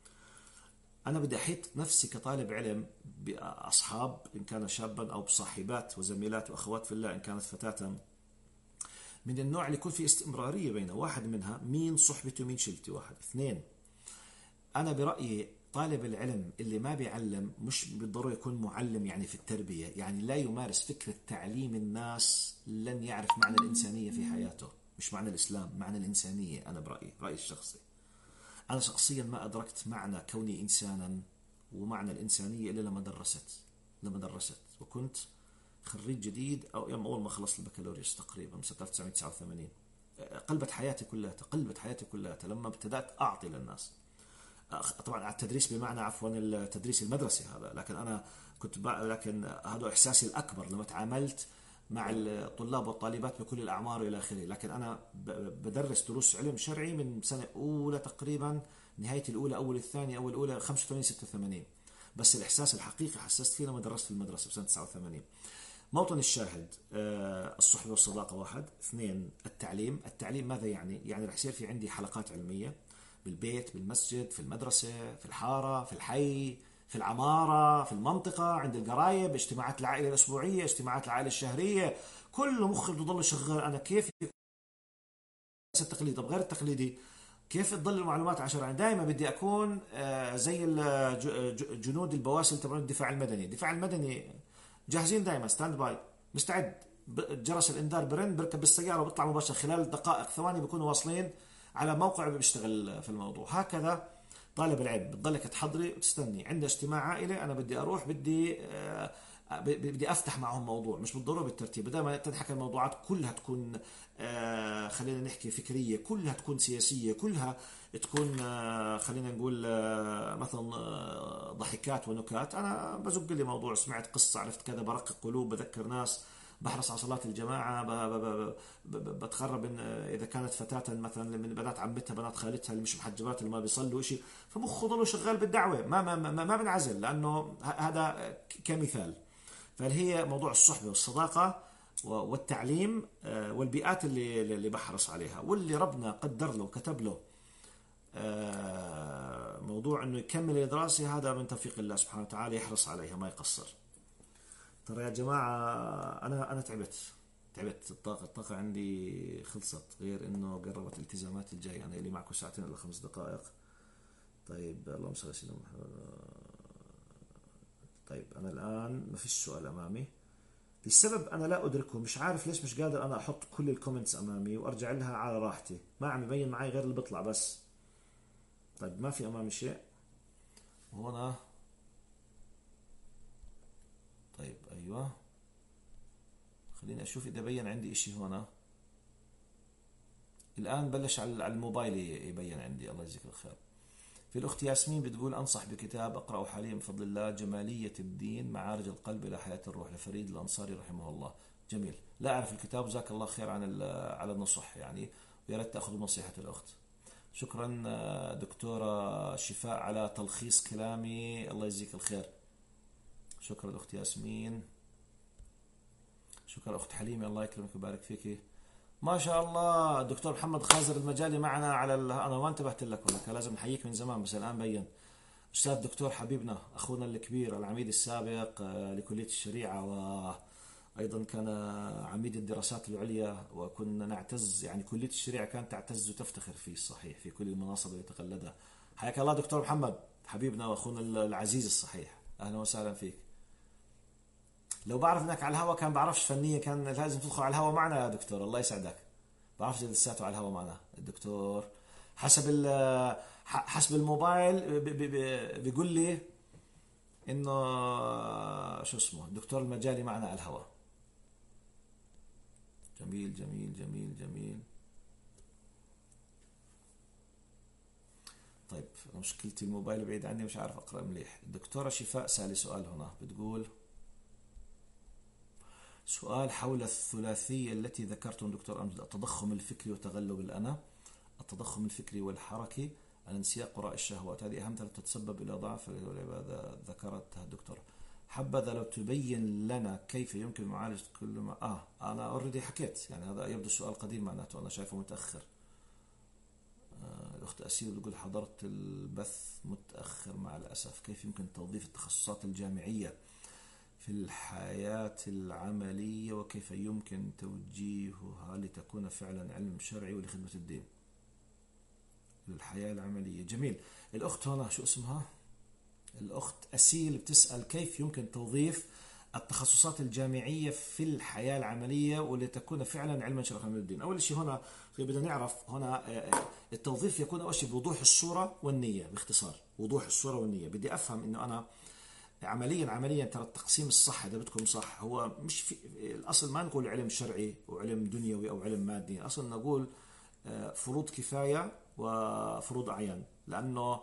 أنا بدي أحيط نفسي كطالب علم بأصحاب إن كان شابا، أو بصاحبات وزميلات وأخوات في الله إن كانت فتاة، من النوع اللي يكون في استمرارية بينه. واحد منها مين صحبته مين شلتي. واحد اثنين، أنا برأيي طالب العلم اللي ما بيعلم مش بالضرورة يكون معلم يعني في التربية، يعني لا يمارس فكرة تعليم الناس لن يعرف معنى الإنسانية في حياته. مش معنى الإسلام، معنى الإنسانية. أنا برأيي، رأيي الشخصي، أنا شخصيا ما أدركت معنى كوني إنسانا ومعنى الإنسانية إلا لما درست وكنت خريج جديد، أو أول ما خلصت البكالوريوس تقريبا سنة 1989. قلبت حياتي كلها لما ابتدأت أعطي للناس. طبعا التدريس بمعنى عفوا التدريس المدرسي هذا، لكن أنا لكن هذا إحساسي الأكبر لما تعاملت مع الطلاب والطالبات بكل الأعمار إلى آخره. لكن أنا بدرس دروس علم شرعي من سنة أولى تقريبا، نهاية الأولى أول الثانية، أول الأولى 85 86. بس الإحساس الحقيقي حسست فيه لما درست في المدرسة بسنة 89. موطن الشاهد الصحبة والصداقة. واحد اثنين، التعليم ماذا يعني؟ يعني رح يصير في عندي حلقات علمية بالبيت، بالمسجد، في المدرسة، في الحارة، في الحي، في العمارة، في المنطقة، عند القرايب، اجتماعات العائلة الأسبوعية، اجتماعات العائلة الشهرية. كله مخي بده يضل شغال. أنا كيف التقليدي؟ طب غير التقليدي كيف تضل المعلومات عشرة؟ يعني دائما بدي أكون زي جنود البواسل تبعون الدفاع المدني. الدفاع المدني جاهزين دائما، ستاند باي، مستعد. جرس الانذار برن، بركب بالسياره وبطلع مباشره، خلال دقائق ثواني بيكونوا واصلين على موقع بيشتغل في الموضوع. هكذا طالب العلم بتضلك تحضري وتستني عند اجتماع عائله، انا بدي اروح، بدي افتح معهم موضوع، مش بالضروره بالترتيب. بدل ما تنحكى الموضوعات كلها تكون خلينا نحكي فكريه، كلها تكون سياسيه، كلها تكون خلينا نقول مثلا ضحكات ونكات. انا بزق لي موضوع، سمعت قصه، عرفت كذا، برقق قلوب، بذكر ناس، بحرص على صلاة الجماعة، بتخرب إن إذا كانت فتاة مثلا من بنات عمتها، بنات خالتها اللي مش محجبات اللي ما بيصلوا شيء، فمخه ضله شغال بالدعوة، ما بنعزل، لأنه هذا كمثال. فهي موضوع الصحبة والصداقة والتعليم والبيئات اللي بحرص عليها، واللي ربنا قدر له وكتب له موضوع انه يكمل الدراسة، هذا من توفيق الله سبحانه وتعالى، يحرص عليها ما يقصر. ترى يا جماعة أنا تعبت. الطاقة عندي خلصت، غير إنه قربت الالتزامات الجاية. أنا اللي معكم ساعتين إلا 5 دقائق. طيب اللهم صل على سيدنا محمد. طيب أنا الآن ما فيش سؤال أمامي. السبب أنا لا أدركه، مش عارف ليش مش قادر أنا أحط كل الكومنتس أمامي وأرجع لها على راحتي. ما عم يبين معي غير اللي بيطلع بس. طيب ما في أمامي شيء هنا. طيب أيوة، خليني أشوف إذا بين عندي إشي هنا. الآن بلش على الموبايل يبين عندي. الله يجزيك الخير. في الأخت ياسمين بتقول أنصح بكتاب أقرأه حاليا بفضل الله، جمالية الدين معارج القلب إلى حياة الروح، لفريد الأنصاري رحمه الله. جميل. لا أعرف الكتاب. جزاك الله خير عن على النصح يعني، ويا ريت تأخذوا نصيحة الأخت. شكرا دكتورة شفاء على تلخيص كلامي، الله يجزيك الخير. شكرا أخت ياسمين. شكرا أخت حليمة، الله يكرمك ويبارك فيك. ما شاء الله دكتور محمد خازر المجالي معنا على أنا ما انتبهت لك والله، كان لازم نحييك من زمان بس الآن بين. أستاذ دكتور حبيبنا أخونا الكبير العميد السابق لكلية الشريعة، وأيضا كان عميد الدراسات العليا، وكنا نعتز يعني كلية الشريعة كانت تعتز وتفتخر فيه الصحيح في كل المناصب اللي يتقلدها. حياك الله دكتور محمد حبيبنا وأخونا العزيز الصحيح، أهلا وسهلا فيك. لو بعرف انك على الهوا كان بعرفش فنيا كان لازم تدخل على الهوا معنا يا دكتور، الله يسعدك. بعرفش لساته على الهوا معنا الدكتور، حسب الموبايل بيقول لي انه شو اسمه الدكتور المجالي معنا على الهوا. جميل جميل جميل جميل. طيب مشكلتي الموبايل بعيد عني مش عارف اقرا مليح. الدكتورة شفاء سالي سؤال هنا، بتقول سؤال حول الثلاثية التي ذكرتم دكتور أمجد، التضخم الفكري وتغلب الأنا، التضخم الفكري والحركي، الانسياق وراء الشهوات، هذه أهم ثلاث تتسبب إلى ضعف العبادة ذكرتها الدكتور. حبذا لو تبين لنا كيف يمكن معالجة كل ما أنا أوريدي حكيت يعني، هذا يبدو السؤال قديم معناته أنا شايفه متأخر. الأخت أسيل تقول حضرت البث متأخر مع الأسف، كيف يمكن توظيف التخصصات الجامعية في الحياة العملية وكيف يمكن توجيهها لتكون فعلا علم شرعي ولخدمة الدين للحياة العملية. جميل. الأخت هنا شو اسمها؟ الأخت أسيل بتسأل كيف يمكن توظيف التخصصات الجامعية في الحياة العملية ولتكون فعلا علما شرعا من الدين. أول شيء هنا بدنا نعرف هنا التوظيف يكون أول شيء بوضوح الصورة والنية. باختصار وضوح الصورة والنية، بدي أفهم إنه أنا عمليا ترى التقسيم الصح اذا بدكم صح هو مش في الاصل ما نقول علم شرعي وعلم دنيوي او علم مادي، اصلا نقول فروض كفايه وفروض اعيان، لانه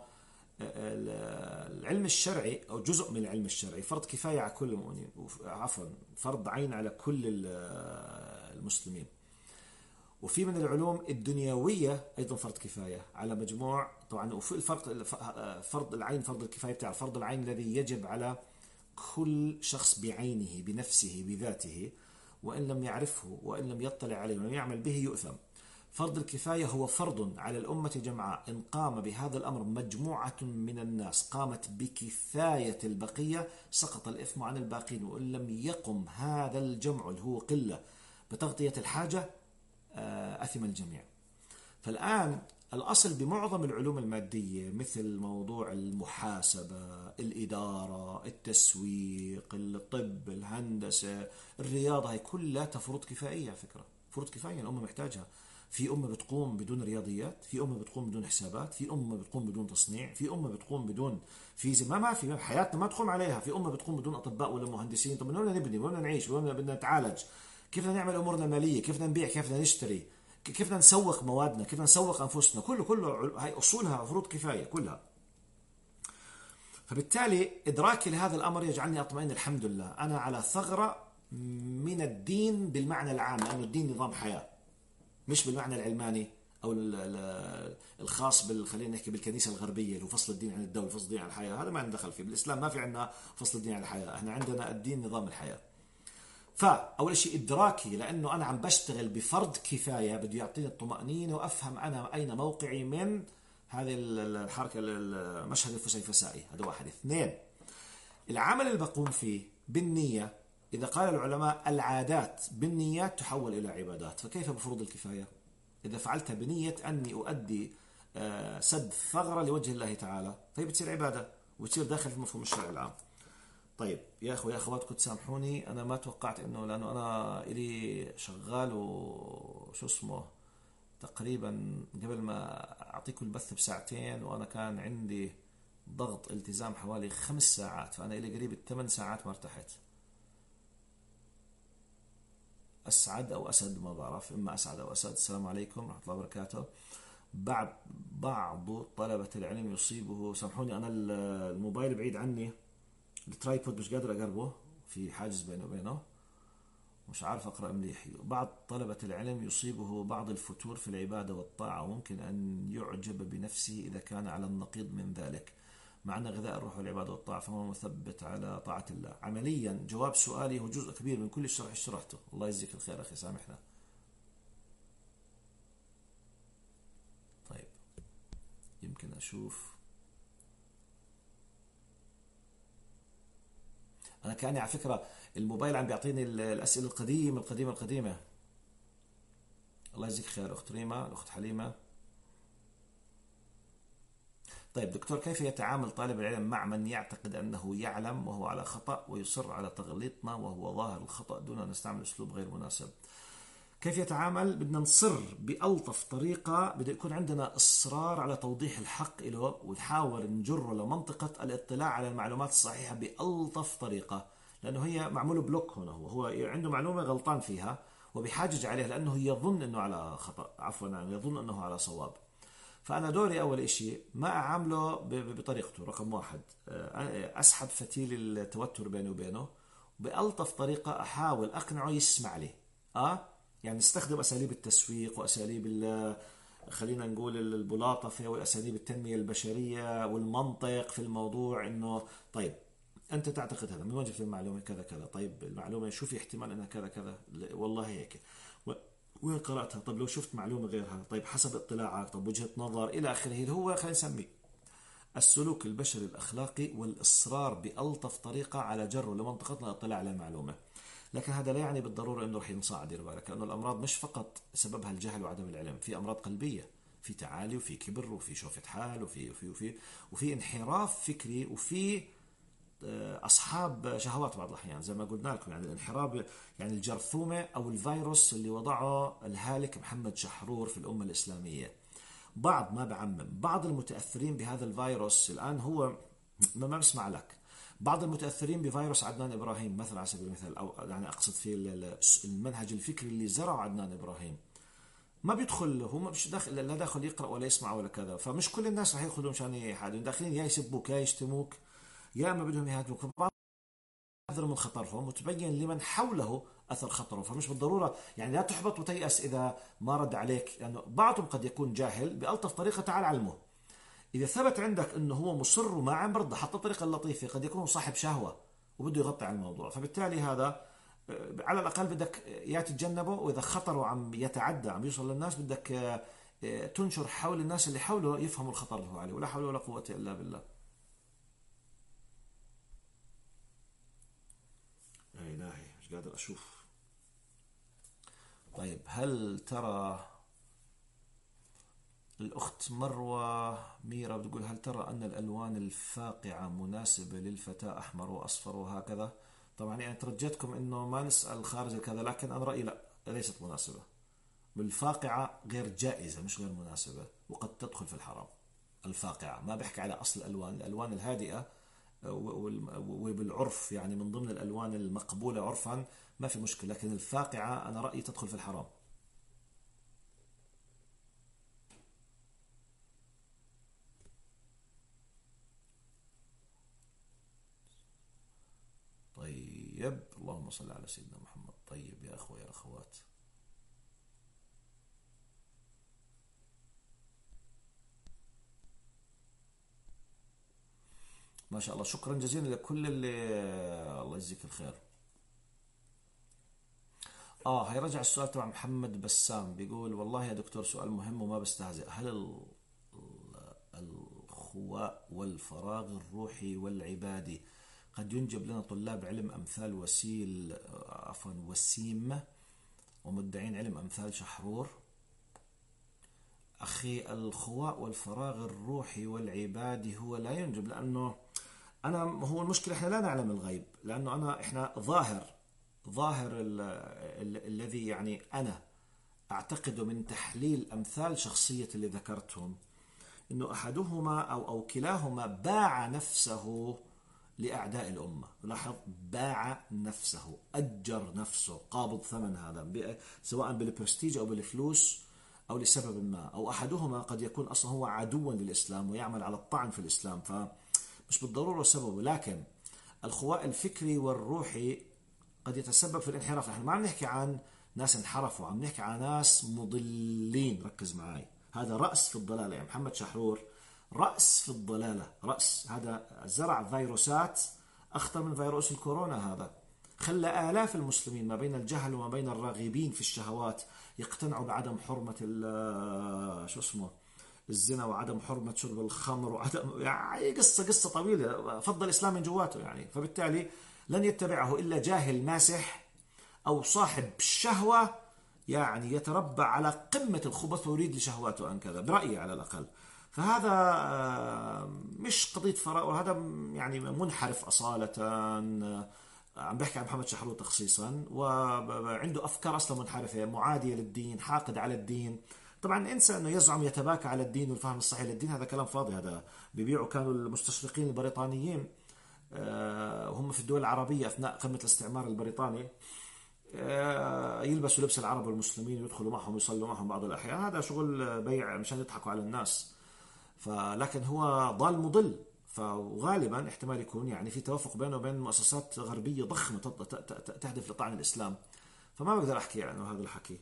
العلم الشرعي او جزء من العلم الشرعي فرض كفايه على كل المؤمنين، عفوا فرض عين على كل المسلمين. وفي من العلوم الدنيوية أيضا فرض كفاية على مجموع طبعا. وفي الفرق فرض العين، فرض الكفاية بتاع فرض العين الذي يجب على كل شخص بعينه بنفسه بذاته، وإن لم يعرفه وإن لم يطلع عليه ولم يعمل به يؤثم. فرض الكفاية هو فرض على الأمة جمعاء، إن قام بهذا الأمر مجموعة من الناس قامت بكفاية البقية سقط الإثم عن الباقين، وإن لم يقم هذا الجمع اللي هو قلة بتغطية الحاجة أثم الجميع. فالآن الأصل بمعظم العلوم المادية مثل موضوع المحاسبة، الإدارة، التسويق، الطب، الهندسة، الرياضة، هي كلها فروض كفائية على فكرة، فروض كفاية الأمة محتاجها. في أمة بتقوم بدون رياضيات، في أمة بتقوم بدون حسابات، في أمة بتقوم بدون تصنيع، في أمة بتقوم بدون فيزياء، ما في حياتنا ما تقوم عليها، في أمة بتقوم بدون أطباء ولا مهندسين. طب من وين نبني؟ وين نعيش؟ وين بدنا نتعالج؟ كيف بدنا نعمل أمورنا المالية؟ كيف بدنا نبيع؟ كيف بدنا نشتري؟ كيف بدنا نسوق موادنا؟ كيف بدنا نسوق أنفسنا؟ كله هاي أصولها فروض كفاية كلها. فبالتالي إدراكي لهذا الأمر يجعلني أطمئن الحمد لله أنا على ثغرة من الدين بالمعنى العام، لأنه الدين نظام حياة مش بالمعنى العلماني أو الخاص خلينا نحكي بالكنيسة الغربية اللي هو فصل الدين عن الدولة، فصل الدين عن الحياة. هذا ما ندخل فيه. بالإسلام ما في عندنا فصل الدين عن الحياة، احنا عندنا الدين نظام الحياة. فأول شيء إدراكي لأنه أنا عم بشتغل بفرض كفاية بده يعطيني الطمأنينة وأفهم أنا أين موقعي من هذه الحركة المشهد الفسيفسائي. هذا واحد. اثنين، العمل اللي بقوم فيه بالنية، إذا قال العلماء العادات بالنيات تحول إلى عبادات، فكيف بفروض الكفاية؟ إذا فعلتها بنية أني أؤدي سد ثغرة لوجه الله تعالى فهي بتصير عبادة وتصير داخل في مفهوم الشرع العام. طيب يا أخوة يا أخواتكم تسامحوني، أنا ما توقعت إنه لأنه أنا إلي شغال وشو اسمه تقريبا قبل ما أعطيكم البث بساعتين، وأنا كان عندي ضغط التزام حوالي 5 ساعات، فأنا إلي قريب 8 ساعات ما ارتحت. أسعد أو أسد ما بعرف، إما أسعد أو أسد. السلام عليكم ورحمة الله وبركاته. بعض طلبة العلم يصيبه، سامحوني أنا الموبايل بعيد عني، الترايبود مش قادر أقربه، في حاجز بينه وبينه، مش عارف أقرأ مليح. بعض طلبة العلم يصيبه بعض الفتور في العبادة والطاعة، وممكن أن يعجب بنفسه إذا كان على النقيض من ذلك، مع أن غذاء الروح والعبادة والطاعة فهو مثبت على طاعة الله. عمليا جواب سؤالي هو جزء كبير من كل الشرح شرحته. الله يجزيك الخير أخي، سامحنا. طيب يمكن أشوف. أنا كأني على فكرة الموبايل عم بيعطيني الأسئلة القديمة القديمة القديمة. الله يجزيك خير أخت ريما، الأخت حليمة. طيب دكتور، كيف يتعامل طالب العلم مع من يعتقد أنه يعلم وهو على خطأ ويصر على تغليطنا وهو ظاهر الخطأ دون أن نستعمل أسلوب غير مناسب؟ كيف يتعامل؟ بدنا نصر بألطف طريقة، بده يكون عندنا إصرار على توضيح الحق له، ونحاول نجره لمنطقة الاطلاع على المعلومات الصحيحة بألطف طريقة، لأنه هي معمول بلوك هنا. هو عنده معلومة غلطان فيها وبيحاجج عليها لأنه يظن أنه على خطأ، عفوا يظن أنه على صواب. فأنا دوري أول إشي ما أعامله بطريقته. رقم واحد، أسحب فتيل التوتر بيني وبينه بألطف طريقة، أحاول أقنعه يسمع لي. يعني نستخدم أساليب التسويق وأساليب خلينا نقول الملاطفة وأساليب التنمية البشرية والمنطق في الموضوع. إنه طيب أنت تعتقد هذا، من وين جبت المعلومة كذا كذا؟ طيب المعلومة شو في احتمال أنها كذا كذا؟ والله هيك. وين قرأتها؟ طب لو شفت معلومة غيرها؟ طيب حسب اطلاعك؟ طب وجهة نظر إلى آخره. اللي هو خلينا نسميه السلوك البشري الأخلاقي والإصرار بألطف طريقة على جره لمنطقتنا الاطلاع على المعلومة. لكن هذا لا يعني بالضرورة أنه رح ينصاع. دير بالك، لأنه الأمراض مش فقط سببها الجهل وعدم العلم، في أمراض قلبية، في تعالي وفي كبر وفي شوفة حال وفي انحراف فكري، وفي أصحاب شهوات بعض الأحيان زي ما قلنا لكم. يعني الانحراف، يعني الجرثومة أو الفيروس اللي وضعه الهالك محمد شحرور في الأمة الإسلامية. بعض، ما بعمم، بعض المتأثرين بهذا الفيروس الآن هو ما بسمع لك. بعض المتأثرين بفيروس عدنان إبراهيم مثلا على سبيل المثال، أو يعني أقصد في المنهج الفكري اللي زرعه عدنان إبراهيم، ما بيدخل، هو مش داخل، لا داخل يقرأ ولا يسمع ولا كذا. فمش كل الناس رح يدخلوا مشان حاجة، داخلين يا يسبوك يا يشتموك يا اما بدهم يهاجموك. يحذر من خطرهم وتبين لمن حوله اثر خطره. فمش بالضروره يعني لا تحبط وتيأس اذا ما رد عليك، لانه يعني بعضهم قد يكون جاهل. بألطف طريقه تعال علمه. اذا ثبت عندك انه هو مصر وما عم برضه، حتى الطريقه اللطيفه، قد يكون صاحب شهوه وبده يغطي على الموضوع. فبالتالي هذا على الاقل بدك يا تتجنبه، واذا خطره عم يتعدى عم يوصل للناس بدك تنشر حول الناس اللي حوله يفهموا الخطر اللي هو عليه. ولا حول ولا قوه الا بالله. يا إلهي مش قادر أشوف. طيب هل ترى الأخت مروة ميرا بتقول هل ترى أن الألوان الفاقعة مناسبة للفتاة، أحمر وأصفر وهكذا؟ طبعا يعني ترجتكم أنه ما نسأل خارج كذا، لكن أنا رأيي لا، ليست مناسبة. بالفاقعة غير جائزة مش غير مناسبة، وقد تدخل في الحرام. الفاقعة ما بحكي على أصل الألوان، الألوان الهادئة وبالعرف يعني من ضمن الألوان المقبولة عرفا ما في مشكلة، لكن الفاقعة أنا رأيي تدخل في الحرام. طيب اللهم صل على سيدنا محمد. طيب يا أخوة يا أخوات، ما شاء الله، شكرا جزيلا لكل اللي الله يجزيك الخير. هاي رجع السؤال تبع محمد بسام، بيقول والله يا دكتور سؤال مهم وما بستهزئ، هل الخواء والفراغ الروحي والعبادي قد ينجب لنا طلاب علم أمثال وسيم ومدعين علم أمثال شحرور؟ أخي، الخواء والفراغ الروحي والعبادي هو لا ينجب، لأنه هو المشكلة إحنا لا نعلم الغيب، لأنه إحنا ظاهر الذي يعني أنا أعتقد من تحليل أمثال شخصية اللي ذكرتهم إنه أحدهما أو كلاهما باع نفسه لأعداء الأمة. لاحظ، باع نفسه، أجر نفسه، قابض ثمن هذا، سواء بالبرستيج أو بالفلوس أو لسبب ما، أو أحدهما قد يكون أصلا هو عدوا للإسلام ويعمل على الطعن في الإسلام، فمش بالضرورة سببه. لكن الخواء الفكري والروحي قد يتسبب في الانحراف. نحن ما عم نحكي عن ناس انحرفوا، عم نحكي عن ناس مضلين. ركز معي، هذا رأس في الضلالة يا محمد شحرور، رأس في الضلالة، رأس. هذا زرع فيروسات أخطر من فيروس الكورونا. هذا خلى آلاف المسلمين ما بين الجهل وما بين الراغبين في الشهوات يقتنعوا بعدم حرمة شو اسمه الزنا، وعدم حرمة شرب الخمر، وعدم يعني قصة طويلة فض الإسلام من جواته يعني. فبالتالي لن يتبعه إلا جاهل ماسح أو صاحب شهوة يعني يتربع على قمة الخبث ويريد لشهواته أن كذا، برأيي على الأقل. فهذا مش قضية فراغ، وهذا يعني منحرف أصالة. عم بحكي عن محمد شحرور تخصيصا، وعنده أفكار أصلا منحرفة معادية للدين، حاقد على الدين. طبعا انسى انه يزعم يتباكى على الدين والفهم الصحيح للدين، هذا كلام فاضي. هذا بيبيعوا كانوا المستشرقين البريطانيين وهم في الدول العربية أثناء قمة الاستعمار البريطاني، يلبسوا لبس العرب والمسلمين ويدخلوا معهم ويصلوا معهم بعض الأحيان. هذا شغل بيع مشان يضحكوا على الناس. لكن هو ضال مضل، فغالبا احتمال يكون يعني في توافق بينه وبين مؤسسات غربية ضخمة تهدف لطعن الإسلام. فما بقدر أحكي عنه هذا الحكي.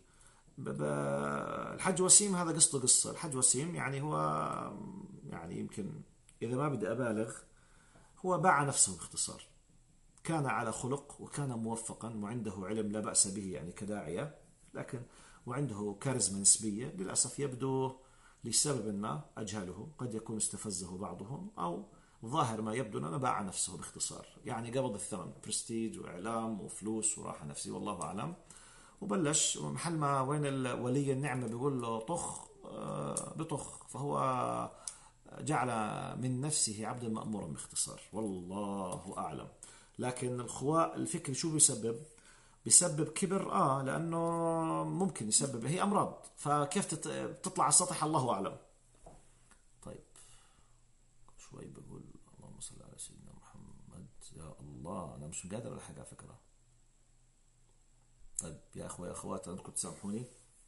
الحج وسيم هذا قصة. الحج وسيم يعني هو يعني يمكن إذا ما بدي أبالغ هو باع نفسه باختصار. كان على خلق وكان موفقا وعنده علم لا بأس به يعني كداعية، لكن وعنده كاريزما نسبية للأسف يبدو لسبب ما أجهله، قد يكون استفزه بعضهم أو ظاهر ما يبدو أنه باع نفسه باختصار. يعني قبض الثمن، برستيج وإعلام وفلوس وراحة نفسي والله أعلم، وبلش محل ما وين ولي النعمة بيقول له طخ بطخ، فهو جعل من نفسه عبدا مأمورا باختصار، والله أعلم. لكن الخواء الفكري شو بيسبب كبر لأنه ممكن يسبب، هي أمراض، فكيف تطلع على السطح الله أعلم. طيب شوي بقول اللهم صل على سيدنا محمد. يا الله أنا مش قادر ألحق على فكرة. طيب يا أخوة يا أخوات أنتم تسامحوني،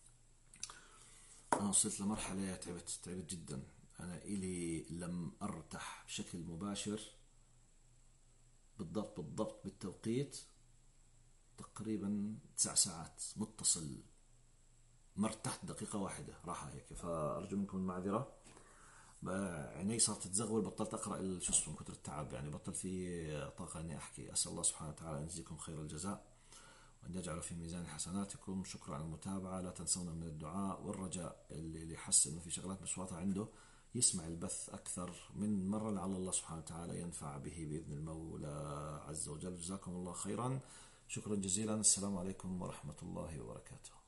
أنا وصلت لمرحلة تعبت جدا. أنا إلي لم أرتاح بشكل مباشر بالضبط بالتوقيت تقريبا 9 ساعات متصل، ما ارتحت دقيقة واحدة راحة هيك. فأرجو منكم المعذرة، عيني صارت تزغول، بطلت أقرأ شو اسمه من كثر التعب يعني، بطل في طاقة إني أحكي. أسأل الله سبحانه وتعالى أن يجزيكم خير الجزاء وأن يجعل في ميزان حسناتكم. شكرا على المتابعة، لا تنسونا من الدعاء والرجاء. اللي يحس إنه في شغلات مش واضحة عنده يسمع البث أكثر من مرة لعل الله سبحانه وتعالى ينفع به بإذن المولى عز وجل. جزاكم الله خيرا، شكرا جزيلا. السلام عليكم ورحمة الله وبركاته.